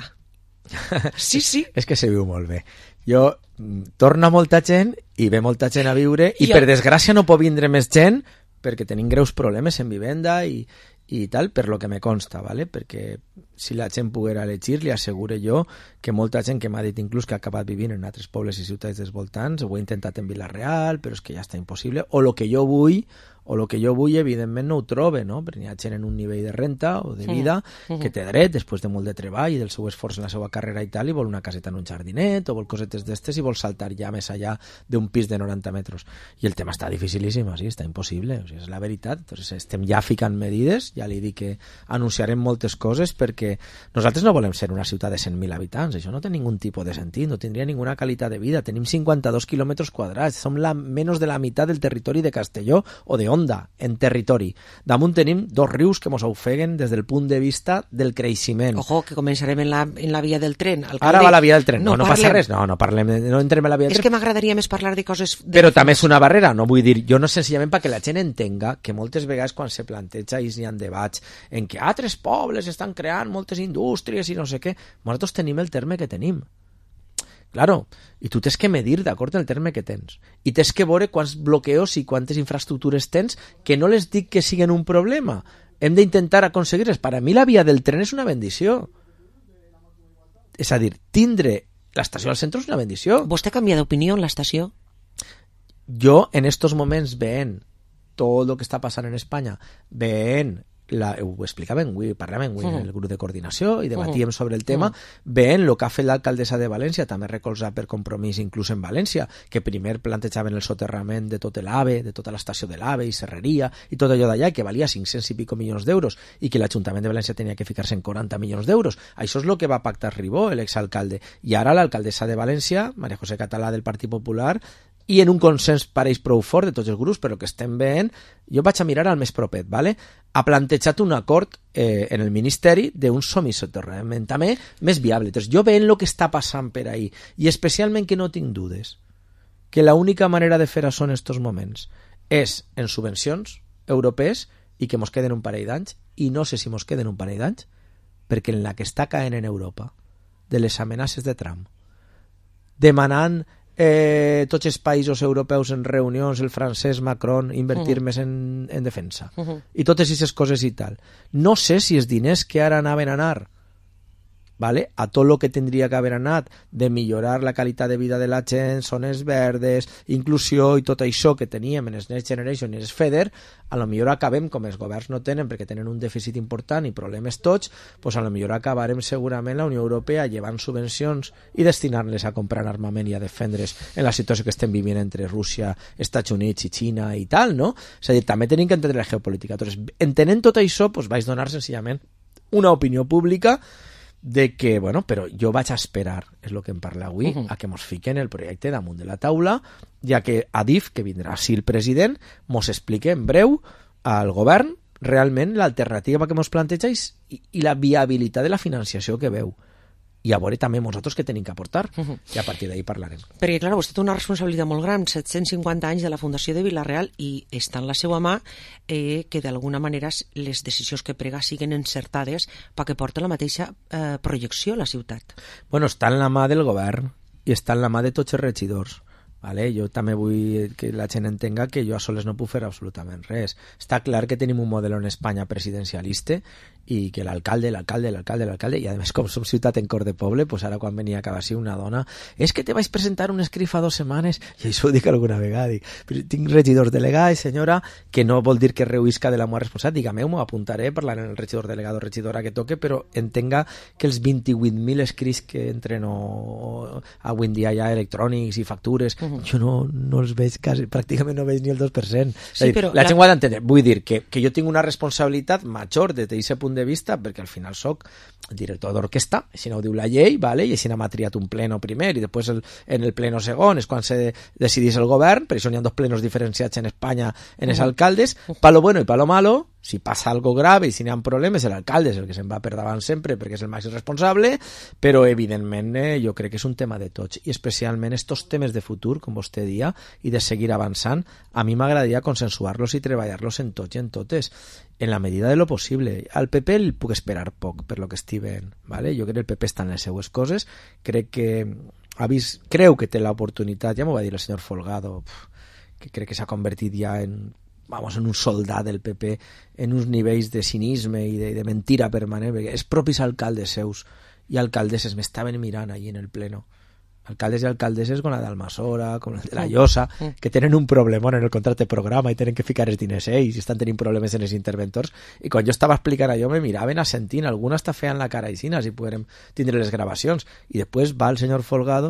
Sí, sí. És que se viu molt bé. Torna molta gent i ve molta gent a viure i per desgràcia no pot vindre més gent perquè tenim greus problemes en vivenda i tal, per lo que me consta, ¿vale? Perquè si la gent poguera elegir, li assegure jo que molta gent que m'ha dit inclús que ha acabat vivint en altres pobles i ciutats dels voltants, ho he intentat en Vila-real, però és que ja està impossible, o el que jo vull, evidentment no ho trobe, no? Perquè hi ha gent en un nivell de renta o de vida que té dret, després de molt de treball i del seu esforç en la seva carrera i tal, i vol una caseta en un jardinet o vol cosetes d'estes i vol saltar ja més allà d'un pis de 90 metres. I el tema està dificilíssim, sí, està impossible, o sigui, és la veritat. Entonces, estem ja ficant medides, ja li dic que anunciarem moltes coses perquè nosaltres no volem ser una ciutat de 100.000 habitants, això no té ningun tipus de sentit, no tindria ninguna qualitat de vida. Tenim 52 quilòmetres quadrats, som menys de la meitat del territori de Castelló o de Onda, en territori. Damunt tenim 2 rius que mos ofeguen des del punt de vista del creixement. Ojo, que començarem en la via del tren. Ara va la via del tren, no passa res, no parlem, no entrem a la via del tren. És que m'agradaria més parlar de coses... Però també és una barrera, no vull dir, jo no senzillament perquè la gent entenga que moltes vegades quan se planteja i hi ha debats en què altres pobles estan creant moltes indústries i no sé què, nosaltres tenim el terme que tenim. Claro, i tu tens que medir d'acord amb el terme que tens. I tens que veure quants bloqueos i quantes infraestructures tens, que no les dic que siguin un problema. Hem d'intentar aconseguir-les. Per a mi la via del tren és una bendició. És a dir, tindre l'estació al centre és una bendició. ¿Vostè canvia d'opinió en l'estació? Jo, en estos moments, veient tot el que està passant en Espanya, veient ho explicàvem avui, parlàvem avui en el grup de coordinació i debatíem sobre el tema, veient el que ha fet l'alcaldessa de València, també recolzat per Compromís inclús en València, que primer plantejaven el soterrament de tot l'AVE, de tota l'estació de l'AVE i Serreria i tot allò d'allà, que valia 500 i pico milions d'euros i que l'Ajuntament de València tenia que ficar-se en 40 milions d'euros. Això és el que va pactar Ribó, l'exalcalde. I ara l'alcaldessa de València, María José Català del Partit Popular, i en un consens pareix prou fort de tots els grups, però que estem veient, jo vaig a mirar al més propet, ¿vale? Ha plantejat un acord en el Ministeri d'un soterrament també més viable. Entonces, jo veient el que està passant per ahí, i especialment que no tinc dudes, que l'única manera de fer això en aquests moments és en subvencions europees i que mos queden un parell d'anys, i no sé si mos queden un parell d'anys, perquè en la que està caent en Europa, de les amenaces de Trump, demanant tots els països europeus en reunions, el francès Macron, invertir més en defensa i totes aquestes coses i tal. No sé si els diners que ara anaven a anar, ¿vale?, a tot el que tindria que haver anat de millorar la qualitat de vida de la gent, zones verdes, inclusió i tot això que teníem en els Next Generation i els FEDER, a lo millor acabem, com els governs no tenen perquè tenen un dèficit important i problemes tots, pues a lo millor acabarem segurament la Unió Europea llevant subvencions i destinar-les a comprar armament i a defendre's en la situació que estem vivint entre Rússia, Estats Units i Xina i tal, no? És a dir, també tenim que entendre la geopolítica. Entonces, entenent tot això, pues vaig donar senzillament una opinió pública de que, bueno, però jo vaig a esperar, és el que em parla avui, a que mos fiquen el projecte damunt de la taula, ja que Adif, que vindrà així el president, mos explique en breu al govern realment l'alternativa que mos planteja i la viabilitat de la financiació que veu. i a veure també nosaltres què tenim que aportar, i a partir d'ahí parlarem. Perquè, clar, vostè té una responsabilitat molt gran, 750 anys de la Fundació de Vila-real, i està en la seva mà que d'alguna manera les decisions que prega siguin encertades perquè porta la mateixa projecció a la ciutat. Bueno, està en la mà del govern i està en la mà de tots els regidors. Vale? Jo també vull que la gent entenga que jo a soles no puc fer absolutament res. Està clar que tenim un model en Espanya presidencialista i que l'alcalde, i a més com som ciutat en cor de poble, pues ara quan venia a Cabasí una dona, és que te vaig presentar un escrit fa 2 setmanes, i això ho dic alguna vegada, dic, però tinc regidors delegats, senyora, que no vol dir que rehuisca de la meva responsabilitat, dígame, m'ho apuntaré, parlar amb el regidor delegado o regidora que toque, però entenga que els 28.000 escrits que entren avui en dia ja electrònics i factures, jo no els veig quasi, pràcticament no veig ni el 2%. Sí, dir, la gent ho ha d'entendre. Vull dir que jo tinc una responsabilitat major des d'aquest punt de vista, perquè al final soc director d'orquestra, així no ho diu la llei, vale? I així m'ha triat un pleno primer i després en el pleno segon és quan se decidís el govern, per això n'hi ha 2 plenos diferenciats en Espanya en els alcaldes, palo bueno i palo malo. Si passa algo grave i si n'hi ha problemes, l'alcalde és el que se'n va per davant sempre perquè és el màxim responsable, però evidentment jo crec que és un tema de tots, i especialment estos temes de futur, com vostè dia, i de seguir avançant, a mi m'agradaria consensuar-los i treballar-los en tots i en totes, en la medida de lo possible. Al PP el puc esperar poc, per lo que estic veient, ¿vale? Jo crec que el PP està en les seues coses, crec que té l'oportunitat, ja m'ho va dir el senyor Folgado, que crec que s'ha convertit ja en un soldat del PP, en uns nivells de cinisme i de mentira permanent, perquè els propis alcaldes seus i alcaldesses m'estaven mirant allí en el pleno, alcaldes i alcaldesses com la d'Almassora, com la de la Llosa, que tenen un problemón en el contracte programa i tenen que ficar els diners ells i estan tenint problemes en els interventors, i quan jo estava explicant allò me miraven assentint, alguna està feant la cara així, si podrem tindre les gravacions, i després va el senyor Folgado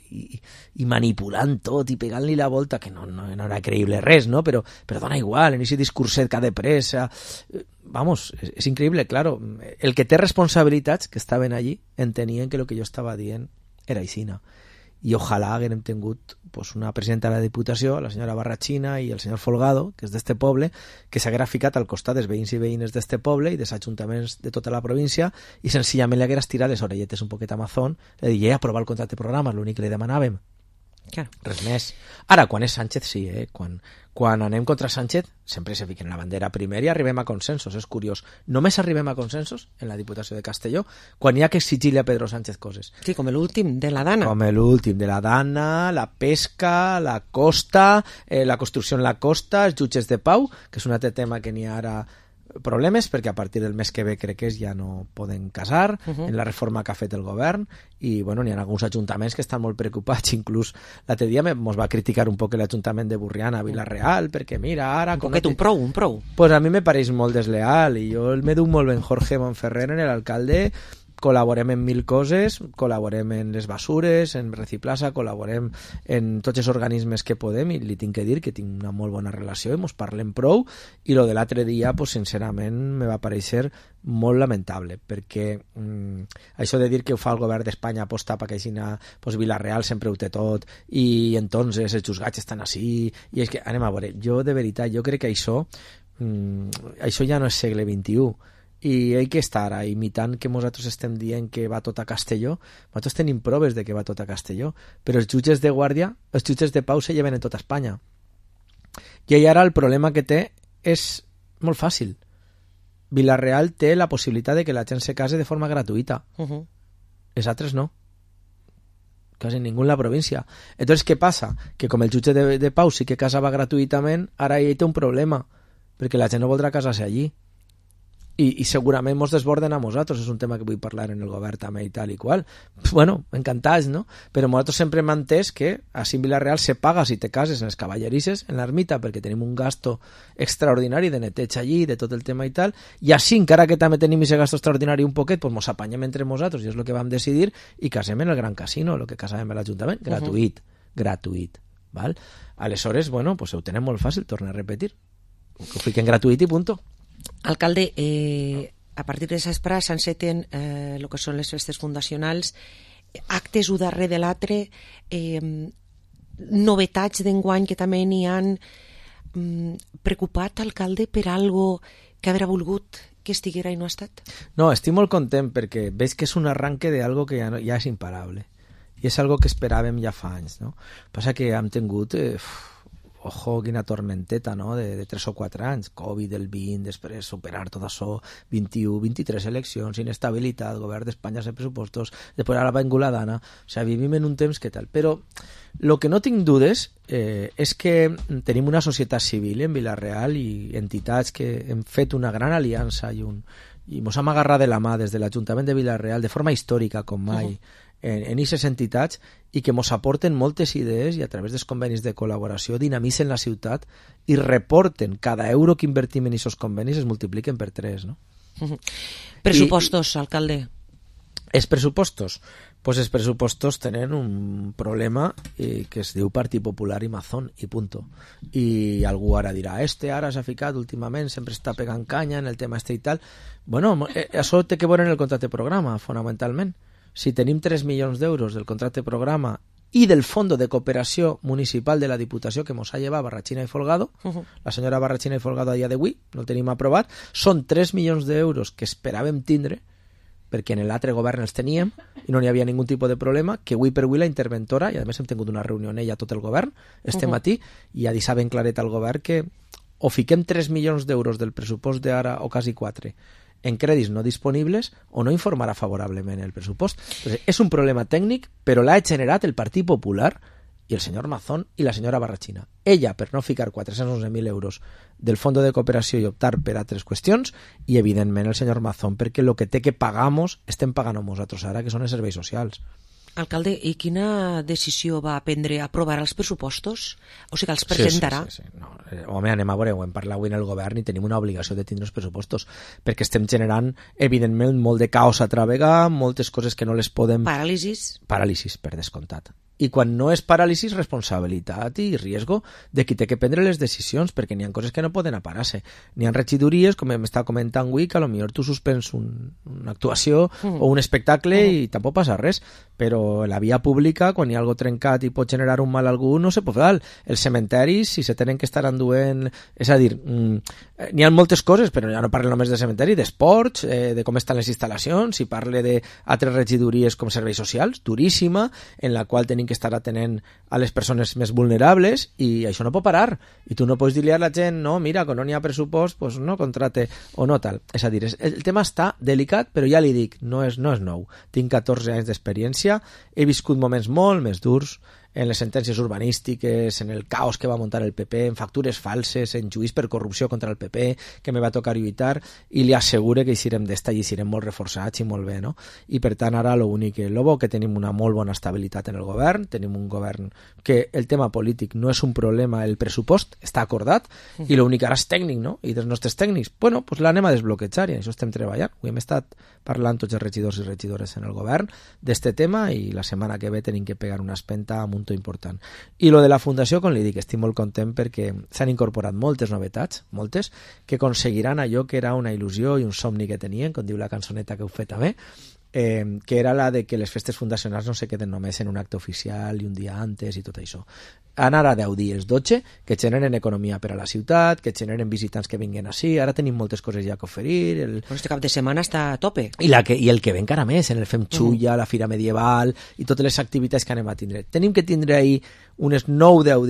i manipulant tot i pegant-li la volta, que no era creïble res, no? Però dona igual, en aquest discurset que ha de pressa, vamos, és increïble, claro, el que té responsabilitats que estaven allí entenien que el que jo estava dient era aixina, i ojalà haguem tingut una presidenta de la Diputació, la senyora Barrachina, i el senyor Folgado, que és d'este poble, que s'haguera ficat al costat dels veïns i veïnes d'este poble i dels ajuntaments de tota la província, i senzillament li haguera estirat les orelletes un poquet a Amazon, li diria aprovar el contracte programa, l'únic que li demanàvem. Claro. Res més. Ara, quan és Sánchez, sí, quan anem contra Sánchez, sempre se fiquen la bandera primer i arribem a consensos, és curiós. Només arribem a consensos en la Diputació de Castelló quan hi ha que exigir-li a Pedro Sánchez coses. Sí, com l'últim de la Dana. Com l'últim de la Dana, la pesca, la costa, la construcció en la costa, els jutges de pau, que és un altre tema que n'hi ha ara problemes, perquè a partir del mes que ve crec que ja no poden casar en la reforma que ha fet el govern, i bueno, n'hi ha alguns ajuntaments que estan molt preocupats, inclús l'altre dia mos va criticar un poc l'Ajuntament de Burriana a Vila-real, perquè mira, ara... Un prou. Pues a mi me pareix molt desleal, i jo me duc molt ben Jorge Monferrer en l'alcalde, col·laborem en 1000 coses, col·laborem en les basures, en Reciplaza, col·laborem en tots els organismes que podem, i li tinc que dir que tinc una molt bona relació i mos parlem prou, i lo de l'altre dia, pues, sincerament, me va pareixer molt lamentable, perquè això de dir que ho fa el govern d'Espanya aposta perquè pues, Vila-real sempre ho té tot, i entonces els juzgats estan així, i és que, anem a veure, jo de veritat, jo crec que això ja no és segle XXI, i hay que estar imitant que nosaltres estem dient que va tot a Castelló. Nosaltres tenim proves de que va tot a Castelló, però els jutges de guàrdia, els jutges de pau se lleven en tota Espanya, i ara el problema que té és molt fàcil. Vila-real té la possibilitat de que la gent se case de forma gratuïta, els altres no, quasi ningú en la província. Entonces què passa? Que com el jutge de pau sí que casava gratuïtament, ara ell té un problema, perquè la gent no voldrà casar-se allí, i segurament mos desborden a nosaltres. És un tema que vull parlar en el govern també i tal i qual. Bueno, encantats, no? Però nosaltres sempre hem entès que a Vila-real se paga si te cases en les cavallerisses, en l'ermita, perquè tenim un gasto extraordinari de neteig allí, de tot el tema i tal, i així, encara que també tenim aquest gasto extraordinari un poquet, pues mos apanyem entre nosaltres, i és el que vam decidir, i casem en el Gran Casino, el que casàvem a l'Ajuntament, gratuït, val? Aleshores, bueno, pues ho tenem molt fàcil, torno a repetir, que ho fiquen gratuït i punto. Alcalde, a partir de s'esprà s'enceten el que són les festes fundacionals, actes un darrere de l'altre, novetats d'enguany que també n'hi han. Preocupat, alcalde, per algo que haurà volgut que estiguera i no ha estat? No, estic molt content perquè veig que és un arranque d'algo que ja és imparable. I és algo que esperàvem ja fa anys, no? Passa que hem tingut, ojo, quina tormenteta, no?, de 3 o 4 anys. Covid, el 20, després superar tot això, 21, 23 eleccions, inestabilitat, govern d'Espanya sense pressupostos, després ara va enguladana. O sigui, vivim en un temps que tal. Però el que no tinc dudes és que tenim una societat civil en Vila-real i entitats que hem fet una gran aliança i mos hem agarrat de la mà des de l'Ajuntament de Vila-real de forma històrica com mai en aquestes entitats i que mos aporten moltes idees i a través dels convenis de col·laboració dinamitzen la ciutat i reporten cada euro que invertim en aquests convenis es multipliquen per 3, no? Pressupostos, alcalde. Els pressupostos? Pues els pressupostos tenen un problema que es diu Partit Popular i Mazón, i punto. I algú ara dirà, ara s'ha ficat últimament, sempre està pegant canya en el tema i tal. Bueno, això té que veure en el contracte programa, fonamentalment. Si tenim 3 milions d'euros del contracte programa i del Fondo de Cooperació Municipal de la Diputació que mos ha llevat Barrachina i Folgado, la senyora Barrachina i Folgado a dia d'avui, no el tenim aprovat, són 3 milions d'euros que esperàvem tindre, perquè en l'altre govern els teníem i no n'hi havia ningú tipus de problema, que avui per avui la interventora, i a més hem tingut una reunió en ella tot el govern, este matí, i ja deixa ben claret al govern que o fiquem 3 milions d'euros del pressupost d'ara o quasi 4 en crèdits no disponibles o no informarà favorablement el pressupost. Entonces, és un problema tècnic, però l'ha generat el Partit Popular i el senyor Mazón i la senyora Barrachina. Ella, per no ficar 411.000 euros del Fondo de Cooperació i optar per altres qüestions, i evidentment el senyor Mazón perquè el que té que pagamos estem pagant nosaltres ara, que són els serveis socials. Alcalde, i quina decisió va prendre? Aprovarà els pressupostos? O sigui, els presentarà? Sí. No, home, anem a veure, ho hem parlat avui en el govern i tenim una obligació de tindre els pressupostos, perquè estem generant, evidentment, molt de caos a travegar, moltes coses que no les podem... Paràlisis, per descomptat. I quan no és paràlisis, responsabilitat i riesgo de qui té que prendre les decisions, perquè n'hi ha coses que no poden aparar-se. N'hi ha regidories, com m'està comentant avui, que potser tu suspens una actuació o un espectacle i tampoc passa res, però la via pública, quan hi ha algo trencat i pot generar un mal a algú, no se pot fer. Els cementeris, si se tenen que estar enduent... És a dir, n'hi ha moltes coses, però ja no parlo només de cementeri, d'esports, de com estan les instal·lacions, si parle d'altres regidories com serveis socials, duríssima, en la qual tenim que estar atenent a les persones més vulnerables, i això no pot parar. I tu no pots dir-li a la gent, no, mira, quan no n'hi ha pressupost, pues no contrate o no tal. És a dir, el tema està delicat, però ja li dic, no és nou. Tinc 14 anys d'experiència, he viscut moments molt més durs, en les sentències urbanístiques, en el caos que va muntar el PP, en factures falses, en juís per corrupció contra el PP, que me va tocar lluitar, i li assegure que eixirem d'esta i eixirem molt reforçats i molt bé, no? I per tant ara lo bo que tenim una molt bona estabilitat en el govern, tenim un govern que el tema polític no és un problema, el pressupost està acordat, i l'únic ara és tècnic, no? I dels nostres tècnics, bueno, pues l'anem a desbloquejar, i en això estem treballant. Ho hem estat parlant tots els regidors i regidores en el govern d'este tema, i la setmana que ve tenim que pegar una espenta amb un important. I lo de la fundació, com li dic, estic molt content perquè s'han incorporat moltes novetats, moltes, que aconseguiran allò que era una il·lusió i un somni que tenien, com diu la cançoneta que heu fet també, que era la de que les festes fundacionals no se queden només en un acte oficial i un dia antes i tot això. Anar a 10 dies, 12, que generen economia per a la ciutat, que generen visitants que vinguin així. Ara tenim moltes coses ja que oferir. Este cap de setmana està a tope. I el que ve encara més, en el Fem Xulla, la Fira Medieval i totes les activitats que anem a tindre. Tenim que tindre ahir unes 9-10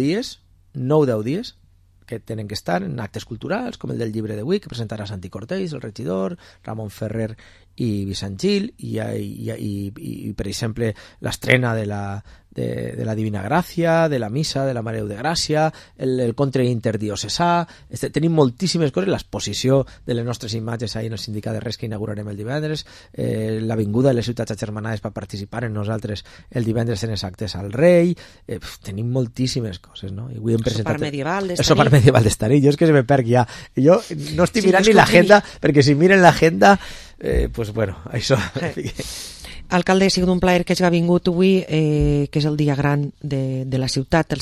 dies, que tenen que estar en actes culturals, com el del llibre d'avui, que presentarà Santi Cortells, el regidor, Ramon Ferrer i Vicent Gil, i per exemple, l'estrena de la Divina Gràcia, de la Missa, de la Mare de Gràcia, el conte interdiocesà, tenim moltíssimes coses, l'exposició de les nostres imatges ahir en el Sindicat de Res que inaugurarem el divendres, l'avinguda de les ciutats agermanades per participar en nosaltres el divendres en els actes al Rei, tenim moltíssimes coses, no? I avui hem presentat el sopar medieval d'Estarí, jo és que se me perc ja, jo no estic mirant ni l'agenda, perquè si miren l'agenda, pues bueno, això... Alcalde, ha sigut un plaer que hagi vingut avui, que és el dia gran de la ciutat, el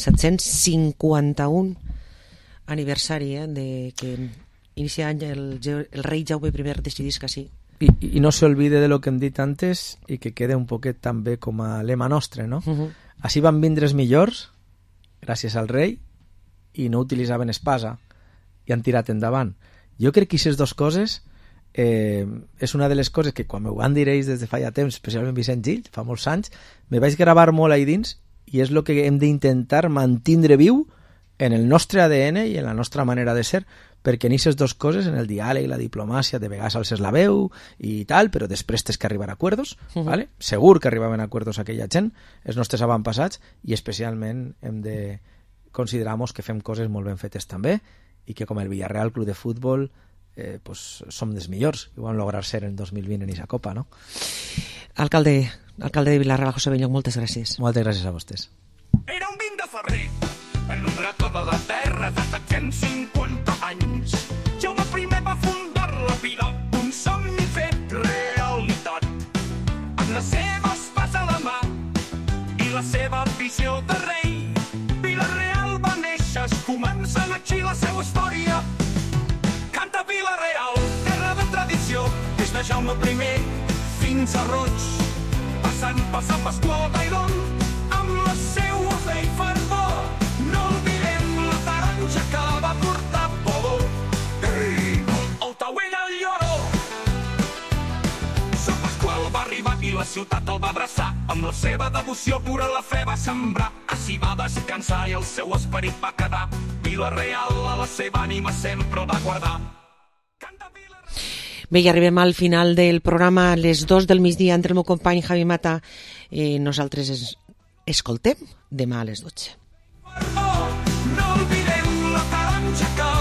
751 aniversari de que inicia any el rei Jaume I decidís que sí. I no se olvide de lo que hem dit antes i que quede un poquet també com a lema nostre, no? Així van vindre els millors, gràcies al rei, i no utilitzaven espasa i han tirat endavant. Jo crec que aquestes dues coses és una de les coses que quan m'ho van dir ells des de fa ja temps, especialment Vicent Gil, fa molts anys, me vaig gravar molt ahí dins i és el que hem d'intentar mantindre viu en el nostre ADN i en la nostra manera de ser, perquè en aquestes dues coses, en el diàleg, la diplomàcia, de vegades alces la veu i tal, però després tens que arribar a acords, ¿vale? Segur que arribaven a acords aquella gent, els nostres avantpassats, i especialment hem de considerar-nos que fem coses molt ben fetes també, i que com el Villarreal Club de Futbol pues, som dels millors, i ho vam lograr ser en 2020 en aquesta Copa, no? Alcalde de Vilarreal, José Belloc, moltes gràcies. Moltes gràcies a vostès. Era un 20 de febrer, en un racó de la terra de 750 anys. Jaume I va fundar la vila, un somni fet realitat. Amb les seves pas a la mà i la seva visió de rei, Vilareal va néixer, es comença aquí la seva història. Canta Vilareal, terra de tradició, des de Jaume I fins a Roig, passant per Sant Pasqual d'Airon, amb la seua fe i fervor. No oblidem la taronja que va portar Podó, el Tauell al Lloró. Sant Pasqual va arribar i la ciutat el va abraçar, amb la seva devoció pura la fe va sembrar. Així va descansar i el seu esperit va quedar. Vilareal a la seva ànima sempre el va guardar. Bé, i arribem al final del programa, a les 2 del migdia, entre el meu company Javi Mata. Nosaltres escoltem demà a les 12. No oblidem la taronja que